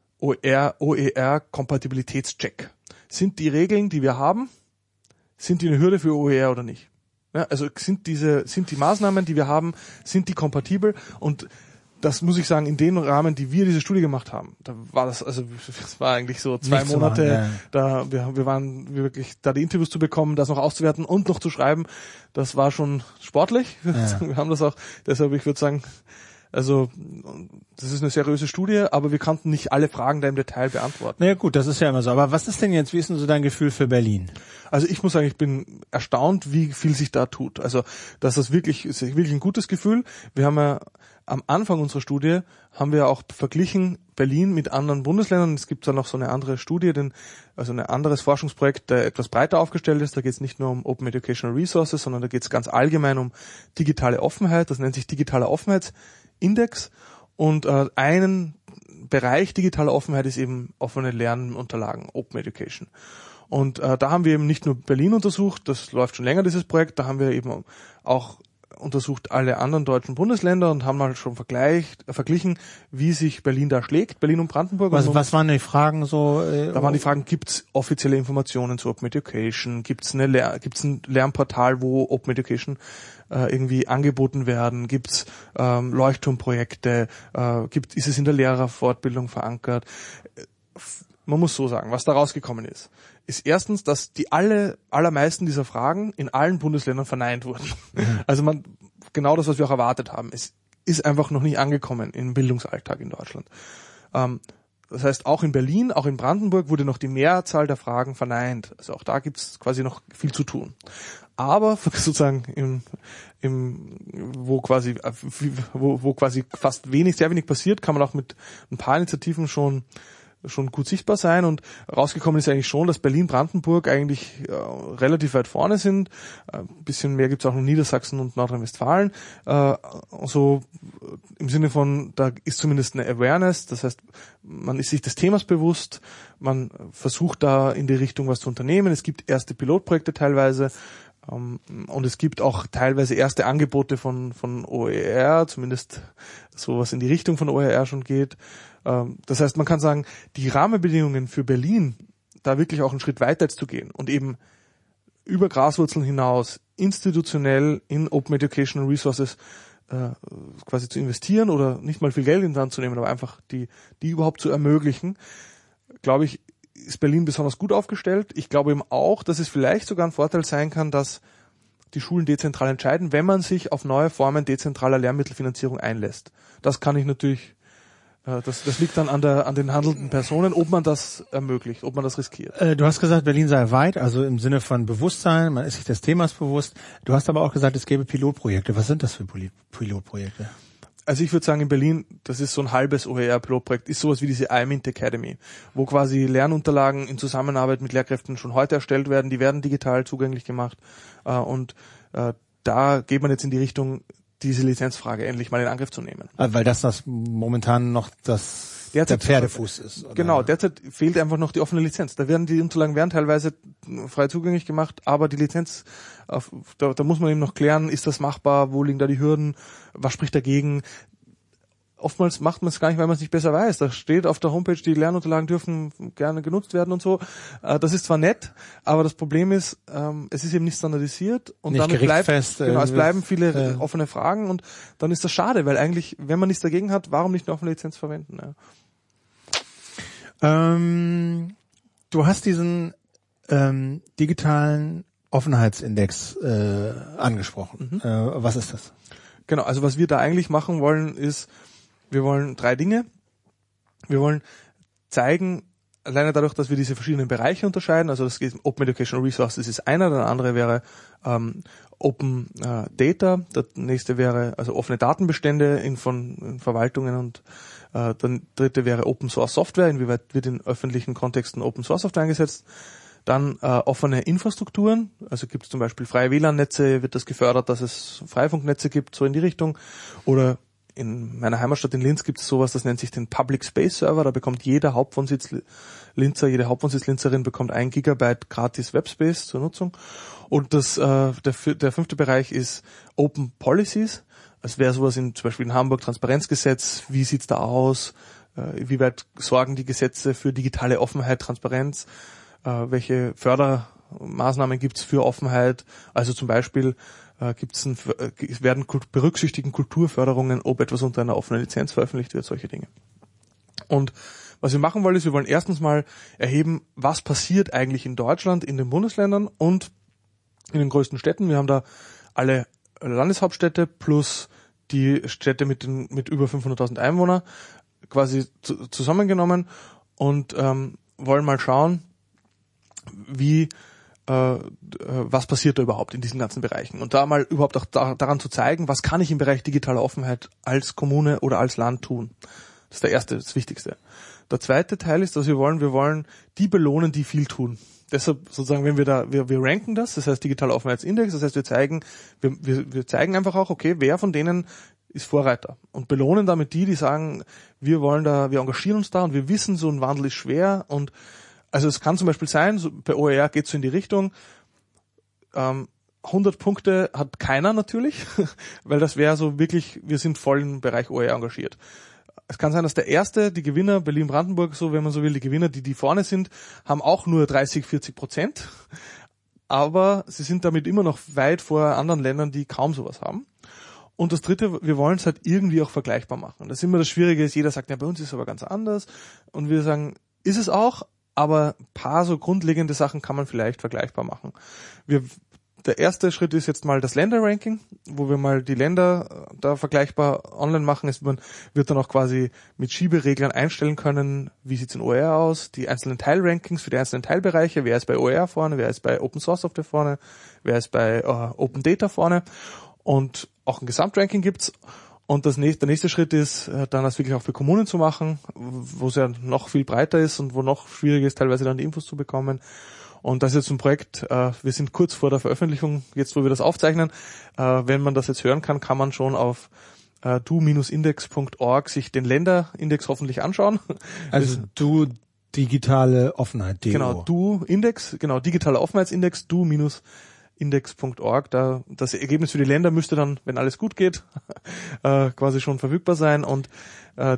OER-Kompatibilitätscheck. Sind die Regeln, die wir haben, sind die eine Hürde für OER oder nicht? Ja, also sind die Maßnahmen, die wir haben, sind die kompatibel? Und das muss ich sagen, in den Rahmen, die wir diese Studie gemacht haben, da war das war eigentlich so 2 Monate, da wir waren wirklich da die Interviews zu bekommen, das noch auszuwerten und noch zu schreiben, das war schon sportlich. Wir haben das auch, deshalb, ich würde sagen, also das ist eine seriöse Studie, aber wir konnten nicht alle Fragen da im Detail beantworten. Naja gut, das ist ja immer so. Aber was ist denn jetzt, wie ist denn so dein Gefühl für Berlin? Also ich muss sagen, ich bin erstaunt, wie viel sich da tut. Also das ist wirklich ein gutes Gefühl. Wir haben ja am Anfang unserer Studie haben wir auch verglichen Berlin mit anderen Bundesländern. Es gibt da noch so eine andere Studie, also ein anderes Forschungsprojekt, der etwas breiter aufgestellt ist. Da geht es nicht nur um Open Educational Resources, sondern da geht es ganz allgemein um digitale Offenheit. Das nennt sich digitaler Offenheitsindex. Und einen Bereich digitaler Offenheit ist eben offene Lernunterlagen, Open Education. Und da haben wir eben nicht nur Berlin untersucht, das läuft schon länger, dieses Projekt, da haben wir eben auch untersucht alle anderen deutschen Bundesländer und haben mal schon verglichen, wie sich Berlin da schlägt, Berlin und Brandenburg. Was waren die Fragen so? Da waren die Fragen, gibt es offizielle Informationen zu Open Education, gibt es ein Lernportal, wo Open Education irgendwie angeboten werden, gibt es Leuchtturmprojekte, ist es in der Lehrerfortbildung verankert? Man muss so sagen, was da rausgekommen ist erstens, dass die allermeisten dieser Fragen in allen Bundesländern verneint wurden. Also genau das, was wir auch erwartet haben. Es ist einfach noch nicht angekommen im Bildungsalltag in Deutschland. Das heißt, auch in Berlin, auch in Brandenburg wurde noch die Mehrzahl der Fragen verneint. Also auch da gibt es quasi noch viel zu tun. Aber sozusagen wo quasi fast sehr wenig passiert, kann man auch mit ein paar Initiativen schon gut sichtbar sein, und rausgekommen ist eigentlich schon, dass Berlin-Brandenburg eigentlich relativ weit vorne sind. Ein bisschen mehr gibt es auch in Niedersachsen und Nordrhein-Westfalen. So im Sinne von, da ist zumindest eine Awareness, das heißt, man ist sich des Themas bewusst, man versucht da in die Richtung was zu unternehmen. Es gibt erste Pilotprojekte teilweise, und es gibt auch teilweise erste Angebote von OER, zumindest sowas in die Richtung von OER schon geht. Das heißt, man kann sagen, die Rahmenbedingungen für Berlin, da wirklich auch einen Schritt weiter zu gehen und eben über Graswurzeln hinaus institutionell in Open Educational Resources quasi zu investieren oder nicht mal viel Geld in die Hand zu nehmen, aber einfach die überhaupt zu ermöglichen, glaube ich, ist Berlin besonders gut aufgestellt. Ich glaube eben auch, dass es vielleicht sogar ein Vorteil sein kann, dass die Schulen dezentral entscheiden, wenn man sich auf neue Formen dezentraler Lehrmittelfinanzierung einlässt. Das kann ich natürlich, das liegt dann an den handelnden Personen, ob man das ermöglicht, ob man das riskiert. Du hast gesagt, Berlin sei weit, also im Sinne von Bewusstsein, man ist sich des Themas bewusst. Du hast aber auch gesagt, es gäbe Pilotprojekte. Was sind das für Pilotprojekte? Also ich würde sagen, in Berlin, das ist so ein halbes OER-Pilotprojekt, ist sowas wie diese iMint Academy, wo quasi Lernunterlagen in Zusammenarbeit mit Lehrkräften schon heute erstellt werden, die werden digital zugänglich gemacht, und da geht man jetzt in die Richtung, diese Lizenzfrage endlich mal in Angriff zu nehmen. Weil das momentan noch der Pferdefuß ist. Oder? Genau, derzeit fehlt einfach noch die offene Lizenz. Die Unterlagen werden teilweise frei zugänglich gemacht, aber die Lizenz, da muss man eben noch klären, ist das machbar, wo liegen da die Hürden, was spricht dagegen? Oftmals macht man es gar nicht, weil man es nicht besser weiß. Da steht auf der Homepage, die Lernunterlagen dürfen gerne genutzt werden und so. Das ist zwar nett, aber das Problem ist, es ist eben nicht standardisiert und nicht damit es bleiben viele offene Fragen, und dann ist das schade, weil eigentlich, wenn man nichts dagegen hat, warum nicht eine offene Lizenz verwenden? Ja. Du hast diesen digitalen Offenheitsindex angesprochen. Was ist das? Genau, also was wir da eigentlich machen wollen, ist, wir wollen 3 Dinge. Wir wollen zeigen, alleine dadurch, dass wir diese verschiedenen Bereiche unterscheiden, also das geht Open Educational Resources ist einer, der andere wäre Open Data, der nächste wäre also offene Datenbestände in Verwaltungen, und der dritte wäre Open Source Software, inwieweit wird in öffentlichen Kontexten Open Source Software eingesetzt. Dann offene Infrastrukturen, also gibt es zum Beispiel freie WLAN-Netze, wird das gefördert, dass es Freifunknetze gibt, so in die Richtung, oder in meiner Heimatstadt in Linz gibt es sowas, das nennt sich den Public Space Server. Da bekommt jeder Hauptwohnsitz-Linzer, jede Hauptwohnsitz-Linzerin bekommt 1 Gigabyte gratis Webspace zur Nutzung. Und der 5. Bereich ist Open Policies. Es wäre sowas zum Beispiel in Hamburg Transparenzgesetz. Wie sieht's da aus? Wie weit sorgen die Gesetze für digitale Offenheit, Transparenz? Welche Fördermaßnahmen gibt's für Offenheit? Also zum Beispiel werden berücksichtigen Kulturförderungen, ob etwas unter einer offenen Lizenz veröffentlicht wird, solche Dinge. Und was wir machen wollen, ist, wir wollen erstens mal erheben, was passiert eigentlich in Deutschland, in den Bundesländern und in den größten Städten. Wir haben da alle Landeshauptstädte plus die Städte mit über 500.000 Einwohnern quasi zusammengenommen und wollen mal schauen, was passiert da überhaupt in diesen ganzen Bereichen und da mal überhaupt auch daran zu zeigen, was kann ich im Bereich digitaler Offenheit als Kommune oder als Land tun. Das ist der erste, das Wichtigste. Der zweite Teil ist, dass wir wollen die belohnen, die viel tun. Deshalb sozusagen, wenn wir ranken das heißt digitaler Offenheitsindex, das heißt wir zeigen einfach auch, okay, wer von denen ist Vorreiter und belohnen damit die sagen, wir engagieren uns da und wir wissen, so ein Wandel ist schwer und also es kann zum Beispiel sein, so bei OER geht es so in die Richtung, 100 Punkte hat keiner natürlich, weil das wäre so wirklich, wir sind voll im Bereich OER engagiert. Es kann sein, dass die Gewinner, Berlin-Brandenburg, so wenn man so will, die Gewinner, die vorne sind, haben auch nur 30-40%, aber sie sind damit immer noch weit vor anderen Ländern, die kaum sowas haben. Und das Dritte, wir wollen es halt irgendwie auch vergleichbar machen. Das ist immer das Schwierige, ist, jeder sagt, ja, bei uns ist es aber ganz anders. Und wir sagen, ist es auch, aber ein paar so grundlegende Sachen kann man vielleicht vergleichbar machen. Der erste Schritt ist jetzt mal das Länderranking, wo wir mal die Länder da vergleichbar online machen. Man wird dann auch quasi mit Schiebereglern einstellen können, wie sieht's in OER aus, die einzelnen Teilrankings für die einzelnen Teilbereiche, wer ist bei OER vorne, wer ist bei Open Source Software vorne, wer ist bei Open Data vorne und auch ein Gesamtranking gibt's. Und der nächste Schritt ist, dann das wirklich auch für Kommunen zu machen, wo es ja noch viel breiter ist und wo noch schwieriger ist, teilweise dann die Infos zu bekommen. Und das ist jetzt ein Projekt, wir sind kurz vor der Veröffentlichung, jetzt wo wir das aufzeichnen. Wenn man das jetzt hören kann, kann man schon auf du-index.org sich den Länderindex hoffentlich anschauen. Also du digitale Offenheit. Genau, du-Index, genau, digitaler Offenheitsindex, du-index.org. Das Ergebnis für die Länder müsste dann, wenn alles gut geht, quasi schon verfügbar sein und das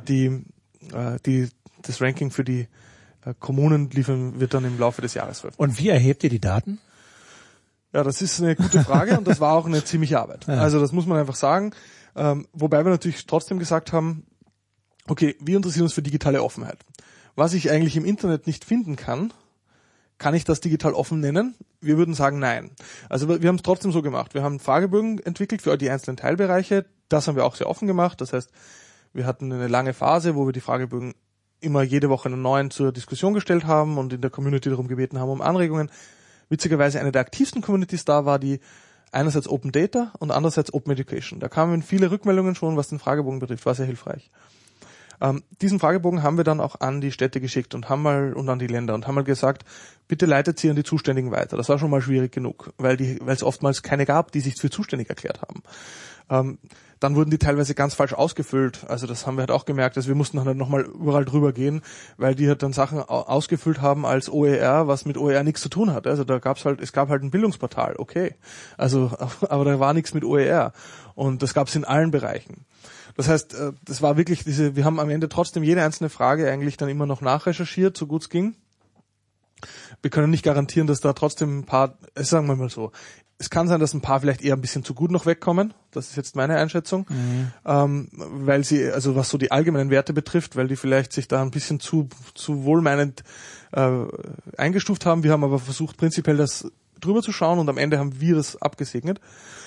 Ranking für die Kommunen wird dann im Laufe des Jahres veröffentlicht. Und wie erhebt ihr die Daten? Ja, das ist eine gute Frage und das war auch eine ziemliche Arbeit. Ja. Also das muss man einfach sagen. Wobei wir natürlich trotzdem gesagt haben, okay, wir interessieren uns für digitale Offenheit. Was ich eigentlich im Internet nicht finden kann ich das digital offen nennen? Wir würden sagen, nein. Also wir haben es trotzdem so gemacht. Wir haben Fragebögen entwickelt für die einzelnen Teilbereiche. Das haben wir auch sehr offen gemacht. Das heißt, wir hatten eine lange Phase, wo wir die Fragebögen immer jede Woche einen neuen zur Diskussion gestellt haben und in der Community darum gebeten haben, um Anregungen. Witzigerweise eine der aktivsten Communities da war die einerseits Open Data und andererseits Open Education. Da kamen viele Rückmeldungen schon, was den Fragebogen betrifft, war sehr hilfreich. Diesen Fragebogen haben wir dann auch an die Städte geschickt und an die Länder und haben mal gesagt, bitte leitet sie an die Zuständigen weiter. Das war schon mal schwierig genug, weil es oftmals keine gab, die sich für zuständig erklärt haben. Dann wurden die teilweise ganz falsch ausgefüllt. Also das haben wir halt auch gemerkt. Also wir mussten dann halt nochmal überall drüber gehen, weil die halt dann Sachen ausgefüllt haben als OER, was mit OER nichts zu tun hat. Also es gab halt ein Bildungsportal, okay. Also, aber da war nichts mit OER. Und das gab es in allen Bereichen. Das heißt, das war wirklich wir haben am Ende trotzdem jede einzelne Frage eigentlich dann immer noch nachrecherchiert, so gut es ging. Wir können nicht garantieren, dass da trotzdem ein paar, sagen wir mal so, es kann sein, dass ein paar vielleicht eher ein bisschen zu gut noch wegkommen. Das ist jetzt meine Einschätzung. Weil sie, also was so die allgemeinen Werte betrifft, weil die vielleicht sich da ein bisschen zu wohlmeinend eingestuft haben. Wir haben aber versucht, prinzipiell das drüber zu schauen und am Ende haben wir es abgesegnet.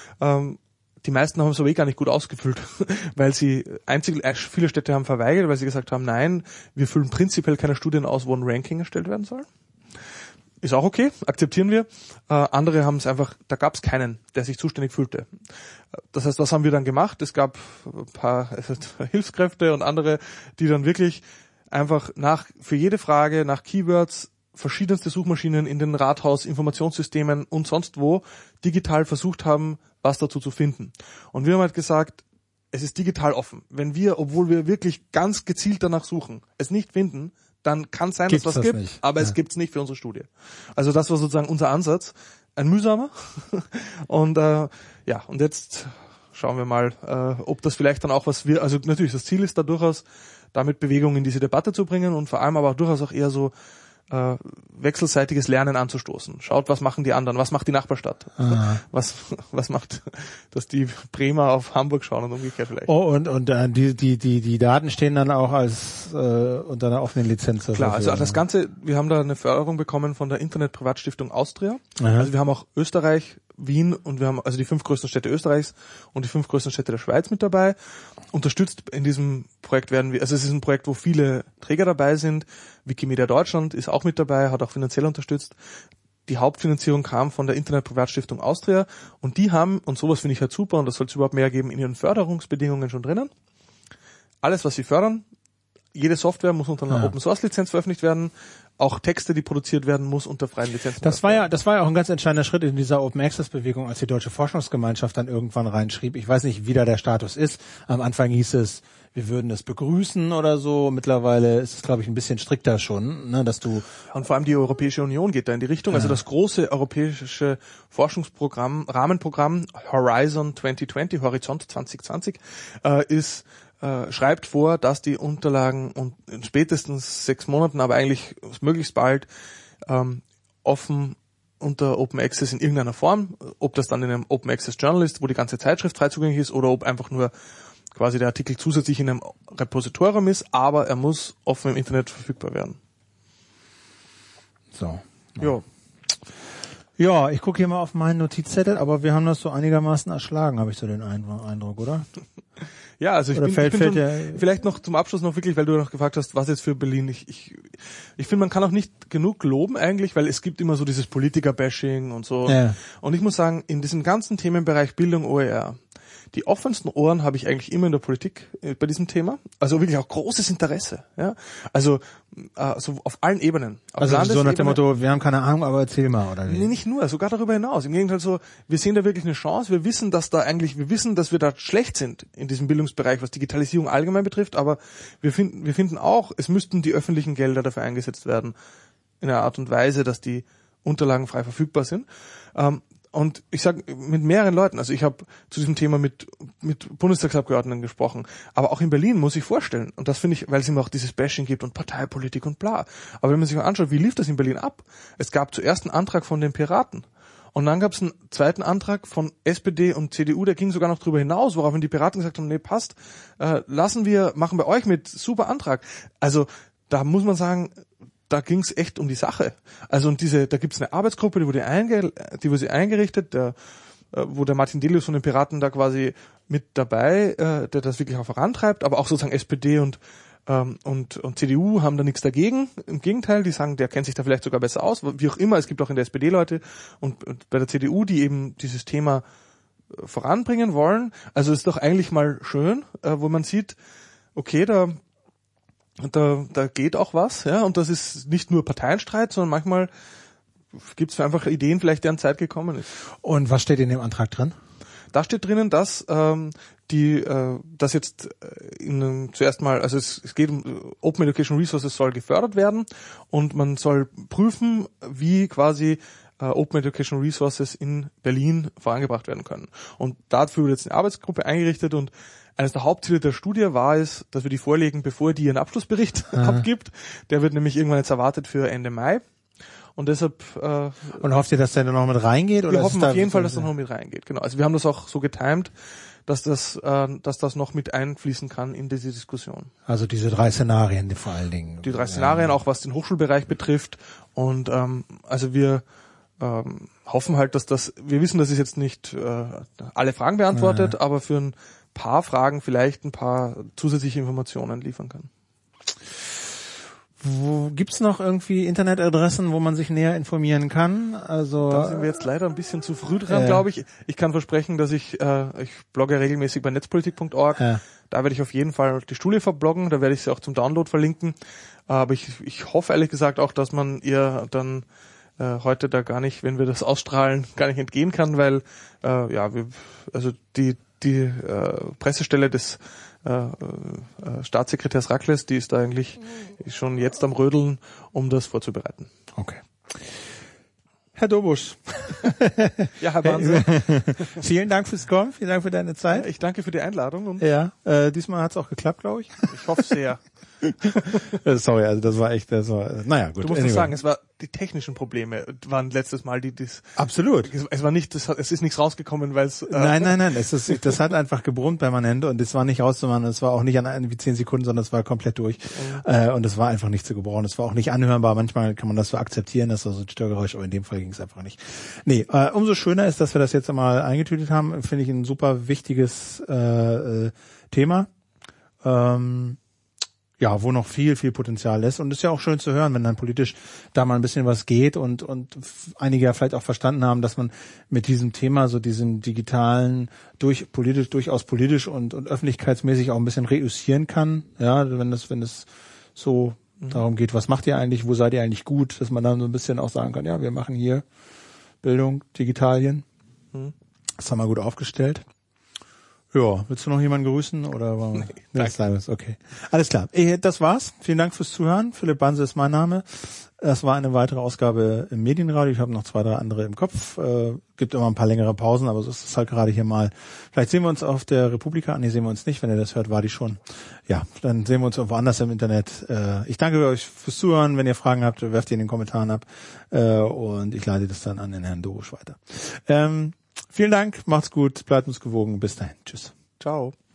Die meisten haben es aber gar nicht gut ausgefüllt, weil viele Städte haben verweigert, weil sie gesagt haben, nein, wir füllen prinzipiell keine Studien aus, wo ein Ranking erstellt werden soll. Ist auch okay, akzeptieren wir. Andere haben es einfach, da gab es keinen, der sich zuständig fühlte. Das heißt, was haben wir dann gemacht? Es gab ein paar Hilfskräfte und andere, die dann wirklich einfach für jede Frage nach Keywords verschiedenste Suchmaschinen in den Rathaus-Informationssystemen und sonst wo digital versucht haben, was dazu zu finden. Und wir haben halt gesagt, es ist digital offen. Wenn wir, obwohl wir wirklich ganz gezielt danach suchen, es nicht finden, dann kann es sein, dass es was gibt, nicht. aber es gibt's nicht für unsere Studie. Also das war sozusagen unser Ansatz. Ein mühsamer. Und und jetzt schauen wir mal, ob das vielleicht dann auch also natürlich, das Ziel ist da durchaus, damit Bewegung in diese Debatte zu bringen und vor allem aber auch durchaus auch eher so wechselseitiges Lernen anzustoßen. Schaut, was machen die anderen, was macht die Nachbarstadt, was macht, dass die Bremer auf Hamburg schauen und umgekehrt vielleicht. Oh, und die Daten stehen dann auch als unter einer offenen Lizenz. Klar, also das Ganze, wir haben da eine Förderung bekommen von der Internet-Privatstiftung Austria. Aha. Also wir haben auch Österreich, Wien und wir haben also die 5 größten Städte Österreichs und die 5 größten Städte der Schweiz mit dabei. Unterstützt in diesem Projekt also es ist ein Projekt, wo viele Träger dabei sind. Wikimedia Deutschland ist auch mit dabei, hat auch finanziell unterstützt. Die Hauptfinanzierung kam von der Internet-Privatstiftung Austria und die haben, und sowas finde ich halt super und das soll es überhaupt mehr geben, in ihren Förderungsbedingungen schon drinnen. Alles, was sie fördern, jede Software muss unter einer Open-Source-Lizenz veröffentlicht werden. Auch Texte, die produziert werden, muss unter freien Lizenzen. Das war ja auch ein ganz entscheidender Schritt in dieser Open-Access-Bewegung, als die Deutsche Forschungsgemeinschaft dann irgendwann reinschrieb. Ich weiß nicht, wie da der Status ist. Am Anfang hieß es, wir würden es begrüßen oder so. Mittlerweile ist es, glaube ich, ein bisschen strikter schon, ne, dass du... Und vor allem die Europäische Union geht da in die Richtung. Also das große europäische Forschungsprogramm, Rahmenprogramm Horizon 2020, schreibt vor, dass die Unterlagen und in spätestens 6 Monaten, aber eigentlich möglichst bald offen unter Open Access in irgendeiner Form, ob das dann in einem Open Access Journal ist, wo die ganze Zeitschrift frei zugänglich ist, oder ob einfach nur quasi der Artikel zusätzlich in einem Repositorium ist, aber er muss offen im Internet verfügbar werden. So. Ja. Ja, ich gucke hier mal auf meinen Notizzettel, aber wir haben das so einigermaßen erschlagen, habe ich so den Eindruck, oder? Ja, also ich bin schon, vielleicht noch zum Abschluss noch wirklich, weil du noch gefragt hast, was jetzt für Berlin. Ich finde, man kann auch nicht genug loben eigentlich, weil es gibt immer so dieses Politiker-Bashing und so. Ja. Und ich muss sagen, in diesem ganzen Themenbereich Bildung, OER, die offensten Ohren habe ich eigentlich immer in der Politik bei diesem Thema. Also wirklich auch großes Interesse. Ja, also so auf allen Ebenen. Auf also so nach dem Motto, wir haben keine Ahnung, aber erzähl mal, oder wie? Nee, nicht nur, sogar darüber hinaus. Im Gegenteil so, wir sehen da wirklich eine Chance. Wir wissen, dass wir da schlecht sind in diesem Bildungsbereich, was Digitalisierung allgemein betrifft. Aber wir finden auch, es müssten die öffentlichen Gelder dafür eingesetzt werden in einer Art und Weise, dass die Unterlagen frei verfügbar sind. Und ich sage mit mehreren Leuten, also ich habe zu diesem Thema mit Bundestagsabgeordneten gesprochen, aber auch in Berlin muss ich vorstellen, und das finde ich, weil es immer auch dieses Bashing gibt und Parteipolitik und bla. Aber wenn man sich mal anschaut, wie lief das in Berlin ab? Es gab zuerst einen Antrag von den Piraten und dann gab es einen zweiten Antrag von SPD und CDU, der ging sogar noch drüber hinaus, woraufhin die Piraten gesagt haben, nee, passt, machen bei euch mit, super Antrag. Also da muss man sagen, da ging's echt um die Sache. Also und da gibt's eine Arbeitsgruppe, die wurde eingerichtet, wo der Martin Delius von den Piraten da quasi mit dabei, der das wirklich auch vorantreibt, aber auch sozusagen SPD und CDU haben da nichts dagegen. Im Gegenteil, die sagen, der kennt sich da vielleicht sogar besser aus. Wie auch immer, es gibt auch in der SPD Leute und bei der CDU, die eben dieses Thema voranbringen wollen. Also ist doch eigentlich mal schön, wo man sieht, okay, da geht auch was, ja, und das ist nicht nur Parteienstreit, sondern manchmal gibt es einfach Ideen, vielleicht deren Zeit gekommen ist. Und was steht in dem Antrag drin? Da steht drinnen, dass das jetzt zuerst mal, also es geht um Open Education Resources soll gefördert werden und man soll prüfen, wie quasi Open Education Resources in Berlin vorangebracht werden können. Und dafür wird jetzt eine Arbeitsgruppe eingerichtet und eines der Hauptziele der Studie war es, dass wir die vorlegen, bevor die ihren Abschlussbericht abgibt. Der wird nämlich irgendwann jetzt erwartet für Ende Mai. Und deshalb... und hofft ihr, dass der dann noch mit reingeht? Wir hoffen auf jeden Fall, dass der noch mit reingeht. Genau. Also wir haben das auch so getimed, dass das noch mit einfließen kann in diese Diskussion. Also diese 3 Szenarien vor allen Dingen. Die 3 Szenarien, auch was den Hochschulbereich betrifft. Und also wir hoffen halt, wir wissen, dass es jetzt nicht alle Fragen beantwortet, aber für ein paar Fragen vielleicht ein paar zusätzliche Informationen liefern kann. Gibt's noch irgendwie Internetadressen, wo man sich näher informieren kann? Also da sind wir jetzt leider ein bisschen zu früh dran, glaube ich. Ich kann versprechen, dass ich blogge regelmäßig bei netzpolitik.org. Da werde ich auf jeden Fall die Studie verbloggen, da werde ich sie auch zum Download verlinken. Aber ich hoffe ehrlich gesagt auch, dass man ihr dann heute da gar nicht, wenn wir das ausstrahlen, gar nicht entgehen kann, weil die Pressestelle des Staatssekretärs Rakles, die ist da eigentlich schon jetzt am Rödeln, um das vorzubereiten. Okay. Herr Dobusch. Ja, Herr Banse. Vielen Dank fürs Kommen, vielen Dank für deine Zeit. Ich danke für die Einladung. Und ja, diesmal hat's auch geklappt, glaube ich. Ich hoffe sehr. Sorry, also das war, naja, gut. Du musst sagen, die technischen Probleme waren letztes Mal Absolut. Es war nicht, es ist nichts rausgekommen, weil es... Nein, das hat einfach gebrummt permanent und es war nicht rauszumachen, es war auch nicht an irgendwie 10 Sekunden, sondern es war komplett durch. Und es war einfach nicht zu gebrauchen, es war auch nicht anhörbar, manchmal kann man das so akzeptieren, dass das so ein Störgeräusch, aber in dem Fall ging es einfach nicht. Nee, umso schöner ist, dass wir das jetzt einmal eingetütet haben, finde ich ein super wichtiges Thema. Ja, wo noch viel, viel Potenzial ist. Und ist ja auch schön zu hören, wenn dann politisch da mal ein bisschen was geht und einige ja vielleicht auch verstanden haben, dass man mit diesem Thema, so diesem digitalen, durchaus politisch und öffentlichkeitsmäßig auch ein bisschen reüssieren kann. Ja, wenn es so darum geht, was macht ihr eigentlich, wo seid ihr eigentlich gut, dass man dann so ein bisschen auch sagen kann, ja, wir machen hier Bildung, Digitalien. Das haben wir gut aufgestellt. Ja, willst du noch jemanden grüßen oder? Nee, okay. Alles klar. Das war's. Vielen Dank fürs Zuhören. Philipp Banse ist mein Name. Das war eine weitere Ausgabe im Medienradio. Ich habe noch 2, 3 andere im Kopf. Gibt immer ein paar längere Pausen, aber so ist es halt gerade hier mal. Vielleicht sehen wir uns auf der Republika. Nee, sehen wir uns nicht. Wenn ihr das hört, war die schon. Ja, dann sehen wir uns irgendwo anders im Internet. Ich danke euch fürs Zuhören. Wenn ihr Fragen habt, werft die in den Kommentaren ab. Und ich leite das dann an den Herrn Dobusch weiter. Vielen Dank, macht's gut, bleibt uns gewogen, bis dahin, tschüss. Ciao.